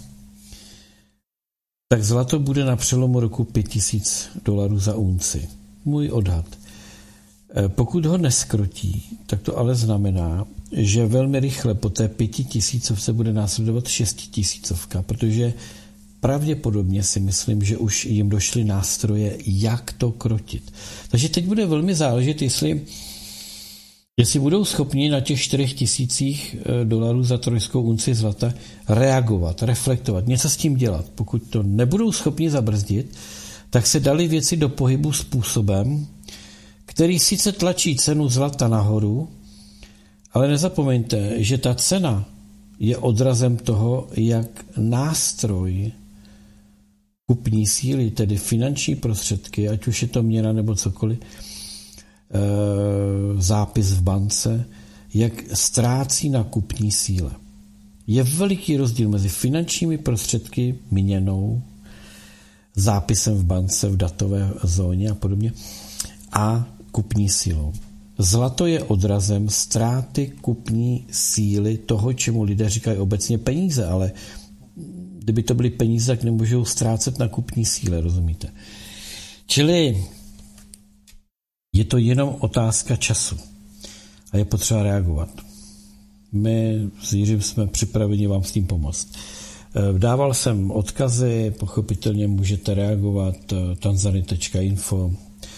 tak zlato bude na přelomu roku pět tisíc dolarů za unci. Můj odhad. Pokud ho neskrotí, tak to ale znamená, že velmi rychle po té pětitisícovce bude následovat šestitisícovka, protože pravděpodobně si myslím, že už jim došly nástroje, jak to krotit. Takže teď bude velmi záležet, jestli, jestli budou schopni na těch čtyřech tisících dolarů za trojskou unci zlata reagovat, reflektovat, něco s tím dělat. Pokud to nebudou schopni zabrzdit, tak se dali věci do pohybu způsobem, který sice tlačí cenu zlata nahoru, ale nezapomeňte, že ta cena je odrazem toho, jak nástroj kupní síly, tedy finanční prostředky, ať už je to měna nebo cokoliv, zápis v bance, jak ztrácí na kupní síle. Je veliký rozdíl mezi finančními prostředky, měnou, zápisem v bance, v datové zóně a podobně, a kupní sílou. Zlato je odrazem ztráty kupní síly toho, čemu lidé říkají obecně peníze, ale kdyby to byly peníze, tak nemůžou ztrácet na kupní síle, rozumíte? Čili je to jenom otázka času a je potřeba reagovat. My s Jiřím jsme připraveni vám s tím pomoct. Dával jsem odkazy, pochopitelně můžete reagovat, tanzany tečka info,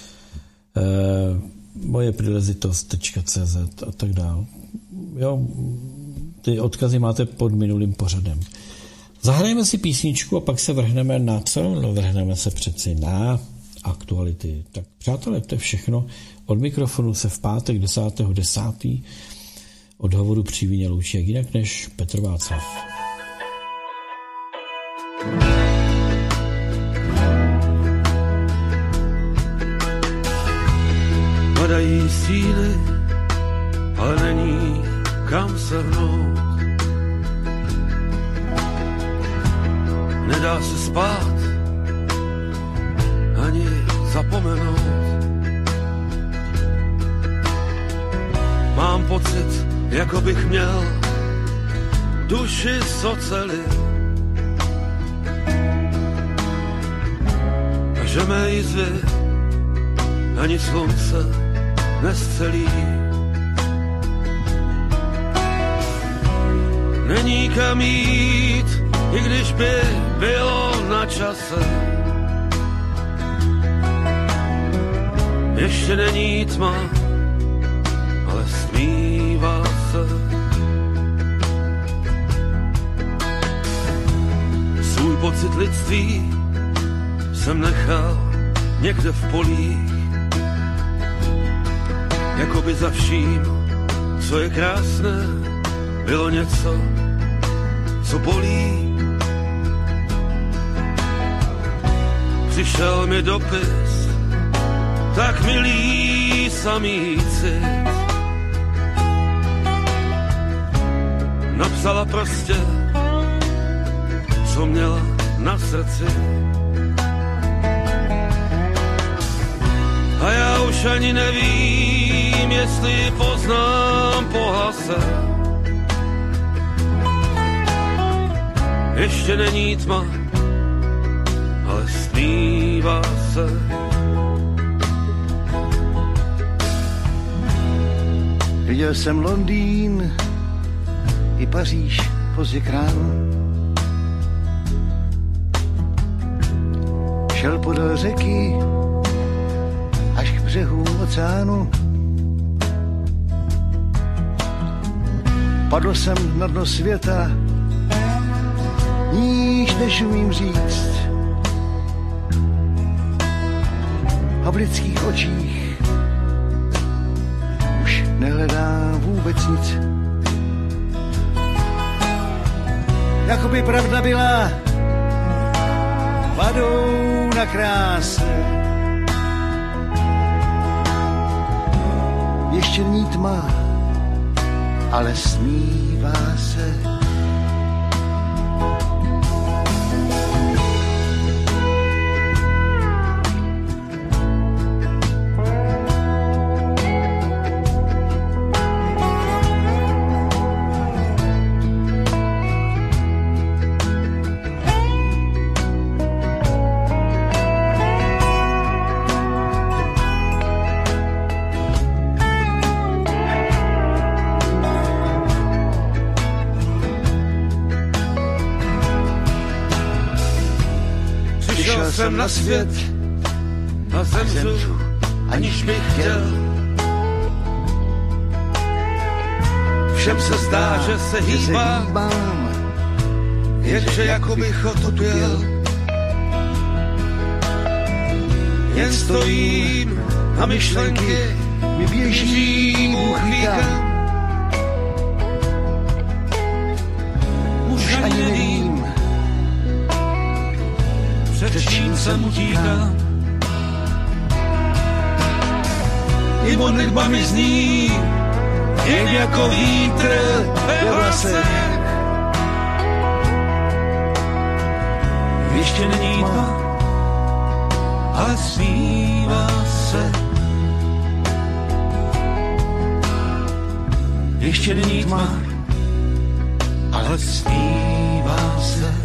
moje příležitost tečka cé zet a tak dále. Jo, ty odkazy máte pod minulým pořadem. Zahrajeme si písničku a pak se vrhneme na co? No, vrhneme se přeci na aktuality. Tak přátelé, to je všechno. Od mikrofonu se v pátek desátého desátého od hovoru při víně loučí jak jinak než Petr Václav.
Padají síly, ale není kam se hnout. Nedá se spát, ani zapomenout. Mám pocit, jako bych měl duši z oceli. A že mé jizvy ani slunce nescelí. Není kam jít, i když by bylo na čase. Ještě není tma, ale smívá se. Svůj pocit lidství jsem nechal někde v polích. Jakoby za vším, co je krásné, bylo něco, co bolí. Přišel mi dopis, tak milý samý cit. Napsala prostě, co měla na srdci. A já už ani nevím, jestli poznám pohase. Ještě není tma, ale smívá se.
Viděl jsem Londýn i Paříž pozdě k ránu. šel podél řeky až k břehu oceánu. Padl jsem na dno světa, níž než umím říct. A v lidských očích už nehledám vůbec nic. Jakoby pravda byla vadou na kráse. Ještě není tma, ale smívá se.
Jsem na svět a zemřu, aniž bych chtěl. Všem se zdá, že se hýbám, jenže jako bych otupěl. Jen stojím a myšlenky mi běží, Bůh ví kam. Už ani nevím, před čím jsem utíkal. I modlitba mi zní, jen jako vítr ve vlasech. Ještě není tma, ale zpívá se. Ještě není tma, ale zpívá se.